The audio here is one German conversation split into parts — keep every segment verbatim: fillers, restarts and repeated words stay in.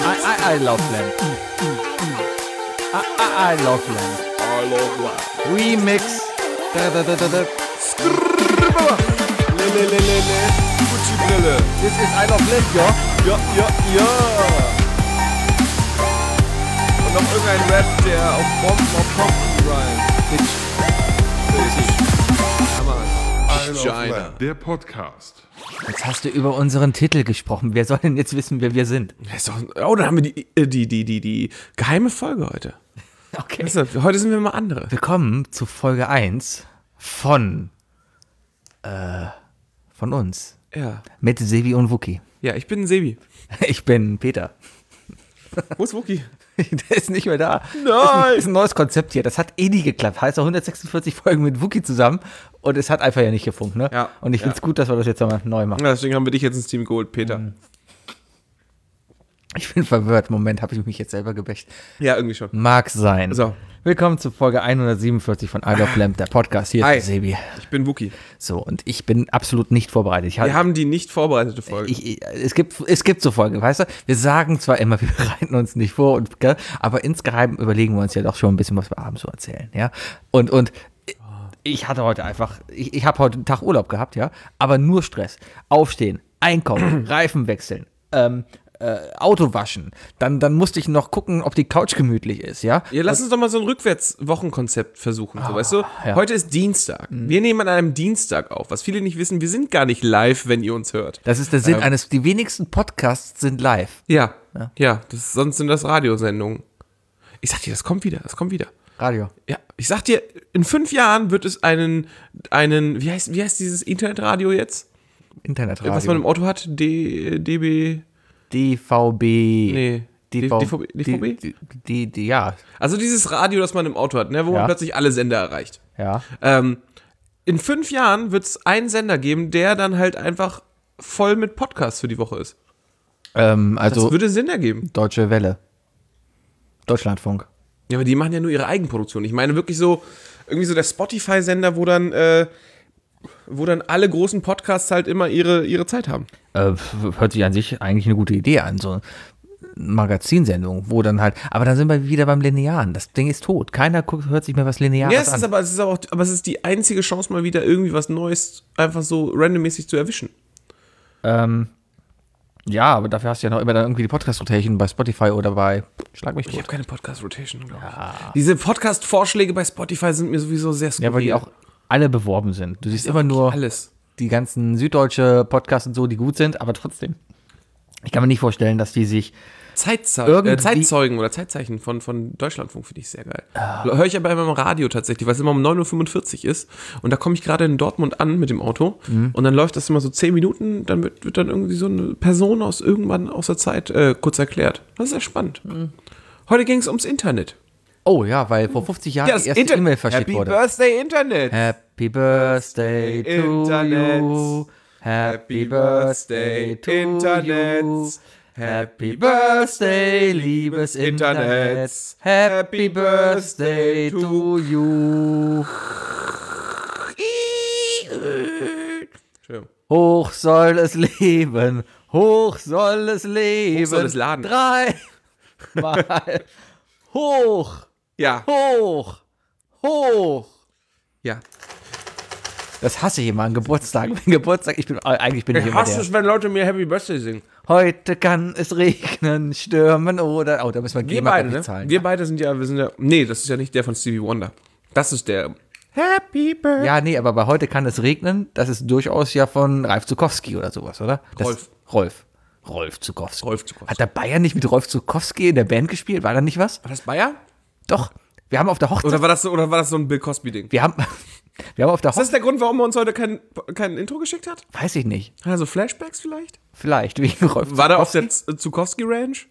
I, I, I love land. I, I, I love land. I love land. Remix. Da, da, da, da, da. Lelelelele. Gucci-Brille. This is I love land, ja? Ja, ja, ja. Und noch irgendein Rap, der auf Bomben, auf Bomben rhyme. Bitch. China. Der Podcast. Jetzt hast du über unseren Titel gesprochen. Wer soll denn jetzt wissen, wer wir sind? Das ist doch, oh, dann haben wir die, die, die, die, die geheime Folge heute. Okay. Weißt du, heute sind wir mal andere. Willkommen zu Folge eins von, äh, von uns. Ja. Mit Sebi und Wookie. Ja, ich bin Sebi. Ich bin Peter. Wo ist Wookie? Der ist nicht mehr da. Nein! Das ist ein, ist ein neues Konzept hier. Das hat eh nie geklappt. Heißt auch hundertsechsundvierzig Folgen mit Wookie zusammen. Und es hat einfach ja nicht gefunkt, ne? Ja. Und ich Ja. finde es gut, dass wir das jetzt nochmal neu machen. Ja, deswegen haben wir dich jetzt ins Team geholt, Peter. Mhm. Ich bin verwirrt. Moment, habe ich mich jetzt selber gebächt. Ja, irgendwie schon. Mag sein. So. Willkommen zu Folge hundertsiebenundvierzig von I Love Lamp, der Podcast. Hier Hi. ist Sebi. Ich bin Wookie. So, und ich bin absolut nicht vorbereitet. Ich, Wir haben die nicht vorbereitete Folge. ich, ich, es, gibt, es gibt so Folgen, weißt du? Wir sagen zwar immer, wir bereiten uns nicht vor, und, gell, aber insgeheim überlegen wir uns ja doch schon ein bisschen, was wir abends so erzählen. Ja? Und, und ich hatte heute einfach, ich, ich habe heute einen Tag Urlaub gehabt, ja, aber nur Stress. Aufstehen, einkaufen, Reifen wechseln, ähm, äh, Auto waschen. Dann, dann musste ich noch gucken, ob die Couch gemütlich ist, ja. Ja, lass uns doch mal so ein Rückwärts-Wochenkonzept versuchen, so, weißt du? ja. Heute ist Dienstag. Wir nehmen an einem Dienstag auf. Was viele nicht wissen, wir sind gar nicht live, wenn ihr uns hört. Das ist der Sinn Ähm. eines, die wenigsten Podcasts sind live. Ja, Ja. ja, das, sonst sind das Radiosendungen. Ich sag dir, das kommt wieder, das kommt wieder. Radio. Ja, ich sag dir, in fünf Jahren wird es einen, einen, wie heißt, wie heißt dieses Internetradio jetzt? Internetradio. Was man im Auto hat? D, DB, D V B. nee, D V DVB? DVB? Die, die, die, ja. Also dieses Radio, das man im Auto hat, ne, wo Ja. man plötzlich alle Sender erreicht. Ja. Ähm, in fünf Jahren wird es einen Sender geben, der dann halt einfach voll mit Podcasts für die Woche ist. Ähm, Das also würde Sinn ergeben. Deutsche Welle. Deutschlandfunk. Ja, aber die machen ja nur ihre Eigenproduktion. Ich meine wirklich so, irgendwie so der Spotify-Sender, wo dann, äh, wo dann alle großen Podcasts halt immer ihre, ihre Zeit haben. Äh, hört sich an sich eigentlich eine gute Idee an, so eine Magazinsendung, wo dann halt, aber dann sind wir wieder beim Linearen. Das Ding ist tot. Keiner guckt, hört sich mehr was Lineares Ja, es ist an. aber, es ist aber auch, aber es ist die einzige Chance, mal wieder irgendwie was Neues einfach so randommäßig zu erwischen. Ähm, ja, aber dafür hast du ja noch immer dann irgendwie die Podcast-Rotation bei Spotify oder bei Schlag mich Ich tot. habe keine Podcast-Rotation, glaube ich. Diese Podcast-Vorschläge bei Spotify sind mir sowieso sehr skurril. Ja, weil die auch alle beworben sind. Du siehst immer nur alles. die ganzen süddeutsche Podcasts und so, die gut sind, aber trotzdem. Ich kann mir nicht vorstellen, dass die sich Zeitzeu Irgendwie- äh, Zeitzeugen oder Zeitzeichen von, von Deutschlandfunk finde ich sehr geil. Höre ich aber immer im Radio tatsächlich, weil es immer um neun Uhr fünfundvierzig ist. Und da komme ich gerade in Dortmund an mit dem Auto. Und dann läuft das immer so zehn Minuten. Dann wird, wird dann irgendwie so eine Person aus irgendwann aus der Zeit äh, kurz erklärt. Das ist sehr spannend. Heute ging es ums Internet. Oh ja, weil vor fünfzig Jahren die erste E-Mail verschickt Happy wurde. Birthday Internet. Happy Birthday to Internet. you. Happy Birthday to you. Happy Birthday, liebes Internet. Happy Birthday to you. Entschuldigung. Hoch soll es leben, hoch soll es leben. Hoch soll es laden. Drei Mal. Hoch, Ja, hoch, hoch. ja. Das hasse ich immer an Geburtstag. Geburtstag, ich bin, eigentlich bin ich, Ich immer hasse der. es, wenn Leute mir Happy Birthday singen. Heute kann es regnen, stürmen oder, oh, da müssen wir Wir GEMA beide, nicht ne? zahlen. Wir beide sind ja, wir sind ja, nee, das ist ja nicht der von Stevie Wonder. Das ist der Happy Birthday. Ja, nee, aber bei heute kann es regnen, das ist durchaus ja von Ralf Zukowski oder sowas, oder? Das, Rolf. Rolf. Rolf Zukowski. Rolf Zukowski. Hat der Bayern nicht mit Rolf Zukowski in der Band gespielt? War da nicht was? War das Bayer? Doch. Wir haben auf der Hochzeit. Oder war das so, oder war das so ein Bill Cosby-Ding? wir haben, wir haben auf der Ist das Hochzeit. der Grund, warum er uns heute kein, kein Intro geschickt hat? Weiß ich nicht. Also Flashbacks vielleicht? Vielleicht wegen Rolf War der auf Zukowski. der Z- Zukowski Ranch?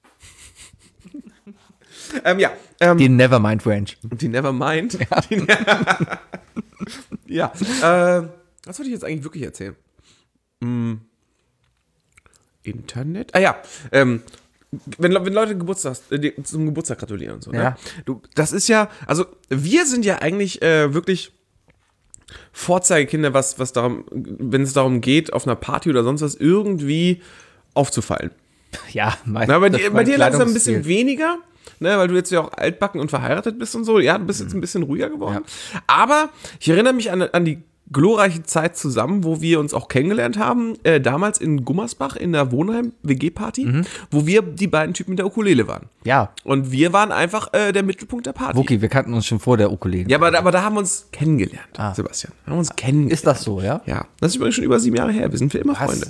ähm, ja. Ähm, Die Nevermind Ranch. die Nevermind. Ja. Die ne ja. Äh, was wollte ich jetzt eigentlich wirklich erzählen? Hm. Internet? Ah ja. Ähm, wenn, wenn Leute Geburtstag, äh, zum Geburtstag gratulieren und so, ne? Ja. Du, das ist ja, also wir sind ja eigentlich äh, wirklich Vorzeigekinder, was, was darum, wenn es darum geht, auf einer Party oder sonst was irgendwie aufzufallen. Ja, meistens. Na, bei dir, bei dir langsam ein bisschen weniger, ne, weil du jetzt ja auch altbacken und verheiratet bist und so. Ja, du bist jetzt ein bisschen ruhiger geworden. Ja. Aber ich erinnere mich an, an die glorreiche Zeit zusammen, wo wir uns auch kennengelernt haben, äh, damals in Gummersbach in der Wohnheim-W G-Party, mhm. wo wir die beiden Typen mit der Ukulele waren. Ja. Und wir waren einfach äh, der Mittelpunkt der Party. Wookie, wir kannten uns schon vor der Ukulele. Ja, aber, aber da haben wir uns kennengelernt, ah. Sebastian. Wir haben uns kennengelernt. Ist das so, ja? Ja. Das ist übrigens schon über sieben Jahre her. Wir sind für immer Was? Freunde.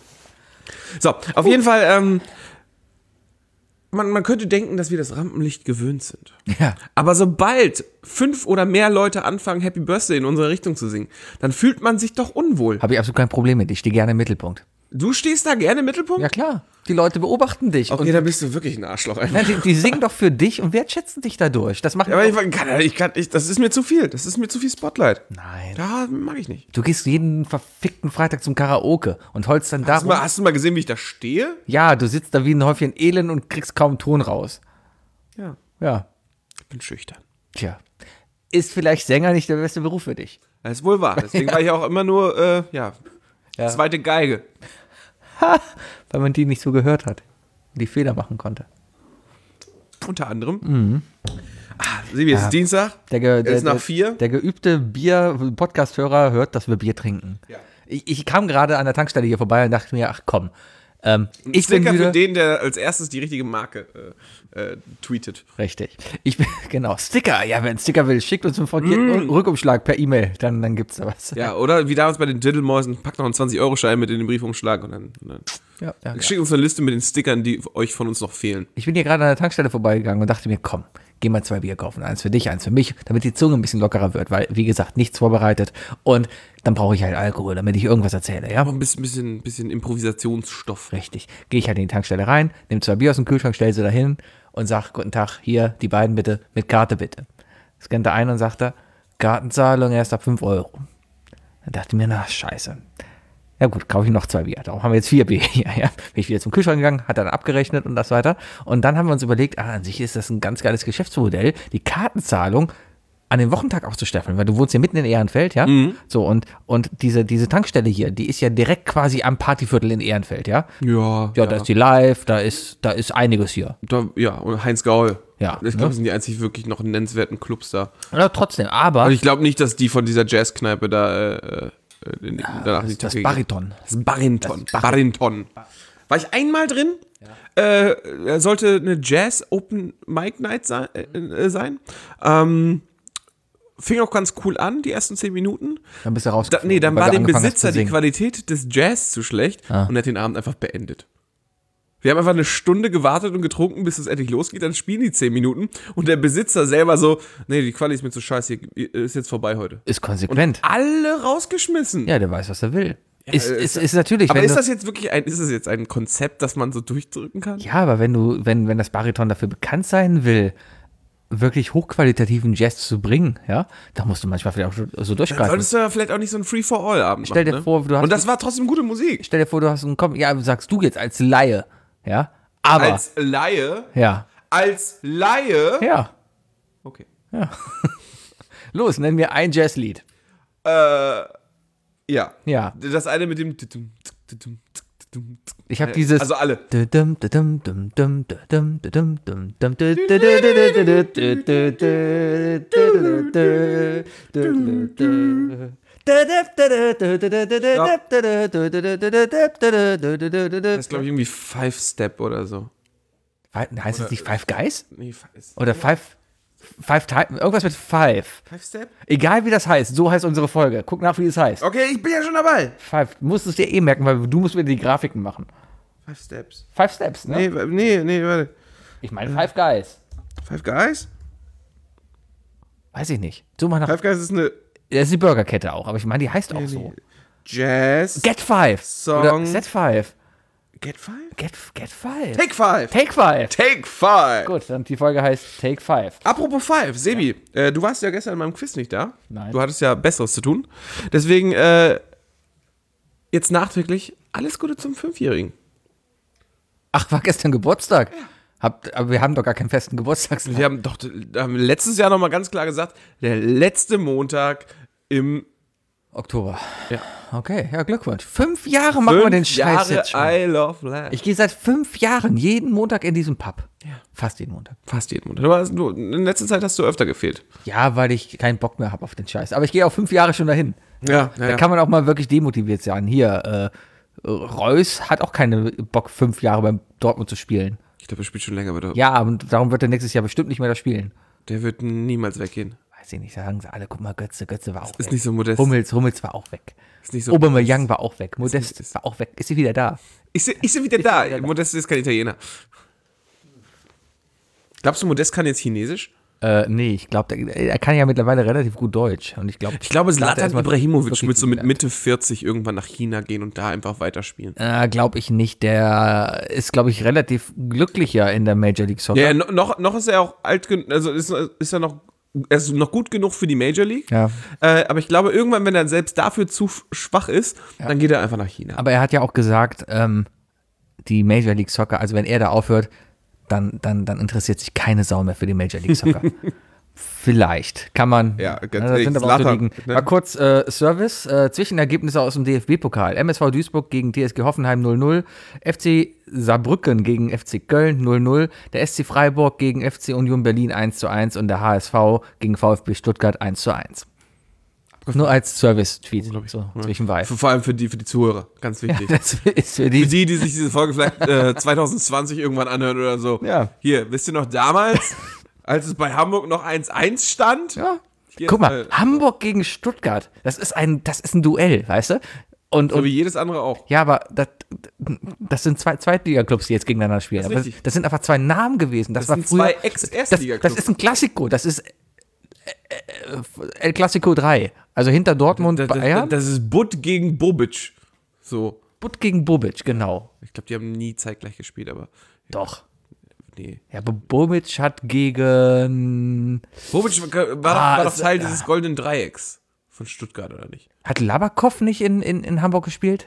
So, auf uh. jeden Fall, ähm, Man, man könnte denken, dass wir das Rampenlicht gewöhnt sind. Ja. Aber sobald fünf oder mehr Leute anfangen, Happy Birthday in unsere Richtung zu singen, dann fühlt man sich doch unwohl. Habe ich absolut kein Problem mit. Ich stehe gerne im Mittelpunkt. Du stehst da gerne im Mittelpunkt? Ja, klar. Die Leute beobachten dich. Okay, und da bist du wirklich ein Arschloch. Nein, die, die singen doch für dich und wertschätzen dich dadurch. Das macht ja, aber ich kann, ich kann, ich, das ist mir zu viel. Das ist mir zu viel Spotlight. Nein. Da mag ich nicht. Du gehst jeden verfickten Freitag zum Karaoke und holst dann hast darum. Du mal, hast du mal gesehen, wie ich da stehe? Ja, du sitzt da wie ein Häufchen Elend und kriegst kaum Ton raus. Ja. Ja. Ich bin schüchtern. Tja. Ist vielleicht Sänger nicht der beste Beruf für dich? Das ist wohl wahr. Deswegen ja. war ich auch immer nur, äh, ja, ja, zweite Geige. Ha, weil man die nicht so gehört hat. Die Fehler machen konnte. Unter anderem. Mhm. Ah, Sebi, es ja. ist Dienstag. Der, ge- es ist der, nach vier. Der geübte Bier-Podcast-Hörer hört, dass wir Bier trinken. Ja. Ich, ich kam gerade an der Tankstelle hier vorbei und dachte mir, ach komm, ähm, Ein ich Sticker bin müde. für den, der als erstes die richtige Marke äh, äh, tweetet. Richtig. Ich bin, genau, Sticker. Ja, wer einen Sticker will, schickt uns einen verkehrten mm. Rückumschlag per E-Mail. Dann, dann gibt's da was. Ja, oder wie damals bei den Diddlemäusen, packt noch einen zwanzig-Euro-Schein mit in den Briefumschlag und dann, und dann ja, ja, schickt ja. uns eine Liste mit den Stickern, die euch von uns noch fehlen. Ich bin hier gerade an der Tankstelle vorbeigegangen und dachte mir, komm, geh mal zwei Bier kaufen. Eins für dich, eins für mich, damit die Zunge ein bisschen lockerer wird, weil, wie gesagt, nichts vorbereitet. Und dann brauche ich halt Alkohol, damit ich irgendwas erzähle, ja? Ein bisschen, bisschen, bisschen Improvisationsstoff. Richtig. Gehe ich halt in die Tankstelle rein, nehme zwei Bier aus dem Kühlschrank, stelle sie da hin und sag, guten Tag, hier, die beiden bitte, mit Karte bitte. Scannt er ein und sagt er, Kartenzahlung erst ab fünf Euro. Dann dachte ich mir, na, scheiße. Ja gut, kaufe ich noch zwei Bier. Darum haben wir jetzt vier Bier hier. Ja. Bin ich wieder zum Kühlschrank gegangen, hat dann abgerechnet und das weiter. Und dann haben wir uns überlegt, ah, an sich ist das ein ganz geiles Geschäftsmodell, die Kartenzahlung an den Wochentag aufzustaffeln, weil du wohnst ja mitten in Ehrenfeld, ja? Mhm. So, und, und diese, diese Tankstelle hier, die ist ja direkt quasi am Partyviertel in Ehrenfeld, ja? Ja. Ja, ja. da ist die Live, da ist, da ist einiges hier. Da, ja, und Heinz Gaul. Ja. Ich glaube, das sind die einzig wirklich noch nennenswerten Clubs da. Ja, trotzdem, aber. Und ich glaube nicht, dass die von dieser Jazzkneipe da, äh, In, ja, danach das, die das Bariton. Das Bariton. Das Bariton. War ich einmal drin? Ja. Äh, sollte eine Jazz Open Mic Night sein. Äh, sein. Ähm, fing auch ganz cool an, die ersten zehn Minuten. Dann bist du raus. Da, nee, dann war dem Besitzer die Qualität des Jazz zu schlecht ah. und hat den Abend einfach beendet. Wir haben einfach eine Stunde gewartet und getrunken, bis es endlich losgeht. Dann spielen die zehn Minuten und der Besitzer selber so, nee, die Quali ist mir zu scheiße, ist jetzt vorbei heute. Ist konsequent. Und alle rausgeschmissen. Ja, der weiß, was er will. Ja, ist, ist, ist natürlich. Aber ist das jetzt wirklich ein, ist es jetzt ein Konzept, das man so durchdrücken kann? Ja, aber wenn du, wenn, wenn das Bariton dafür bekannt sein will, wirklich hochqualitativen Jazz zu bringen, ja, da musst du manchmal vielleicht auch so durchgreifen. Dann solltest du ja vielleicht auch nicht so ein Free-for-All-Abend machen. Stell dir ne? vor, du hast. Und das war trotzdem gute Musik. Stell dir vor, du hast einen, komm, ja, sagst du jetzt als Laie, ja, aber. Als Laie? Ja. Als Laie? Ja. Okay. Ja. Los, nenn mir ein Jazzlied. Äh, ja. Ja. Das eine mit dem. Ich habe dieses. Also alle. Das ist, glaube ich, irgendwie Five Step oder so. Heißt es nicht Five Guys? Nee, oder Five. Five Time, irgendwas mit Five. Five Step? Egal wie das heißt, so heißt unsere Folge. Guck nach, wie es heißt. Okay, ich bin ja schon dabei. Five, du musst es dir eh merken, weil du musst wieder die Grafiken machen. Five Steps. Five Steps, ne? Nee, nee, nee, warte. Ich meine Five Guys. Five Guys? Weiß ich nicht. So mal nach. Five Guys ist eine. Das ist die Burgerkette auch, aber ich meine, die heißt auch nee, so. Jazz. Get Five. Song. Oder Set Five. Get Five? Get, get Five. Take Five. Take Five. Take Five. Gut, dann die Folge heißt Take Five. Apropos Five, Sebi, ja. äh, du warst ja gestern in meinem Quiz nicht da. Nein. Du hattest ja Besseres zu tun. Deswegen äh, jetzt nachträglich alles Gute zum Fünfjährigen. Ach, war gestern Geburtstag? Ja. Hab, aber wir haben doch gar keinen festen Geburtstag. Wir haben doch haben letztes Jahr noch mal ganz klar gesagt, der letzte Montag im Oktober. Ja. Okay, ja, Glückwunsch. Fünf Jahre machen wir den Scheiß Jahre jetzt schon. Isle of Lamb. Ich gehe seit fünf Jahren jeden Montag in diesen Pub. Ja. Fast jeden Montag. Fast jeden Monat. Du hast, du, in letzter Zeit hast du öfter gefehlt. Ja, weil ich keinen Bock mehr habe auf den Scheiß. Aber ich gehe auch fünf Jahre schon dahin. Ja, ja, Da ja. kann man auch mal wirklich demotiviert sein. Hier, äh, Reus hat auch keinen Bock, fünf Jahre beim Dortmund zu spielen. Ich glaube, er spielt schon länger, aber der, Ja, und darum wird er nächstes Jahr bestimmt nicht mehr da spielen. der wird niemals weggehen. Weiß ich nicht, sagen sie alle, guck mal, Götze, Götze war auch Ist weg. nicht so modest. Hummels, Hummels war auch weg. Ist nicht so Aubameyang war auch weg. Modest ist- war auch weg. Ist sie wieder da? Ist er, ist er wieder da? wieder da. Modest ist kein Italiener. Glaubst du, Modest kann jetzt Chinesisch? Äh, nee, ich glaube, er kann ja mittlerweile relativ gut Deutsch. Und ich glaube, Ich glaube, Zlatan Ibrahimovic wirklich wird so mit gelernt. Mitte vierzig irgendwann nach China gehen und da einfach weiterspielen. Äh, glaube ich nicht. Der ist, glaube ich, relativ glücklicher in der Major League Soccer. Ja, ja, no- noch, noch ist er auch alt, gen- also ist, ist er noch, er ist noch gut genug für die Major League. Ja. Äh, aber ich glaube, irgendwann, wenn er selbst dafür zu f- schwach ist, dann geht er einfach nach China. Aber er hat ja auch gesagt, ähm, die Major League Soccer, also wenn er da aufhört, dann, dann, dann interessiert sich keine Sau mehr für die Major League Soccer. Vielleicht. Kann man. Ja, ganz das ehrlich, sind aber auch so Zlatan, Ligen. ne? Mal kurz äh, Service. Äh, Zwischenergebnisse aus dem D F B-Pokal. M S V Duisburg gegen T S G Hoffenheim null null. F C Saarbrücken gegen F C Köln null null. Der S C Freiburg gegen F C Union Berlin eins zu eins. Und der H S V gegen VfB Stuttgart eins zu eins. Nur als Service-Tweet. So, zwischenwei. Vor allem für die, für die Zuhörer, ganz wichtig. Das ist für die. Für die, die sich diese Folge vielleicht äh, zwanzig zwanzig irgendwann anhören oder so. Ja. Hier, wisst ihr noch damals, als es bei Hamburg noch eins eins stand? Ja. Hier, Guck mal, äh, Hamburg gegen Stuttgart. Das ist ein, das ist ein Duell, weißt du? Und, So und wie jedes andere auch. ja, aber das, das sind zwei Zweitliga-Clubs, die jetzt gegeneinander spielen. Das ist Aber das, richtig. das sind einfach zwei Namen gewesen. Das, Das war sind früher. zwei das, Ex-Erstliga-Clubs. das ist ein Klassiko. Das ist äh, äh, El Clasico drei. Also hinter Dortmund, Das, das, Bayern. das ist Butt gegen Bobic. So. Butt gegen Bobic, genau. Ich glaube, die haben nie zeitgleich gespielt, aber Doch. nee. Ja, aber Bobic hat gegen. Bobic war, war, Ah, doch, war doch es- Teil dieses goldenen Dreiecks von Stuttgart, oder nicht? Hat Labakov nicht in, in, in Hamburg gespielt?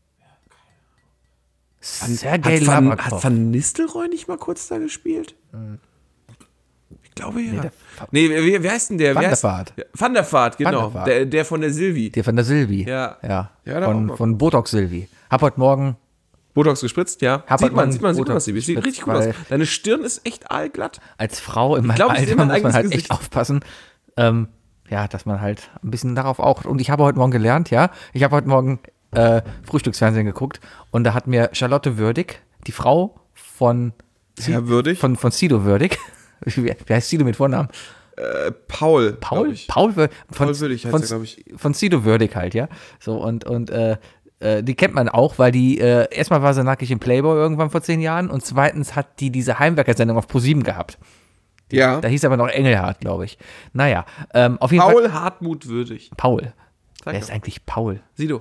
Sergei hat, Van, Labakov. hat Van Nistelrooy nicht mal kurz da gespielt? Ich glaube ja. Nee, Nee, der- wie, wie heißt denn der? Van Wie der heißt- Vaart. Ja, Van der Vaart, genau. Van der Vaart. Der, der von der Silvi. Der von der Silvi. Ja. Ja. Ja, da von, auch. von Botox Silvi. Hab heute Morgen. Botox gespritzt, ja. Hab sieht halt man, mal sieht man, sieht man Botox das, Silvi. Sieht gespritzt, richtig gut aus. weil- Deine Stirn ist echt aalglatt. Als Frau in meinem glaub, ich Alter sehe mein muss man eigenes halt Gesicht. echt aufpassen. Ähm, ja, dass man halt ein bisschen darauf auch. Und ich habe heute Morgen gelernt, ja. Ich habe heute Morgen äh, Frühstücksfernsehen geguckt und da hat mir Charlotte Würdig, die Frau von Sehr würdig. von, von Sido Würdig. Wie, wie heißt Sido mit Vornamen? Äh, Paul. glaub Paul? ich. Paul, Wür- von, Paul Würdig heißt von, er, glaub ich. Von Sido Würdig halt, ja. So, und, und äh, äh, die kennt man auch, weil die, äh, erstmal war sie nackig im Playboy irgendwann vor zehn Jahren und zweitens hat die diese Heimwerkersendung auf ProSieben gehabt. Ja. Da hieß aber noch Engelhardt, glaube ich. Naja, ähm, auf jeden Fall. Paul Hartmut würdig. Paul. Sag Wer doch. ist eigentlich Paul? Sido.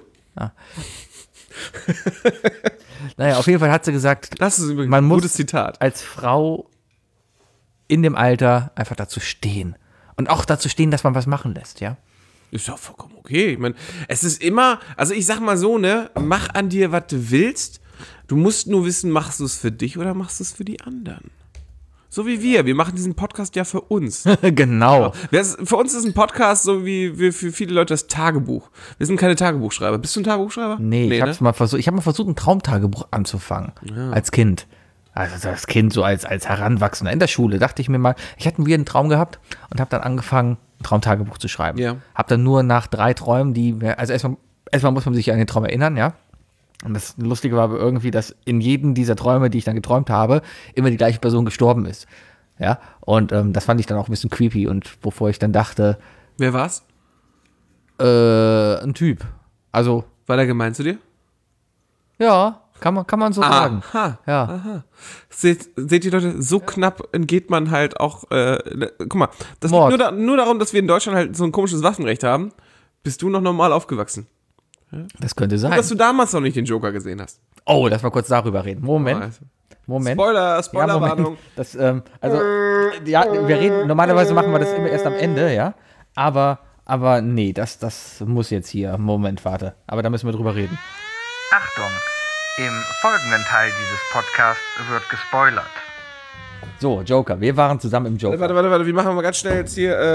Naja, auf jeden Fall hat sie gesagt, Das ist übrigens Man ein muss- gutes Zitat. als Frau in dem Alter einfach dazu stehen. Und auch dazu stehen, dass man was machen lässt, ja. Ist ja vollkommen okay. Ich meine, es ist immer, also ich sag mal so, ne, mach an dir, was du willst. Du musst nur wissen, machst du es für dich oder machst du es für die anderen? So wie wir. Wir machen diesen Podcast ja für uns. Genau. Das- Für uns ist ein Podcast so wie, wie für viele Leute das Tagebuch. Wir sind keine Tagebuchschreiber. Bist du ein Tagebuchschreiber? Nee, ich ne? hab's mal versucht. Ich habe mal versucht, ein Traumtagebuch anzufangen. Als Kind. Also als Kind, so als, als Heranwachsender. In der Schule dachte ich mir mal, ich hatte einen Traum gehabt und habe dann angefangen, ein Traumtagebuch zu schreiben. Ja. Hab dann nur nach drei Träumen, die mir, also erstmal, erstmal muss man sich an den Traum erinnern, ja. Und das Lustige war aber irgendwie, dass in jedem dieser Träume, die ich dann geträumt habe, immer die gleiche Person gestorben ist. Ja. Und ähm, das fand ich dann auch ein bisschen creepy und wovor ich dann dachte, Wer war's? äh, ein Typ. Also, War der gemein zu dir? ja, kann man, kann man so sagen. Aha. Ja. Aha. Seht, seht ihr Leute, so knapp entgeht man halt auch, äh, ne, guck mal, das Mord. liegt nur, da, nur darum, dass wir in Deutschland halt so ein komisches Waffenrecht haben. Bist du noch normal aufgewachsen? Das könnte sein. Dass du damals noch nicht den Joker gesehen hast. Oh, lass mal kurz darüber reden. Moment. Also, Moment. Spoiler, Ja, Spoilerwarnung. Moment. Das, ähm, also, ja, wir reden, normalerweise machen wir das immer erst am Ende, ja. Aber, aber nee, das, das muss jetzt hier. Moment, warte. Aber da müssen wir drüber reden. Achtung, im folgenden Teil dieses Podcasts wird gespoilert. So, Joker. Wir waren zusammen im Joker. Warte, warte, warte, wir machen mal ganz schnell jetzt hier, äh,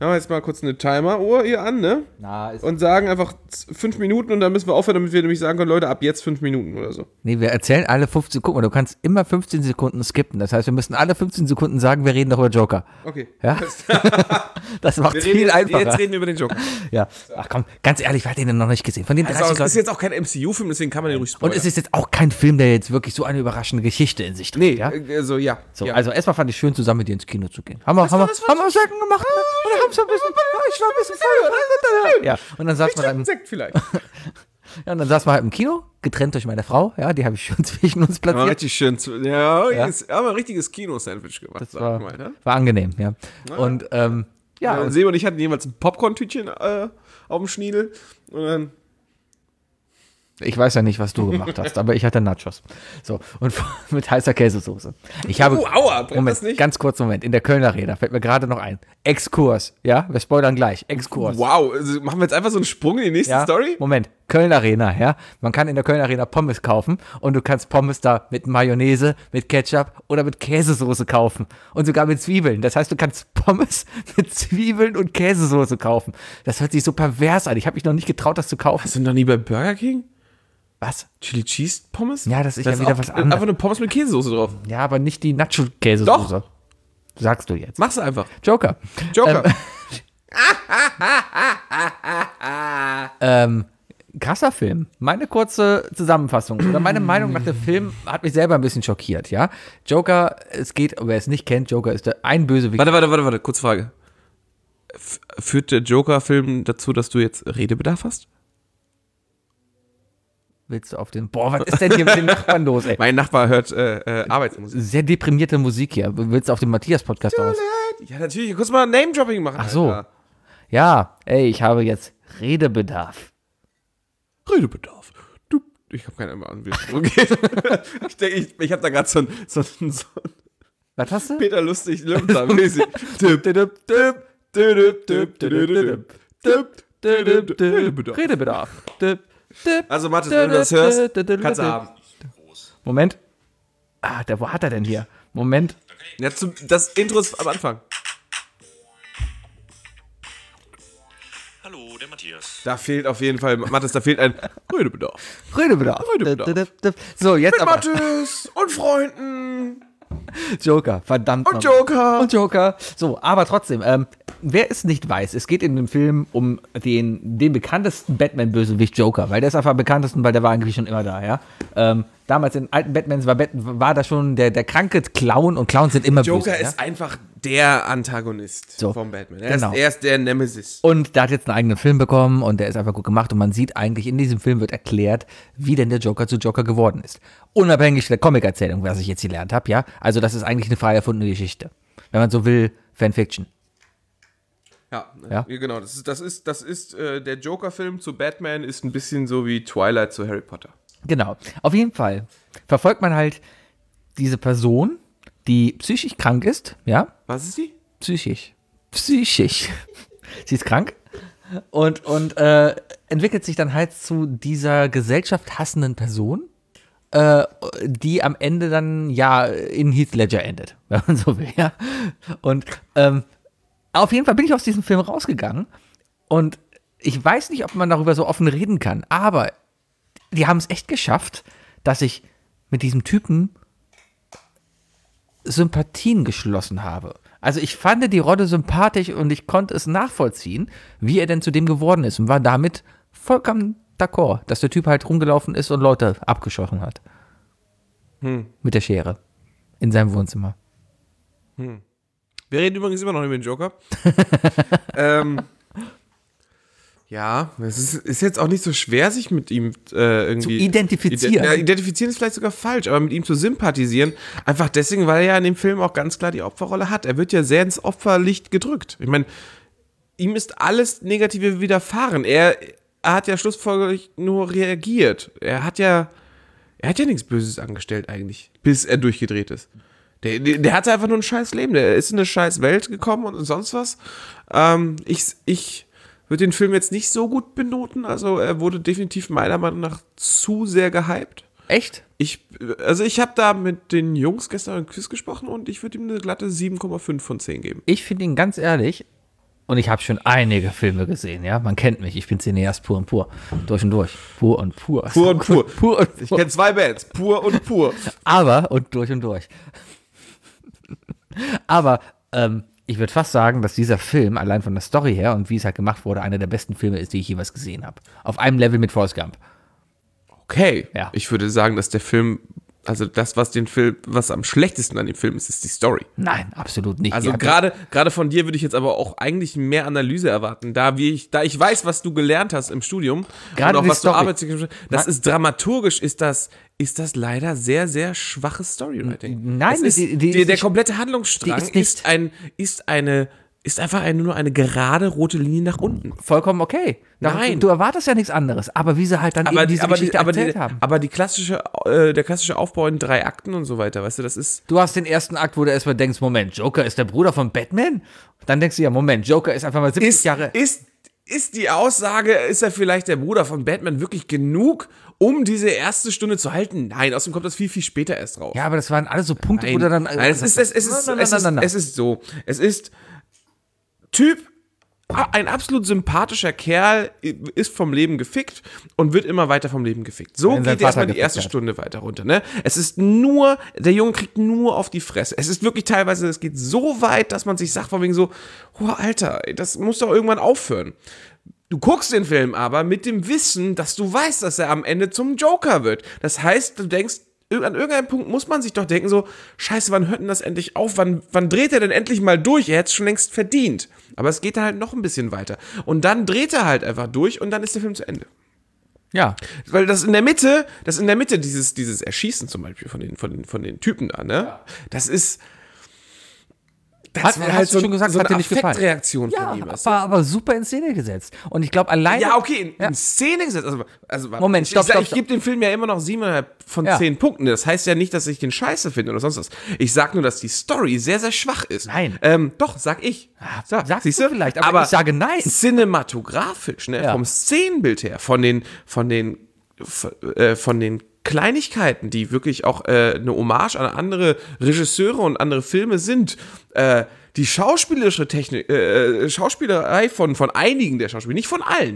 wir jetzt mal kurz eine Timer-Uhr hier an, ne? Na, ist Und sagen einfach z- fünf Minuten und dann müssen wir aufhören, damit wir nämlich sagen können, Leute, ab jetzt fünf Minuten oder so. Nee, wir erzählen alle fünfzehn Sekunden. Du kannst immer fünfzehn Sekunden skippen. Das heißt, wir müssen alle fünfzehn Sekunden sagen, wir reden doch über Joker. Okay. Ja? Das macht Wir viel reden jetzt, einfacher. jetzt reden wir über den Joker. Ja. Ach komm, ganz ehrlich, wer hat den noch nicht gesehen? Von den Also, dreißig es ist Leuten. jetzt auch kein M C U-Film, deswegen kann man den ruhig spoilern. Und es ist jetzt auch kein Film, der jetzt wirklich so eine überraschende Geschichte in sich trägt. Nee, ja? äh, also ja. So, ja. also erstmal fand ich schön, zusammen mit dir ins Kino zu gehen. Haben wir, haben wir, das war haben wir Säcken gemacht, ne? Oder haben so ein bisschen, ja, ich war ein bisschen voll. Ja, und dann saß man Ein dann, Sekt vielleicht. ja, und dann saß man halt im Kino, getrennt durch meine Frau, ja, die habe ich schon zwischen uns Ja, platziert. richtig schön. Zu, ja, Ja. Ist, haben wir ein richtiges Kino-Sandwich gemacht. Das sag war, ich mal, ne? war angenehm, ja. Und, ähm, ja, Ja, und Sebo und ich hatten jeweils ein Popcorn-Tütchen äh, auf dem Schniedel. Und dann, ich weiß ja nicht, was du gemacht hast, aber ich hatte Nachos. So, und mit heißer Käsesoße. Ich habe, oh, aua, brennt Moment, das nicht? ganz kurz, Moment, in der Kölner Arena fällt mir gerade noch ein. Exkurs, ja, wir spoilern gleich. Exkurs. Wow, also machen wir jetzt einfach so einen Sprung in die nächste Ja, Story? Moment, Köln Arena, ja. Man kann in der Köln Arena Pommes kaufen und du kannst Pommes da mit Mayonnaise, mit Ketchup oder mit Käsesoße kaufen und sogar mit Zwiebeln. Das heißt, du kannst Pommes mit Zwiebeln und Käsesoße kaufen. Das hört sich so pervers an. Ich habe mich noch nicht getraut, das zu kaufen. Hast du noch nie bei Burger King? Was? Chili Cheese Pommes? Ja, das ist ja ist wieder auch, was anderes. Einfach eine Pommes mit Käsesoße drauf. Ja, aber nicht die Nacho-Käsesoße. Sagst du jetzt. Mach's einfach. Joker. Joker. Ähm, krasser Film. Meine kurze Zusammenfassung oder meine Meinung nach dem Film hat mich selber ein bisschen schockiert, ja. Joker, es geht, wer es nicht kennt, Joker ist der ein Bösewicht. Warte, warte, warte, warte, kurze Frage. F- führt der Joker-Film dazu, dass du jetzt Redebedarf hast? Willst du auf den, boah, was ist denn hier mit den Nachbarn los, ey? Mein Nachbar hört äh, äh, Arbeitsmusik. Sehr deprimierte Musik hier. Willst du auf den Matthias-Podcast aus? Ja, natürlich. Kurz mal Name-Dropping machen. Ach so. Alter. Ja, ey, ich habe jetzt Redebedarf. Redebedarf. Du, ich habe keine Ahnung, wie es so geht. ich denke, ich, ich habe da gerade so ein, so ein, so ein Was hast du? Peter Lustig Löwenzahn-mäßig. Düpp, düpp, düpp, düpp, düpp, düpp, düpp, düpp, düpp, Redebedarf. Redebedarf. Dip, dip, Also, Mathis, wenn du das hörst, dip, dip, kannst du dip. haben. Moment. Ah, der, wo hat er denn hier? Moment. Ja, zum, das Intro ist am Anfang. Hallo, der Matthias. Da fehlt auf jeden Fall, Mathis, da fehlt ein Redebedarf. Redebedarf. Redebedarf. Dip, dip, dip. So, jetzt Mit aber Mathis und Freunden Joker, verdammt. und nochmal. Joker. Und Joker. So, aber trotzdem, ähm, wer es nicht weiß, es geht in dem Film um den, den bekanntesten Batman-Bösewicht Joker, weil der ist einfach am bekanntesten, weil der war eigentlich schon immer da, ja. Ähm, damals in alten Batmans war, Bat war da schon der, der kranke Clown und Clowns sind immer Joker böse. ist einfach der Antagonist So, vom Batman. Er, genau. ist, er ist der Nemesis. Und der hat jetzt einen eigenen Film bekommen und der ist einfach gut gemacht und man sieht eigentlich, in diesem Film wird erklärt, wie denn der Joker zu Joker geworden ist. Unabhängig der Comic-Erzählung, was ich jetzt gelernt habe, ja. Also das ist eigentlich eine frei erfundene Geschichte. Wenn man so will, Fanfiction. Ja, Ja. ja, genau. Das ist, das ist, das ist äh, der Joker-Film zu Batman ist ein bisschen so wie Twilight zu Harry Potter. Genau. Auf jeden Fall verfolgt man halt diese Person, die psychisch krank ist, ja. Was ist die? Psychisch. Psychisch. Sie ist krank und, und äh, entwickelt sich dann halt zu dieser Gesellschaft hassenden Person, äh, die am Ende dann ja in Heath Ledger endet, wenn man so will, ja. Und ähm, auf jeden Fall bin ich aus diesem Film rausgegangen und ich weiß nicht, ob man darüber so offen reden kann, aber die haben es echt geschafft, dass ich mit diesem Typen Sympathien geschlossen habe. Also ich fand die Rolle sympathisch und ich konnte es nachvollziehen, wie er denn zu dem geworden ist und war damit vollkommen d'accord, dass der Typ halt rumgelaufen ist und Leute abgeschossen hat. Hm. Mit der Schere. In seinem Wohnzimmer. Wir reden übrigens immer noch über den Joker. ähm, ja, es ist, ist jetzt auch nicht so schwer, sich mit ihm äh, irgendwie... Zu identifizieren. Ide- ja, identifizieren ist vielleicht sogar falsch, aber mit ihm zu sympathisieren, einfach deswegen, weil er ja in dem Film auch ganz klar die Opferrolle hat. Er wird ja sehr ins Opferlicht gedrückt. Ich meine, ihm ist alles Negative widerfahren. Er, er hat ja schlussfolgerlich nur reagiert. Er hat ja, er hat ja nichts Böses angestellt eigentlich, bis er durchgedreht ist. Der, der, der hatte einfach nur ein scheiß Leben. Der ist in eine scheiß Welt gekommen und sonst was. Ähm, ich ich würde den Film jetzt nicht so gut benoten. Also er wurde definitiv meiner Meinung nach zu sehr gehypt. Echt? Ich, also ich habe da mit den Jungs gestern im Quiz gesprochen und ich würde ihm eine glatte sieben Komma fünf von zehn geben. Ich finde ihn ganz ehrlich, Und ich habe schon einige Filme gesehen, ja. Man kennt mich, ich bin Cineast pur und pur. Durch und durch. Pur und pur. Pur und pur. Pur und pur. Ich kenne zwei Bands, Pur und Pur. Aber und durch und durch. Aber ähm, ich würde fast sagen, dass dieser Film allein von der Story her und wie es halt gemacht wurde, einer der besten Filme ist, die ich jeweils gesehen habe. Auf einem Level mit Forrest Gump. Okay, Ja. ich würde sagen, dass der Film, also das, was den Film, was am schlechtesten an dem Film ist, ist die Story. Nein, absolut nicht. Also Die hat- gerade gerade von dir würde ich jetzt aber auch eigentlich mehr Analyse erwarten, da wie ich da ich weiß, was du gelernt hast im Studium Gerade und auch die was Story. du arbeitest, das ist dramaturgisch ist das ist das leider sehr sehr schwaches Storywriting. Nein, das ist, die- die die, ist der nicht- komplette Handlungsstrang die ist, ist nicht- ein ist eine ist einfach eine, nur eine gerade rote Linie nach unten. vollkommen okay. Da- Nein. Du erwartest ja nichts anderes, aber wie sie halt dann Aber eben die, diese aber, Geschichte die, aber, erzählt die, haben. aber die klassische äh, der klassische Aufbau in drei Akten und so weiter, weißt du, das ist Du hast den ersten Akt, wo du erstmal denkst, Moment, Joker ist der Bruder von Batman? Dann denkst du ja, Moment, Joker ist einfach mal siebzig ist, Jahre... ist, ist die Aussage, ist er vielleicht der Bruder von Batman wirklich genug, um diese erste Stunde zu halten? Nein, außerdem kommt das viel, viel später erst raus. Ja, aber das waren alle so Punkte, wo Nein, du dann... nein es, ist, es, es, ist, Nein, nein, es, ist, nein, nein, es ist so. Es ist Typ, ein absolut sympathischer Kerl, ist vom Leben gefickt und wird immer weiter vom Leben gefickt. So Wenn sein geht erstmal Vater die erste gefickt hat. Stunde weiter runter. Ne? Es ist nur, der Junge kriegt nur auf die Fresse. Es ist wirklich teilweise, es geht so weit, dass man sich sagt, von wegen so, oh Alter, ey, das muss doch irgendwann aufhören. Du guckst den Film aber mit dem Wissen, dass du weißt, dass er am Ende zum Joker wird. Das heißt, du denkst, an irgendeinem Punkt muss man sich doch denken so, scheiße, wann hört denn das endlich auf? Wann, wann dreht er denn endlich mal durch? Er hätte es schon längst verdient. Aber es geht halt noch ein bisschen weiter. Und dann dreht er halt einfach durch und dann ist der Film zu Ende. Ja, Weil das in der Mitte, das in der Mitte, dieses, dieses Erschießen zum Beispiel von den, von den, von den Typen da, ne? Das ist, das Hat- war hast halt du so, schon gesagt, so hat eine dir nicht gefallen? Affektreaktion ja von ihm. weißt du? war aber super in Szene gesetzt. Und ich glaube, alleine... Ja, okay, in, Ja. in Szene gesetzt. Also, also Moment, stopp, ich, sag, stopp, ich stopp. gebe dem Film ja immer noch siebeneinhalb von Ja. zehn Punkten. Das heißt ja nicht, dass ich den scheiße finde oder sonst was. Ich sag nur, dass die Story sehr, sehr schwach ist. Nein. Ähm, doch, sag ich. Sag, sagst siehst du vielleicht, aber ich sage nein. Cinematografisch, ne, Ja. vom Szenenbild her, von den, von den, von, äh, von den Kleinigkeiten, die wirklich auch äh, eine Hommage an andere Regisseure und andere Filme sind, äh, die schauspielerische Technik, äh, Schauspielerei von, von einigen der Schauspieler, nicht von allen,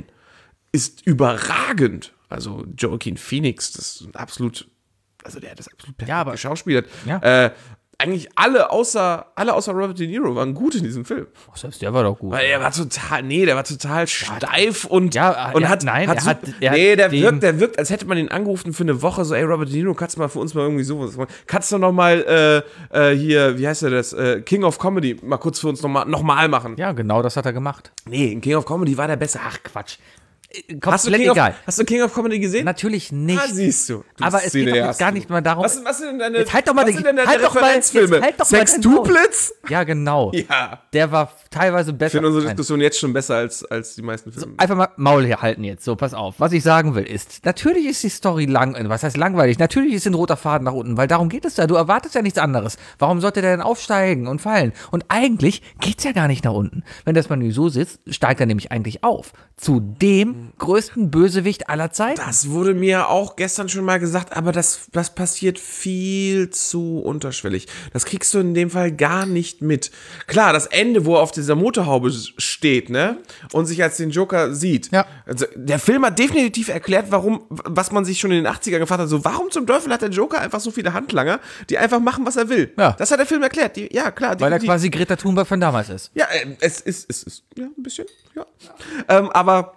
ist überragend. Also Joaquin Phoenix, das ist ein absolut, also der hat das absolut perfekt Ja, aber- geschauspielert. Ja. Äh, eigentlich alle außer, alle außer Robert De Niro waren gut in diesem Film. Oh, selbst der war doch gut. Weil er war total, nee, der war total steif und, Ja, und er- hat, nein, hat er so, hat- er hat nee, der den- wirkt, der wirkt, als hätte man ihn angerufen für eine Woche, so, ey, Robert De Niro, kannst du mal für uns mal irgendwie sowas machen? Kannst du noch mal, äh, äh, hier, wie heißt der das, äh, King of Comedy, mal kurz für uns noch mal, noch mal machen? Ja, genau das hat er gemacht. Nee, in King of Comedy war der besser. Ach, Quatsch. hast du, Komplett King of, egal. hast du King of Comedy gesehen? Natürlich nicht. Ah, siehst du. du aber es geht doch jetzt Cineast, gar du. nicht mal darum. Was, was sind denn deine, Jetzt halt doch mal was den- sind denn deine halt doch mal- Referenzfilme? jetzt halt doch mal dein Sextuplets? Ja, genau. Ja. Der war teilweise Ich besser. finde unsere Nein. Diskussion jetzt schon besser als, als die meisten Filme. Einfach mal Maul hier halten jetzt. So, pass auf. Was ich sagen will ist, natürlich ist die Story lang, was heißt langweilig? Natürlich ist ein roter Faden nach unten, weil darum geht es da. Du erwartest ja nichts anderes. Warum sollte der denn aufsteigen und fallen? Und eigentlich geht's ja gar nicht nach unten. Wenn das Menü so sitzt, steigt er nämlich eigentlich auf. Zu dem größten Bösewicht aller Zeiten. Das wurde mir auch gestern schon mal gesagt, aber das, das passiert viel zu unterschwellig. Das kriegst du in dem Fall gar nicht mit. Klar, das Ende, wo er auf dieser Motorhaube steht, ne, und sich als den Joker sieht. Ja. Also, der Film hat definitiv erklärt, warum, was man sich schon in den achtzigern gefragt hat, so, warum zum Teufel hat der Joker einfach so viele Handlanger, die einfach machen, was er will. Ja. Das hat der Film erklärt. Die, ja, klar. Weil er definitiv. quasi Greta Thunberg von damals ist. Ja, äh, es ist, es ist, ja, ein bisschen, ja. Ähm, aber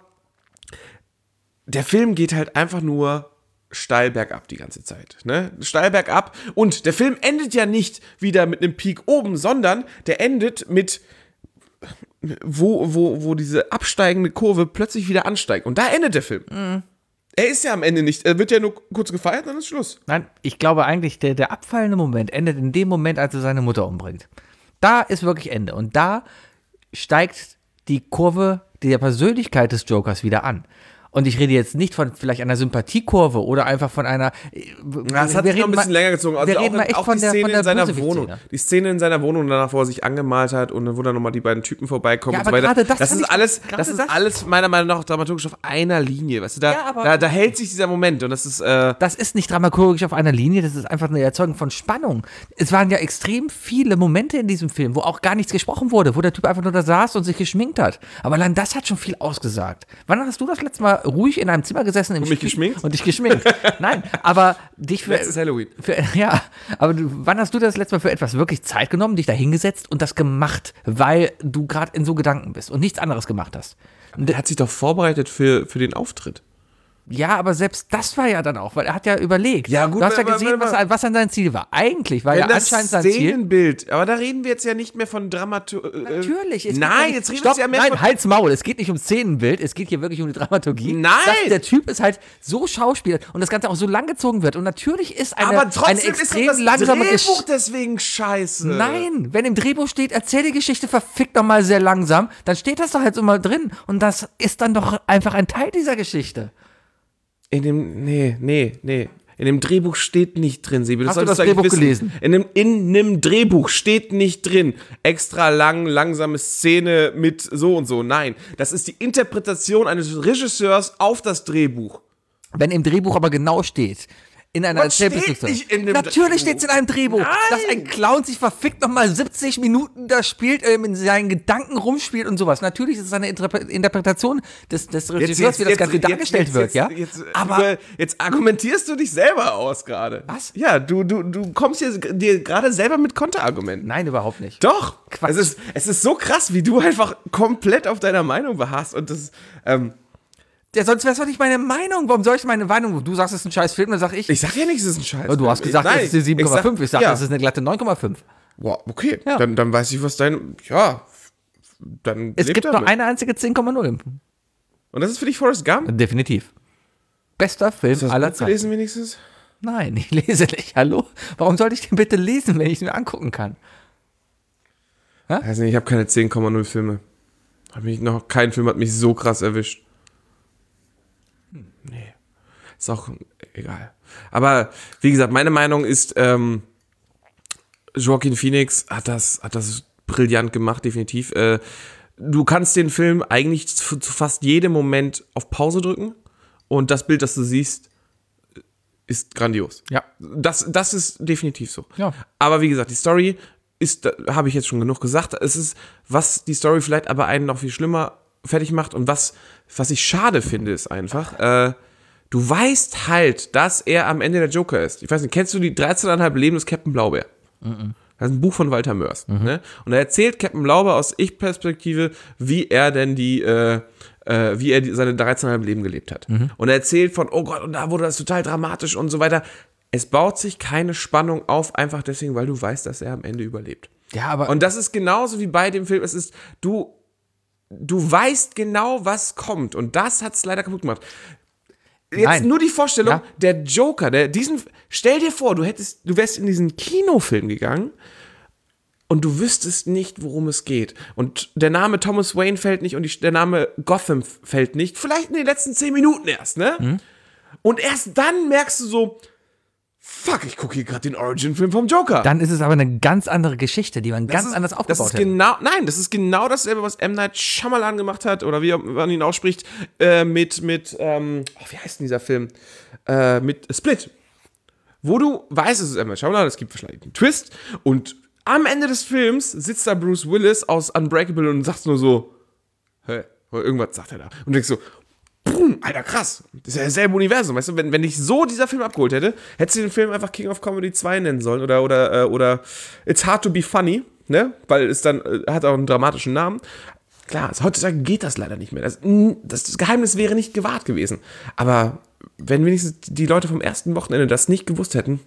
der Film geht halt einfach nur steil bergab die ganze Zeit, ne? Steil bergab. Und der Film endet ja nicht wieder mit einem Peak oben, sondern der endet mit, wo, wo, wo diese absteigende Kurve plötzlich wieder ansteigt. Und da endet der Film. Mhm. Er ist ja am Ende nicht, er wird ja nur kurz gefeiert, dann ist Schluss. Nein, ich glaube eigentlich, der, der abfallende Moment endet in dem Moment, als er seine Mutter umbringt. Da ist wirklich Ende. Und da steigt die Kurve der Persönlichkeit des Jokers wieder an. Und ich rede jetzt nicht von vielleicht einer Sympathiekurve oder einfach von einer. Das hat sich noch ein bisschen länger gezogen. Also wir auch, reden mal echt auch von die der, Szene von der in seiner Bösewichtsszene. Wohnung. Die Szene in seiner Wohnung danach, wo er sich angemalt hat und wo dann nochmal die beiden Typen vorbeikommen Ja, und so aber weiter. gerade das das fand ist ich- alles, gerade das ist das- alles meiner Meinung nach dramaturgisch auf einer Linie. Weißt du, da, Ja, aber- da, da hält sich dieser Moment und das ist. Äh, Das ist nicht dramaturgisch auf einer Linie, das ist einfach eine Erzeugung von Spannung. Es waren ja extrem viele Momente in diesem Film, wo auch gar nichts gesprochen wurde, wo der Typ einfach nur da saß und sich geschminkt hat. Aber allein das hat schon viel ausgesagt. Wann hast du das letzte Mal ruhig in einem Zimmer gesessen im Und mich Spiel- geschminkt? Und dich geschminkt? Nein, aber dich für, letztes Halloween. für ja, aber du, wann hast du das letzte Mal für etwas wirklich Zeit genommen, dich da hingesetzt und das gemacht, weil du gerade in so Gedanken bist und nichts anderes gemacht hast? Der hat sich doch vorbereitet für, für den Auftritt. Ja, aber selbst das war ja dann auch, weil er hat ja überlegt. Ja, gut, du hast ja aber- gesehen, aber- was, was an sein Ziel war. Eigentlich war ja Wenn das anscheinend sein Ziel. Szenenbild, aber da reden wir jetzt ja nicht mehr von Dramatur. Äh, Natürlich. es geht Nein, ja nicht- jetzt reden Stopp, wir ja mehr nein, von. Halt's Maul. Es geht nicht um Szenenbild, es geht hier wirklich um die Dramaturgie. Nein! Dass der Typ ist halt so Schauspieler und das Ganze auch so lang gezogen wird. Und natürlich ist eine, aber eine trotzdem ist extrem doch das langsame Drehbuch Geschichte. deswegen scheiße. Nein, wenn im Drehbuch steht, erzähl die Geschichte verfickt noch mal sehr langsam, dann steht das doch halt so mal drin. Und das ist dann doch einfach ein Teil dieser Geschichte. In dem, nee, nee, nee. In dem Drehbuch steht nicht drin, Sebi. Hast du solltest das eigentlich Drehbuch wissen. gelesen? In dem, in einem Drehbuch steht nicht drin, extra lang, langsame Szene mit so und so. Nein, das ist die Interpretation eines Regisseurs auf das Drehbuch. Wenn im Drehbuch aber genau steht, in einer Was steht Erzählperspektive. nicht in dem Natürlich Drehbuch? steht es in einem Drehbuch, Nein! dass ein Clown sich verfickt nochmal siebzig Minuten da spielt, ähm, in seinen Gedanken rumspielt und sowas. Natürlich ist es eine Interpre- Interpretation des, des Regisseurs, wie das Ganze dargestellt wird, ja? Jetzt, Aber über, jetzt argumentierst du dich selber aus gerade. Was? Ja, du, du, du kommst hier dir gerade selber mit Konterargumenten. nein, überhaupt nicht. Doch. Quatsch. Es ist, es ist so krass, wie du einfach komplett auf deiner Meinung beharrst und das, ähm, Ja, sonst wäre es doch nicht meine Meinung. Warum soll ich meine Meinung? Du sagst, es ist ein scheiß Film, dann sag ich. ich sag ja nicht, es ist ein Scheiß. Oh, du hast gesagt, Nein, es ist eine sieben Komma fünf. Ich sag, ja. es ist eine glatte neun Komma fünf. Wow, okay. Ja. Dann, dann weiß ich, was dein, ja, dann Es lebt gibt damit. nur eine einzige zehn Komma null. Und das ist für dich Forrest Gump? Definitiv. Bester Film Hast du das aller Buch Zeiten. gelesen wenigstens? Nein, ich lese nicht. Hallo? Warum sollte ich den bitte lesen, wenn ich ihn mir angucken kann? Weiß nicht, ich habe keine zehn Komma null Filme. Hab mich noch, kein Film hat mich so krass erwischt. Nee. Ist auch egal. Aber wie gesagt, meine Meinung ist, ähm, Joaquin Phoenix hat das, hat das brillant gemacht, definitiv. Äh, du kannst den Film eigentlich zu, zu fast jedem Moment auf Pause drücken und das Bild, das du siehst, ist grandios. Ja. Das, das ist definitiv so. Ja. Aber wie gesagt, die Story ist, habe ich jetzt schon genug gesagt, es ist, was die Story vielleicht aber einen noch viel schlimmer fertig macht und was, was ich schade finde, ist einfach, äh, du weißt halt, dass er am Ende der Joker ist. Ich weiß nicht, kennst du die dreizehn Komma fünf Leben des Captain Blaubeer? Mhm. Das ist ein Buch von Walter Mörs. Mhm. Ne? Und er erzählt Captain Blaubeer aus Ich-Perspektive, wie er denn die, äh, äh, wie er die, seine dreizehn Komma fünf Leben gelebt hat. Mhm. Und er erzählt von, oh Gott, und da wurde das total dramatisch und so weiter. Es baut sich keine Spannung auf, einfach deswegen, weil du weißt, dass er am Ende überlebt. Ja, aber. Und das ist genauso wie bei dem Film. Es ist, du, du weißt genau, was kommt. Und das hat es leider kaputt gemacht. Jetzt Nein. nur die Vorstellung, Ja. der Joker, der diesen, stell dir vor, du hättest, du wärst in diesen Kinofilm gegangen und du wüsstest nicht, worum es geht. Und der Name Thomas Wayne fällt nicht und die, der Name Gotham fällt nicht. Vielleicht in den letzten zehn Minuten erst, ne? Mhm. Und erst dann merkst du so, fuck, ich gucke hier gerade den Origin-Film vom Joker. Dann ist es aber eine ganz andere Geschichte, die man Das ganz ist, anders aufgebaut das ist hätte. genau, nein, das ist genau dasselbe, was M. Night Shyamalan gemacht hat, oder wie man ihn ausspricht, äh, mit, mit, ähm, oh, wie heißt denn dieser Film? Äh, mit Split. Wo du weißt, es ist M. Night Shyamalan, es gibt wahrscheinlich einen Twist, und am Ende des Films sitzt da Bruce Willis aus Unbreakable und sagt nur so, hä, oder irgendwas sagt er da. Und du denkst so, boom, Alter, krass. Das ist ja dasselbe Universum, weißt du? Wenn, wenn dich so dieser Film abgeholt hätte, hättest du den Film einfach King of Comedy zwei nennen sollen oder, oder, äh, oder It's Hard to be Funny, ne? Weil es dann, äh, hat auch einen dramatischen Namen. Klar, also heutzutage geht das leider nicht mehr. Das, das, das Geheimnis wäre nicht gewahrt gewesen. Aber wenn wenigstens die Leute vom ersten Wochenende das nicht gewusst hätten,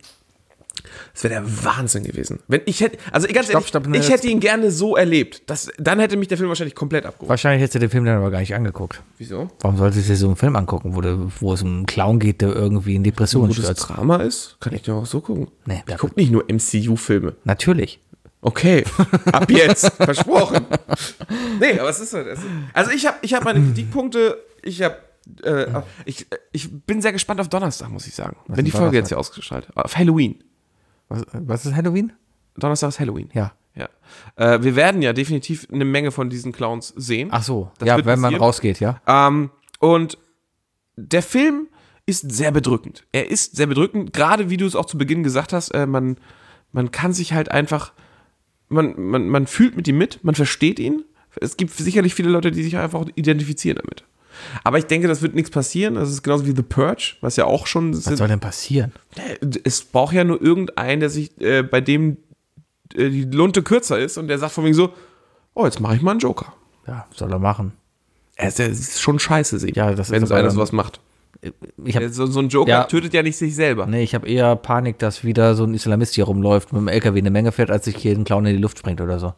das wäre der Wahnsinn gewesen. Wenn ich hätte, also ganz Stopp, ehrlich, stopp, ne, ich hätte ihn gerne so erlebt. Das, dann hätte mich der Film wahrscheinlich komplett abgeholt. Wahrscheinlich hättest du den Film dann aber gar nicht angeguckt. Wieso? Warum solltest du dir so einen Film angucken, wo, du, wo es um einen Clown geht, der irgendwie in Depressionen Wo das stürzt? Drama ist, kann ich doch auch so gucken. Nee, ich gucke nicht nur M C U-Filme. Natürlich. Okay, ab jetzt, versprochen. Nee, aber es ist so. Also ich habe ich hab meine Kritikpunkte, ich habe Äh, ich, ich bin sehr gespannt auf Donnerstag, muss ich sagen. Was wenn die ist Folge jetzt Donnerstag? hier ausgestrahlt. Auf Halloween. Was, was ist Halloween? Donnerstag ist Halloween. Ja. Ja. Äh, wir werden ja definitiv eine Menge von diesen Clowns sehen. Ach so, Das ja, wird wenn man passieren. rausgeht, ja. Ähm, und der Film ist sehr bedrückend. Er ist sehr bedrückend, gerade wie du es auch zu Beginn gesagt hast, äh, man, man kann sich halt einfach, man, man, man fühlt mit ihm mit, man versteht ihn. Es gibt sicherlich viele Leute, die sich einfach identifizieren damit. Aber ich denke, das wird nichts passieren. Das ist genauso wie The Purge, was ja auch schon. Was soll denn passieren? Es braucht ja nur irgendeinen, der sich, äh, bei dem äh, die Lunte kürzer ist und der sagt von wegen so, oh, jetzt mache ich mal einen Joker. Ja, soll er machen. Es ist schon scheiße, sehen, Ja, das ist wenn so aber einer dann- sowas macht. Ich hab, So, so ein Joker Ja. tötet ja nicht sich selber. nee, ich habe eher Panik, dass wieder so ein Islamist hier rumläuft, mit dem L K W eine Menge fährt, als sich hier ein Clown in die Luft springt oder so.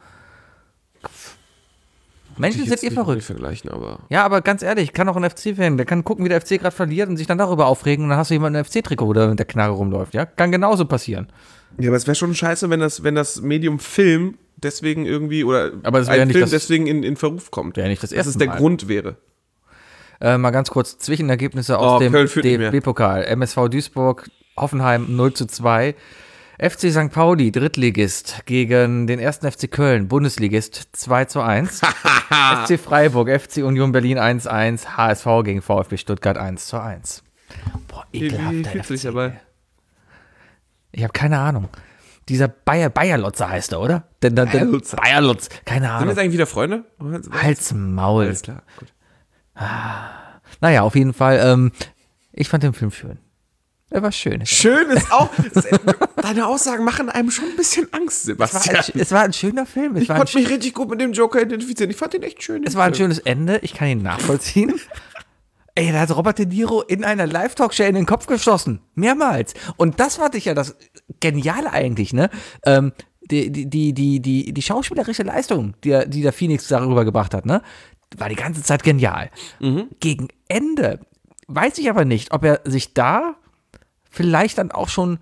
Menschen Ich sind jetzt ihr nicht verrückt. vergleichen, aber Ja, aber ganz ehrlich, kann auch ein F C-Fan, der kann gucken, wie der F C gerade verliert und sich dann darüber aufregen und dann hast du jemanden im F C-Trikot, der mit der Knarre rumläuft, ja? Kann genauso passieren. ja, aber es wäre schon scheiße, wenn das, wenn das Medium Film deswegen irgendwie oder Aber das wäre ein nicht Film das- deswegen in, in Verruf kommt. Wäre nicht das Dass erste es der Mal. Grund wäre. Äh, mal ganz kurz Zwischenergebnisse aus Oh, dem Köln führt nicht D F B-Pokal. M S V Duisburg, Hoffenheim null zu zwei. F C Sankt Pauli, Drittligist, gegen den ersten F C Köln, Bundesligist, zwei zu eins. F C Freiburg, F C Union Berlin eins zu eins. H S V gegen VfB Stuttgart eins zu eins. Boah, Wie, ekelhaft. wie der fühlst du dich F C, dabei? ey. Ich habe keine Ahnung. Dieser Bayer, Bayerlotzer heißt er, oder? Denn, denn, denn, Bayerlotzer. Bayerlotz, keine Sind wir Ahnung. jetzt eigentlich wieder Freunde? Halt's Maul. Alles klar, gut. Naja, auf jeden Fall, ähm, ich fand den Film schön. Er war schön. Schön ist auch, das, deine Aussagen machen einem schon ein bisschen Angst, Es war, Sebastian. ein, es war ein schöner Film. Es Ich war ein, konnte mich richtig gut mit dem Joker identifizieren. Ich fand ihn echt schön. es war ein schönes Ende. Ich kann ihn nachvollziehen. Ey, da hat Robert De Niro in einer Live-Talkshow in den Kopf geschossen. Mehrmals. Und das fand ich ja das Geniale eigentlich, ne? Ähm, die, die, die, die, die, die schauspielerische Leistung, die, der- die der Phoenix darüber gebracht hat, ne? War die ganze Zeit genial. Gegen Ende weiß ich aber nicht, ob er sich da vielleicht dann auch schon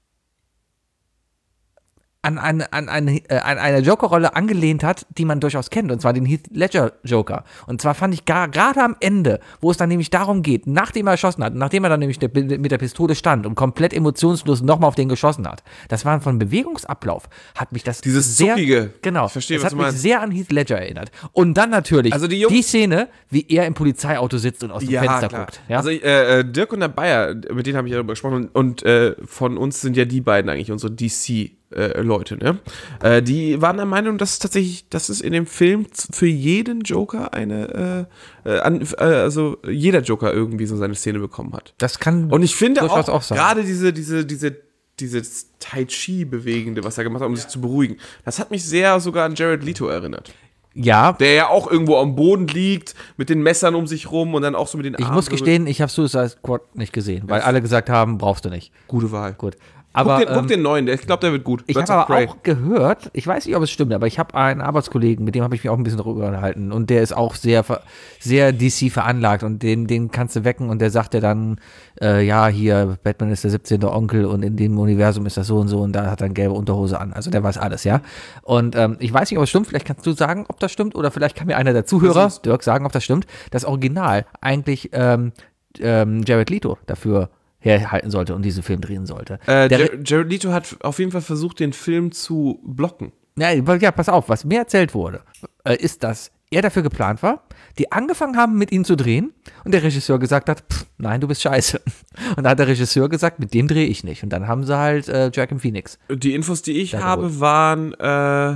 an eine, an eine, äh, an eine Joker-Rolle angelehnt hat, die man durchaus kennt, und zwar den Heath Ledger-Joker. Und zwar fand ich gar- gerade am Ende, wo es dann nämlich darum geht, nachdem er erschossen hat, nachdem er dann nämlich der, mit der Pistole stand und komplett emotionslos nochmal auf den geschossen hat, das war von Bewegungsablauf, hat mich das Dieses sehr, Zuckige. genau, Ich verstehe, das was hat du mich meinst. sehr an Heath Ledger erinnert. Und dann natürlich Also die Jungs- Szene, wie er im Polizeiauto sitzt und aus dem Fenster guckt. Ja? Also äh, äh, Dirk und der Bayer, mit denen habe ich ja darüber gesprochen und, und äh, von uns sind ja die beiden eigentlich unsere D C-Leute, ne? Äh, die waren der Meinung, dass es tatsächlich, dass es in dem Film z- für jeden Joker eine, äh, äh, an, äh, also jeder Joker irgendwie so seine Szene bekommen hat. Das kann Und ich finde durchaus auch, auch sein. gerade diese, diese, diese, dieses Tai Chi-Bewegende, was er gemacht hat, um sich zu beruhigen, das hat mich sehr sogar an Jared Leto erinnert. Ja, Der ja auch irgendwo am Boden liegt, mit den Messern um sich rum und dann auch so mit den ich Armen. muss so- gestehen, ich habe Suicide Squad nicht gesehen, weil alle gesagt haben, brauchst du nicht. Gute Wahl. Gut. Aber, Aber guck, den, guck ähm, den neuen, der, ich glaube, der wird gut. ich Birds habe of aber Prey. auch gehört, ich weiß nicht, ob es stimmt, aber ich habe einen Arbeitskollegen, mit dem habe ich mich auch ein bisschen darüber unterhalten, und der ist auch sehr, ver- sehr D C veranlagt, und den, den kannst du wecken, und der sagt dir dann, äh, ja, hier, Batman ist der siebzehnte Onkel und in dem Universum ist das so und so, und da hat er eine gelbe Unterhose an. Also der weiß alles, ja. Und ähm, ich weiß nicht, ob es stimmt, vielleicht kannst du sagen, ob das stimmt, oder vielleicht kann mir einer der Zuhörer, Versuch's. Dirk, sagen, ob das stimmt, das Original eigentlich ähm, ähm, Jared Leto dafür herhalten sollte und diesen Film drehen sollte. Äh, Der- Jar- Jared Leto hat auf jeden Fall versucht, den Film zu blocken. Ja, ja, pass auf, was mir erzählt wurde, äh, ist, dass er dafür geplant war, die angefangen haben, mit ihm zu drehen, und der Regisseur gesagt hat, pff, nein, du bist scheiße. Und da hat der Regisseur gesagt, mit dem drehe ich nicht. Und dann haben sie halt äh, Joaquin Phoenix. Die Infos, die ich Ja, habe, waren, äh,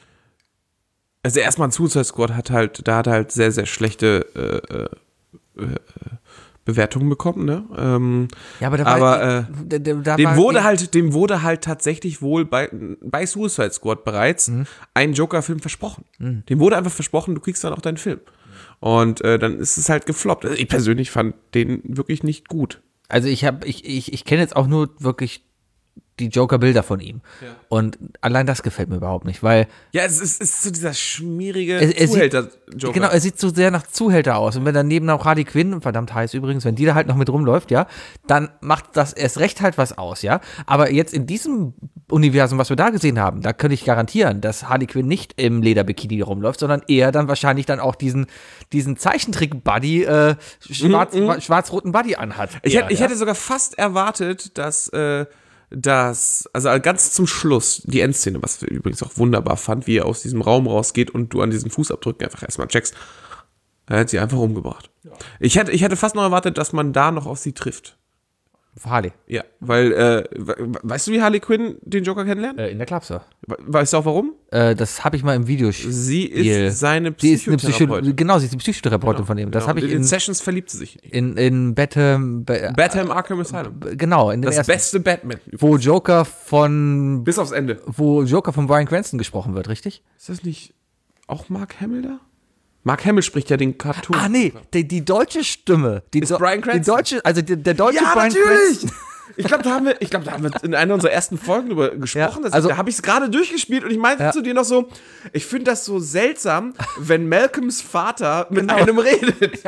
also erstmal Suicide Squad hat halt, da hat er halt sehr, sehr schlechte äh, äh, Bewertungen bekommen, ne? Ähm, Ja, aber da aber war, äh, da, da, da dem war wurde halt, dem wurde halt tatsächlich wohl bei, bei Suicide Squad bereits Mhm. ein Joker-Film versprochen. Dem wurde einfach versprochen, du kriegst dann auch deinen Film. Und äh, dann ist es halt gefloppt. Also ich persönlich fand den wirklich nicht gut. Also ich habe, ich, ich, ich kenne jetzt auch nur wirklich die Joker-Bilder von ihm. Ja. Und allein das gefällt mir überhaupt nicht, weil Ja, es ist, es ist so dieser schmierige Er- er sieht- Zuhälter-Joker. genau, er sieht so sehr nach Zuhälter aus. Und wenn daneben auch Harley Quinn, verdammt heiß übrigens, wenn die da halt noch mit rumläuft, ja, dann macht das erst recht halt was aus, ja. Aber jetzt in diesem Universum, was wir da gesehen haben, da könnte ich garantieren, dass Harley Quinn nicht im Lederbikini rumläuft, sondern eher dann wahrscheinlich dann auch diesen, diesen Zeichentrick-Buddy, äh, schwarz, Mhm. schwarz-roten Buddy anhat. Ich, eher, hätte, ich ja? hätte sogar fast erwartet, dass, äh, dass, also ganz zum Schluss, die Endszene, was ich übrigens auch wunderbar fand, wie er aus diesem Raum rausgeht und du an diesen Fußabdrücken einfach erstmal checkst, er hat sie einfach umgebracht. Ich hätte, ich hätte fast noch erwartet, dass man da noch auf sie trifft. Harley. Ja, weil, äh, we- weißt du, wie Harley Quinn den Joker kennenlernt? Äh, in der Klapse. We- Weißt du auch warum? Äh, das habe ich mal im Video. Sie ist seine Sie ist eine Psycho Psychotherapeutin. genau, sie ist die Psychotherapeutin von ihm. Das Genau. habe ich in, in in, Sessions verliebt sie sich. in, in Batman, Ba- Batman Arkham Asylum. genau, in dem Das ersten, beste Batman. wo Joker von, Bis aufs Ende. wo Joker von Bryan Cranston gesprochen wird, richtig? Ist das nicht auch Mark Hamill da? Mark Hamill spricht ja den Cartoon. Ah, nee, die, die deutsche Stimme. Die, Ist Do- Bryan die Cranston? deutsche, also der, der deutsche Ja, Bryan natürlich! Cranston. Ich glaube, da haben wir, ich glaube, da haben wir in einer unserer ersten Folgen drüber gesprochen. Ja, Das- also- da habe ich es gerade durchgespielt und ich meinte Ja. zu dir noch so, ich finde das so seltsam, wenn Malcolms Vater mit Genau. einem redet.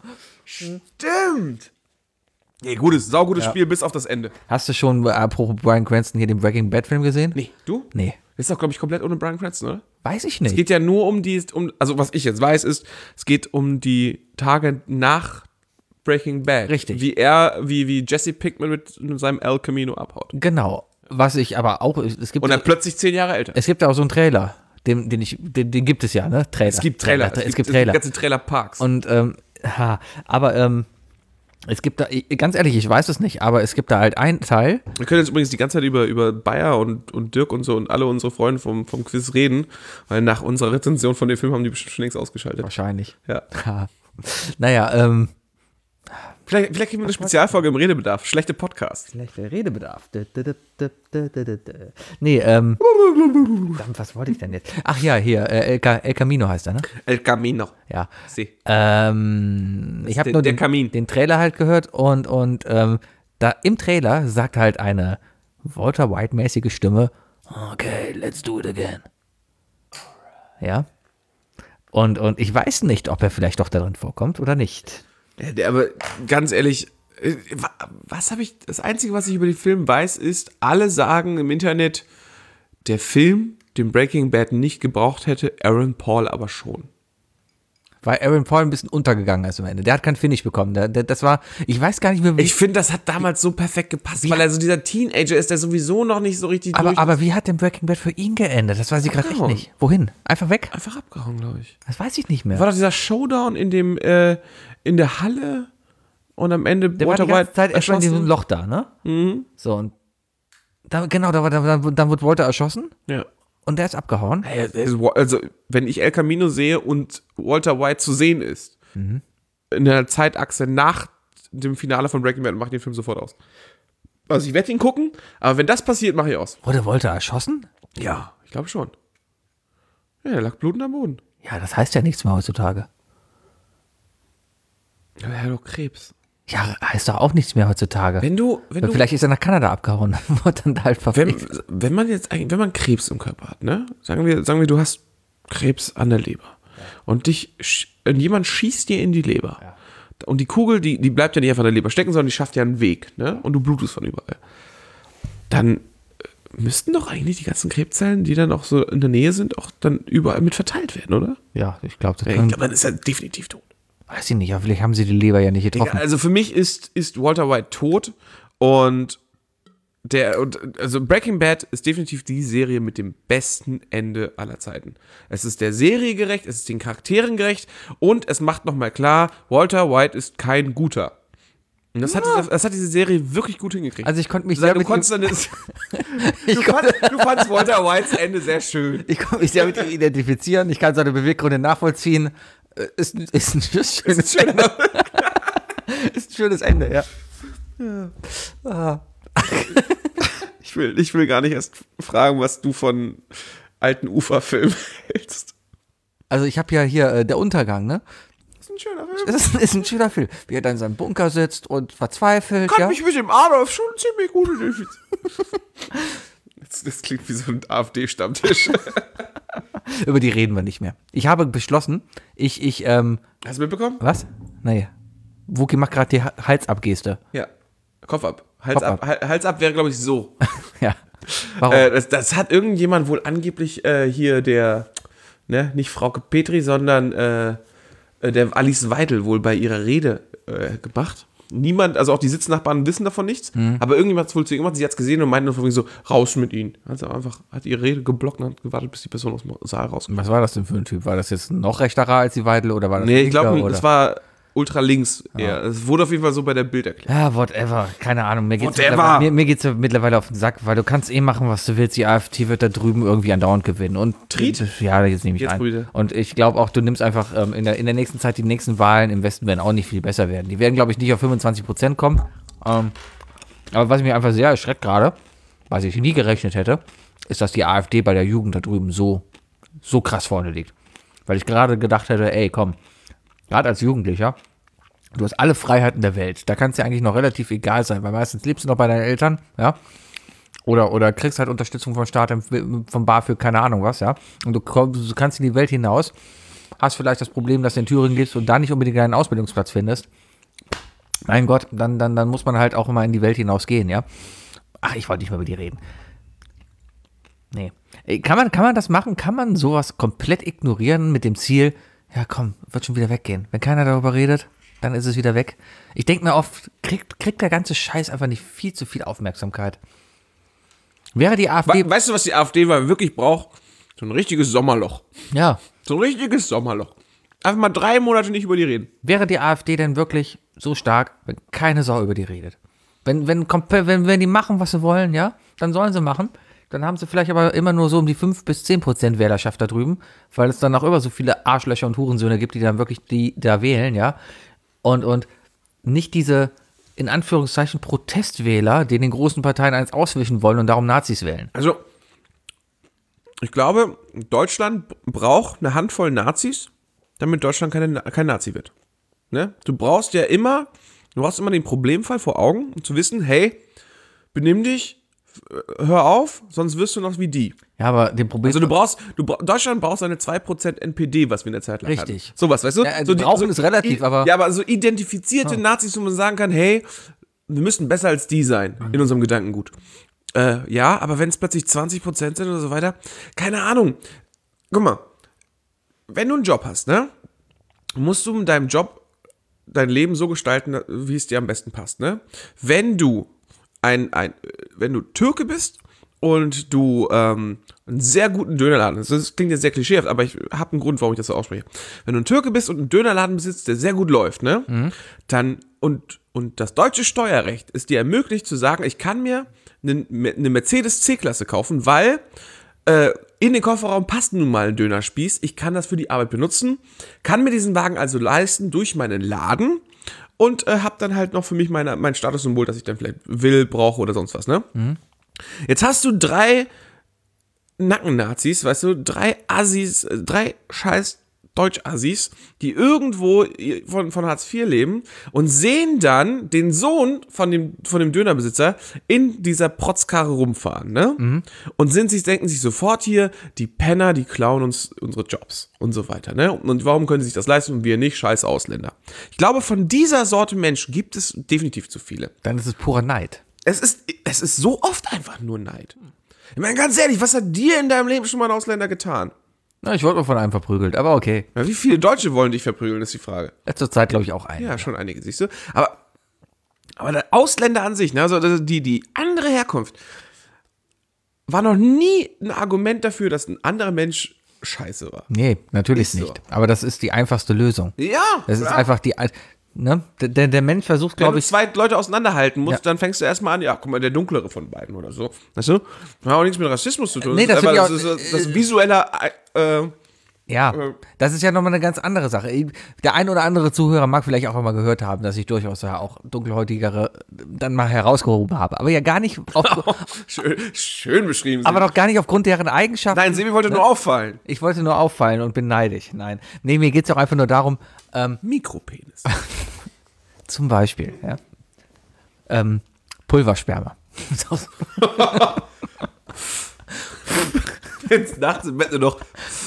Stimmt. Nee, gutes, saugutes Spiel bis auf das Ende. Hast du schon, äh, apropos Bryan Cranston, hier den Breaking Bad Film gesehen? Nee, du? Nee. Das ist doch, glaube ich, komplett ohne Bryan Cranston, oder? Weiß ich Es nicht. geht ja nur um die, um, also was ich jetzt weiß, ist, es geht um die Tage nach Breaking Bad. Richtig. Wie er, wie, wie Jesse Pinkman mit seinem El Camino abhaut. Genau. Was ich aber auch, es gibt, Und dann plötzlich zehn Jahre älter. es gibt ja auch so einen Trailer, den, den ich, den, den gibt es ja, ne? Trailer. Es gibt Trailer. Es, gibt Trailer. ganze Trailerparks. Und, ähm, ha, aber, ähm, es gibt da, ganz ehrlich, ich weiß es nicht, aber es gibt da halt einen Teil. Wir können jetzt übrigens die ganze Zeit über, über Bayer und, und Dirk und so und alle unsere Freunde vom, vom Quiz reden, weil nach unserer Rezension von dem Film haben die bestimmt schon längst ausgeschaltet. Wahrscheinlich. Ja. Ha. Naja, ähm, Vielleicht, vielleicht kriegen wir eine Spezialfolge im Redebedarf. Schlechte Podcasts. Schlechter Redebedarf. Dö, dö, dö, dö, dö, dö, dö. Nee, ähm. Verdammt, was wollte ich denn jetzt? Ach ja, hier, äh, El, Ca- El Camino heißt er, ne? El Camino. Ja. Sí. Ähm, ich habe der- nur der den, Kamin. den Trailer halt gehört und, und ähm, da im Trailer sagt halt eine Walter White-mäßige Stimme, okay, let's do it again. Ja. Und, und ich weiß nicht, ob er vielleicht doch darin vorkommt oder nicht. Ja, der, aber ganz ehrlich, äh, wa- was habe ich, das Einzige, was ich über den Film weiß, ist, alle sagen im Internet, der Film, den Breaking Bad nicht gebraucht hätte, Aaron Paul aber schon. Weil Aaron Paul ein bisschen untergegangen ist am Ende. Der hat keinen Finish bekommen. Der, der, das war, ich weiß gar nicht mehr, wie. Ich finde, das hat damals so perfekt gepasst, weil er so dieser Teenager ist, der sowieso noch nicht so richtig aber, durch aber wie hat denn Breaking Bad für ihn geendet? Das weiß ich gerade echt Abgehauen. nicht. Wohin? Einfach weg? einfach abgehauen, glaube ich. Das weiß ich nicht mehr. War doch dieser Showdown in dem, äh, in der Halle und am Ende Der war die ganze Zeit erstmal in diesem Loch da, ne? Mhm. So, und da, genau, da war, da, dann, dann wurde Walter erschossen Ja. und der ist abgehauen. Also, wenn ich El Camino sehe und Walter White zu sehen ist, Mhm. in der Zeitachse nach dem Finale von Breaking Bad, mache ich den Film sofort aus. Also, ich werde ihn gucken, aber wenn das passiert, mache ich aus. Wurde Walter erschossen? Ja, ich glaube schon. Ja, der lag blutend am Boden. Ja, das heißt ja nichts mehr heutzutage. Aber er hat doch Krebs. Ja, heißt doch auch nichts mehr heutzutage. Wenn du, wenn du, Vielleicht ist er nach Kanada abgehauen, wurde dann da halt wenn, verpflichtet. wenn man jetzt eigentlich, wenn man Krebs im Körper hat, ne? Sagen wir, sagen wir, du hast Krebs an der Leber. Und dich, sch- und jemand schießt dir in die Leber. Ja. Und die Kugel, die, die bleibt ja nicht einfach in der Leber stecken, sondern die schafft ja einen Weg, ne? Und du blutest von überall. Dann äh, müssten doch eigentlich die ganzen Krebszellen, die dann auch so in der Nähe sind, auch dann überall mit verteilt werden, oder? Ja, ich glaube, das Ja, ich kann, glaube, dann ist er definitiv tot. weiß ich nicht, aber vielleicht haben sie die Leber ja nicht getroffen. Also für mich ist, ist Walter White tot und der, und also Breaking Bad ist definitiv die Serie mit dem besten Ende aller Zeiten. Es ist der Serie gerecht, es ist den Charakteren gerecht und es macht nochmal klar, Walter White ist kein Guter. Und das, hat, das hat diese Serie wirklich gut hingekriegt. Also ich konnte mich Sag, sehr du, mit konntest ihm, dann, du, fand, du fandst Walter Whites Ende sehr schön. ich konnte mich sehr mit ihm identifizieren, ich kann seine Beweggründe nachvollziehen. Äh, Ist, ist, ein schönes Ist schön, Ende. Ist ein schönes Ende, ja. ja. Ah. ich, will, ich will gar nicht erst fragen, was du von alten Uferfilmen hältst. Also ich habe ja hier äh, der Untergang, ne? ist ein schöner Film. Das ist, ist ein schöner Film. Wie er dann in seinem Bunker sitzt und verzweifelt. Kann ja? mich mit dem Adolf schon ziemlich gut identifizieren. das, das klingt wie so ein AfD-Stammtisch. Über die reden wir nicht mehr. Ich habe beschlossen, ich, ich, ähm. Hast du mitbekommen? Was? Naja. Wookie macht gerade die Halsabgeste. Ja. Kopf ab. Hals Kopf ab. ab. Hals ab wäre, glaube ich, so. Ja. Warum? Äh, das, das hat irgendjemand wohl angeblich äh, hier der, ne, nicht Frauke Petri, sondern äh, der Alice Weidel wohl bei ihrer Rede äh, gemacht. Niemand, also auch die Sitznachbarn wissen davon nichts, mhm. aber irgendjemand hat es wohl zu ihr gemacht, sie hat es gesehen und meinte nur so, raus mit ihnen. Also einfach, hat ihre Rede geblockt und hat gewartet, bis die Person aus dem Saal rauskommt. Was war das denn für ein Typ? War das jetzt noch rechterer als die Weidel oder war das Nee, ich glaube, oder? es war ultra links eher. Es wurde auf jeden Fall so bei der Bild erklärt. Ja, whatever. Keine Ahnung. Mir geht's Whatever. mittlerweile, mir, mir geht's ja mittlerweile auf den Sack, weil du kannst eh machen, was du willst. Die AfD wird da drüben irgendwie andauernd gewinnen. Und Tritt? Ja, jetzt nehme ich Jetzt ein. bitte. Und ich glaube auch, du nimmst einfach ähm, in, der, in der nächsten Zeit, die nächsten Wahlen im Westen werden auch nicht viel besser werden. Die werden, glaube ich, nicht auf fünfundzwanzig Prozent kommen. Ähm, aber was mich einfach sehr erschreckt gerade, was ich nie gerechnet hätte, ist, dass die AfD bei der Jugend da drüben so, so krass vorne liegt. Weil ich gerade gedacht hätte, ey, komm, gerade als Jugendlicher, du hast alle Freiheiten der Welt. Da kann es dir eigentlich noch relativ egal sein, weil meistens lebst du noch bei deinen Eltern, ja. Oder, oder kriegst halt Unterstützung vom Staat, vom BAföG, keine Ahnung was, ja. Und du, kommst, du kannst in die Welt hinaus, hast vielleicht das Problem, dass du in Thüringen lebst und da nicht unbedingt einen Ausbildungsplatz findest. Mein Gott, dann, dann, dann muss man halt auch immer in die Welt hinausgehen, ja. Ach, ich wollte nicht mehr über die reden. Nee. Kann man, kann man das machen? Kann man sowas komplett ignorieren mit dem Ziel, ja komm, wird schon wieder weggehen. Wenn keiner darüber redet, dann ist es wieder weg. Ich denke mir oft, kriegt, kriegt der ganze Scheiß einfach nicht viel zu viel Aufmerksamkeit. Wäre die AfD... We- weißt du, was die AfD wirklich braucht? So ein richtiges Sommerloch. Ja. So ein richtiges Sommerloch. Einfach mal drei Monate nicht über die reden. Wäre die AfD denn wirklich so stark, wenn keine Sau über die redet? Wenn, wenn, wenn, wenn die machen, was sie wollen, ja, dann sollen sie machen. Dann haben sie vielleicht aber immer nur so um die fünf bis zehn Prozent Wählerschaft da drüben, weil es dann auch immer so viele Arschlöcher und Hurensöhne gibt, die dann wirklich die da wählen, ja. Und, und nicht diese, in Anführungszeichen, Protestwähler, die den großen Parteien eins auswischen wollen und darum Nazis wählen. Also, ich glaube, Deutschland braucht eine Handvoll Nazis, damit Deutschland keine, kein Nazi wird. Ne? Du brauchst ja immer, du brauchst immer den Problemfall vor Augen, um zu wissen, hey, benimm dich, hör auf, sonst wirst du noch wie die. Ja, aber den Problem... Also du brauchst, du, Deutschland braucht seine zwei Prozent N P D, was wir in der Zeit lang hatten. Richtig. Sowas, weißt du? Ja, so brauchen ist relativ, i- aber... Ja, aber so identifizierte Ja. Nazis, wo man sagen kann, hey, wir müssen besser als die sein, Mhm. in unserem Gedankengut. Äh, ja, aber wenn es plötzlich zwanzig Prozent sind oder so weiter, keine Ahnung. Guck mal, wenn du einen Job hast, ne, musst du in deinem Job dein Leben so gestalten, wie es dir am besten passt, ne? Wenn du ein, ein wenn du Türke bist und du ähm, einen sehr guten Dönerladen hast, das klingt jetzt sehr klischeehaft, aber ich habe einen Grund, warum ich das so ausspreche. Wenn du ein Türke bist und einen Dönerladen besitzt, der sehr gut läuft, ne, mhm. dann und und das deutsche Steuerrecht ist dir ermöglicht zu sagen, ich kann mir eine, eine Mercedes C-Klasse kaufen, weil äh, in den Kofferraum passt nun mal ein Dönerspieß, ich kann das für die Arbeit benutzen, kann mir diesen Wagen also leisten durch meinen Laden und äh, hab dann halt noch für mich meine, mein Statussymbol, das ich dann vielleicht will, brauche oder sonst was, ne? Mhm. Jetzt hast du drei Nacken-Nazis, weißt du, drei Assis, äh, drei scheiß Deutsch-Assis, die irgendwo von, von Hartz vier leben und sehen dann den Sohn von dem, von dem Dönerbesitzer in dieser Protzkarre rumfahren, ne? Mhm. Und sind sich, denken sich sofort hier, die Penner, die klauen uns unsere Jobs und so weiter, ne? Und warum können sie sich das leisten und wir nicht, scheiß Ausländer? Ich glaube, von dieser Sorte Menschen gibt es definitiv zu viele. Dann ist es purer Neid. Es ist, es ist so oft einfach nur Neid. Ich meine, ganz ehrlich, was hat dir in deinem Leben schon mal ein Ausländer getan? Na, ich wurde mal von einem verprügelt, aber okay. Ja, wie viele Deutsche wollen dich verprügeln, ist die Frage. Zur Zeit glaube ich auch einen. Ja, schon einige, siehst du. Aber, aber der Ausländer an sich, ne, also die, die andere Herkunft, war noch nie ein Argument dafür, dass ein anderer Mensch scheiße war. Nee, natürlich Ist so. nicht. Aber das ist die einfachste Lösung. Ja, Das ist klar. einfach die, ne? Der, der Mensch versucht, Wenn glaube du ich, zwei Leute auseinanderhalten musst, Ja. dann fängst du erstmal an, ja, guck mal, der dunklere von beiden oder so. Weißt du? Das hat auch nichts mit Rassismus zu tun. Nee, das ist find einfach- ich das, auch- ist, das ist visueller, äh, Ja, das ist ja nochmal eine ganz andere Sache. Der ein oder andere Zuhörer mag vielleicht auch mal gehört haben, dass ich durchaus ja auch dunkelhäutigere dann mal herausgehoben habe. Aber ja gar nicht, auf, schön, schön beschrieben. aber doch gar nicht aufgrund deren Eigenschaften. Nein, Sebi wollte ne? nur auffallen. Ich wollte nur auffallen und bin neidisch. Nein, nee, mir geht es auch einfach nur darum, ähm, Mikropenis. zum Beispiel, ja, ähm, Pulversperma. Jetzt nachts im Bett nur noch.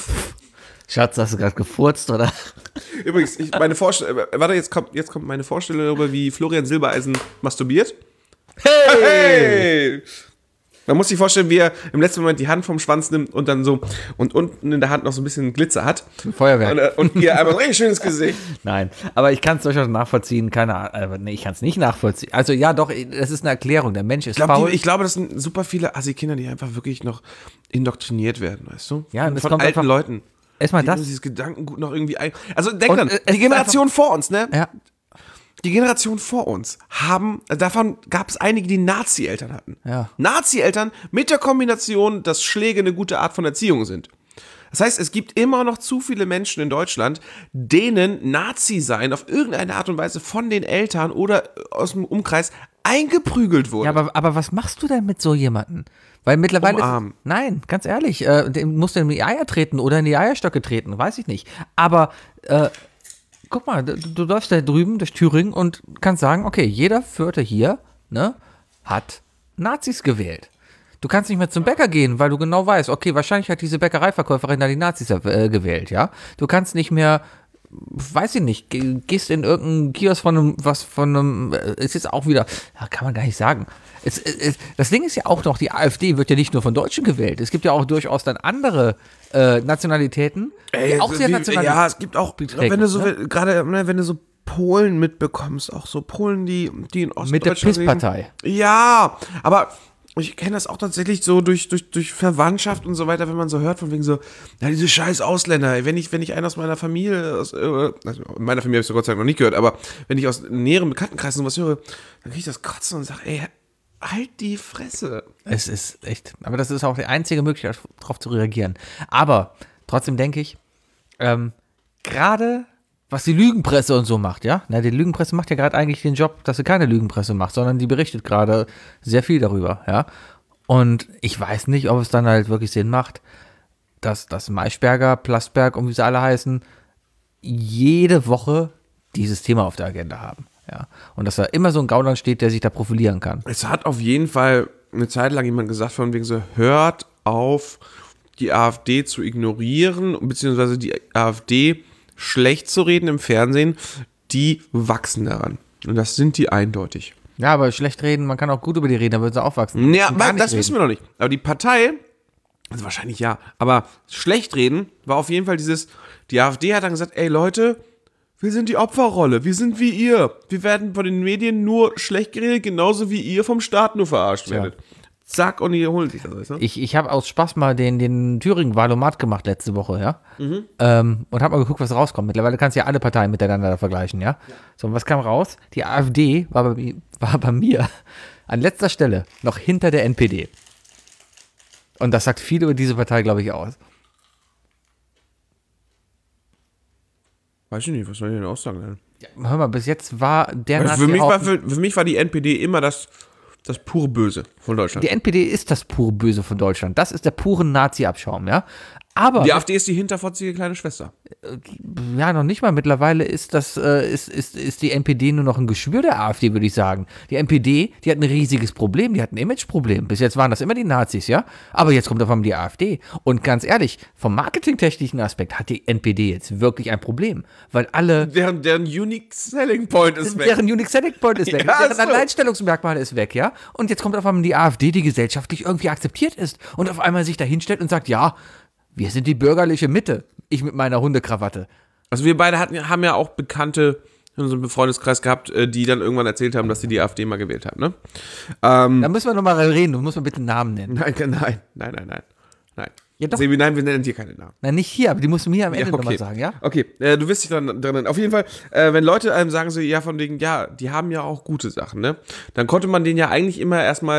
Schatz, hast du gerade gefurzt, oder? Übrigens, ich, meine Vorstellung, äh, warte, jetzt kommt, jetzt kommt meine Vorstellung darüber, wie Florian Silbereisen masturbiert. Hey! Hey! Man muss sich vorstellen, wie er im letzten Moment die Hand vom Schwanz nimmt und dann so und unten in der Hand noch so ein bisschen Glitzer hat. Feuerwerk. Und, äh, und ihr einmal ein richtig schönes Gesicht. Nein, aber ich kann es durchaus nachvollziehen. Keine Ahnung, nee, ich kann es nicht nachvollziehen. Also ja, doch, das ist eine Erklärung. Der Mensch ist Ich glaube, faul. die, ich glaube, das sind super viele Assi-Kinder, die einfach wirklich noch indoktriniert werden, weißt du? Ja, und es von kommt alten einfach- Leuten. Erstmal Die das. dieses Gedankengut noch irgendwie ein. Also denk Und, dran, äh, es die ist Generation vor uns, ne? Ja. Die Generation vor uns haben, davon gab es einige, die Nazi-Eltern hatten. Ja. Nazi-Eltern mit der Kombination, dass Schläge eine gute Art von Erziehung sind. Das heißt, es gibt immer noch zu viele Menschen in Deutschland, denen Nazi-Sein auf irgendeine Art und Weise von den Eltern oder aus dem Umkreis eingeprügelt wurde. Ja, aber, aber was machst du denn mit so jemandem? Weil mittlerweile. Umarmen. Ist, nein, ganz ehrlich, äh, dem musst du in die Eier treten oder in die Eierstöcke treten, weiß ich nicht. Aber äh, guck mal, du, du läufst da drüben durch Thüringen und kannst sagen, okay, jeder Vierte hier, ne, hat Nazis gewählt. Du kannst nicht mehr zum Bäcker gehen, weil du genau weißt, okay, wahrscheinlich hat diese Bäckereiverkäuferin da die Nazis äh, gewählt, ja. Du kannst nicht mehr, weiß ich nicht, geh- gehst in irgendeinen Kiosk von einem, was von einem, äh, ist jetzt auch wieder, ja, kann man gar nicht sagen. Es, es, das Ding ist ja auch noch, die AfD wird ja nicht nur von Deutschen gewählt. Es gibt ja auch durchaus dann andere äh, Nationalitäten, die Ey, auch sehr wie- national Ja, es gibt auch, beträgt, wenn du so, ne? gerade, ne, wenn du so Polen mitbekommst, auch so Polen, die, die in Ostdeutschland Mit der leben. Pisspartei. Ja, aber ich kenne das auch tatsächlich so durch, durch, durch Verwandtschaft und so weiter, wenn man so hört, von wegen so, ja, diese scheiß Ausländer, wenn ich, wenn ich einen aus meiner Familie, aus, äh, also in meiner Familie habe ich so Gott sei Dank noch nicht gehört, aber wenn ich aus näheren Bekanntenkreisen sowas höre, dann kriege ich das Kotzen und sage, ey, halt die Fresse. Es ist echt, aber das ist auch die einzige Möglichkeit, darauf zu reagieren. Aber trotzdem denke ich, ähm, gerade was die Lügenpresse und so macht, ja, na, die Lügenpresse macht ja gerade eigentlich den Job, dass sie keine Lügenpresse macht, sondern die berichtet gerade sehr viel darüber, ja. Und ich weiß nicht, ob es dann halt wirklich Sinn macht, dass, dass Maischberger, Plasberg und wie sie alle heißen, jede Woche dieses Thema auf der Agenda haben, ja. Und dass da immer so ein Gauland steht, der sich da profilieren kann. Es hat auf jeden Fall eine Zeit lang jemand gesagt, von wegen so, hört auf, die AfD zu ignorieren, beziehungsweise die AfD schlecht zu reden im Fernsehen, die wachsen daran. Und das sind die eindeutig. Ja, aber schlecht reden, man kann auch gut über die reden, da würden sie aufwachsen. Ja, Und gar nicht das reden. wissen wir noch nicht. Aber die Partei, also wahrscheinlich ja, aber schlecht reden war auf jeden Fall dieses, die AfD hat dann gesagt, ey Leute, wir sind die Opferrolle, wir sind wie ihr. Wir werden von den Medien nur schlecht geredet, genauso wie ihr vom Staat nur verarscht Tja. werdet. Zack, und die holen sich das, weißt du? Ich, ich habe aus Spaß mal den, den Thüringen-Wahlomat gemacht letzte Woche, ja. Ähm, und habe mal geguckt, was rauskommt. Mittlerweile kannst du ja alle Parteien miteinander vergleichen, ja. So, und was kam raus? Die AfD war bei, mi- war bei mir an letzter Stelle noch hinter der N P D. Und das sagt viel über diese Partei, glaube ich, aus. Weiß ich nicht, was soll ich denn aussagen? Denn? Ja, hör mal, bis jetzt war der Also für, mich Nazi- war, für, für mich war die N P D immer das, das pure Böse von Deutschland. Die N P D ist das pure Böse von Deutschland. Das ist der pure Nazi-Abschaum, ja. Aber Die AfD ist die hinterfotzige kleine Schwester. ja, noch nicht mal. Mittlerweile ist das, äh, ist, ist, ist die N P D nur noch ein Geschwür der AfD, würde ich sagen. Die N P D, die hat ein riesiges Problem, die hat ein Imageproblem. Bis jetzt waren das immer die Nazis, ja? Aber jetzt kommt auf einmal die AfD. Und ganz ehrlich, vom marketingtechnischen Aspekt hat die N P D jetzt wirklich ein Problem. Weil alle, Deren, deren Unique Selling Point ist weg. deren Unique Selling Point ist weg, Ja, deren so. Alleinstellungsmerkmal ist weg, ja? Und jetzt kommt auf einmal die AfD, die gesellschaftlich irgendwie akzeptiert ist. Und auf einmal sich da hinstellt und sagt, ja, wir sind die bürgerliche Mitte. Ich mit meiner Hundekrawatte. Also wir beide hatten, haben ja auch Bekannte in unserem Freundeskreis gehabt, äh, die dann irgendwann erzählt haben, dass sie die AfD mal gewählt haben, ne? Ähm, Da müssen wir nochmal reden, du musst mal bitte einen Namen nennen. nein, nein, nein, nein, nein. Nein. Ja, doch. Sebi, nein, wir nennen dir keine Namen. Nein, nicht hier, aber die musst du mir am Ende Ja, nochmal sagen, ja? Okay, äh, du wirst dich dann dran. Auf jeden Fall, äh, wenn Leute einem sagen so, ja, von wegen, ja, die haben ja auch gute Sachen, ne? Dann konnte man denen ja eigentlich immer erstmal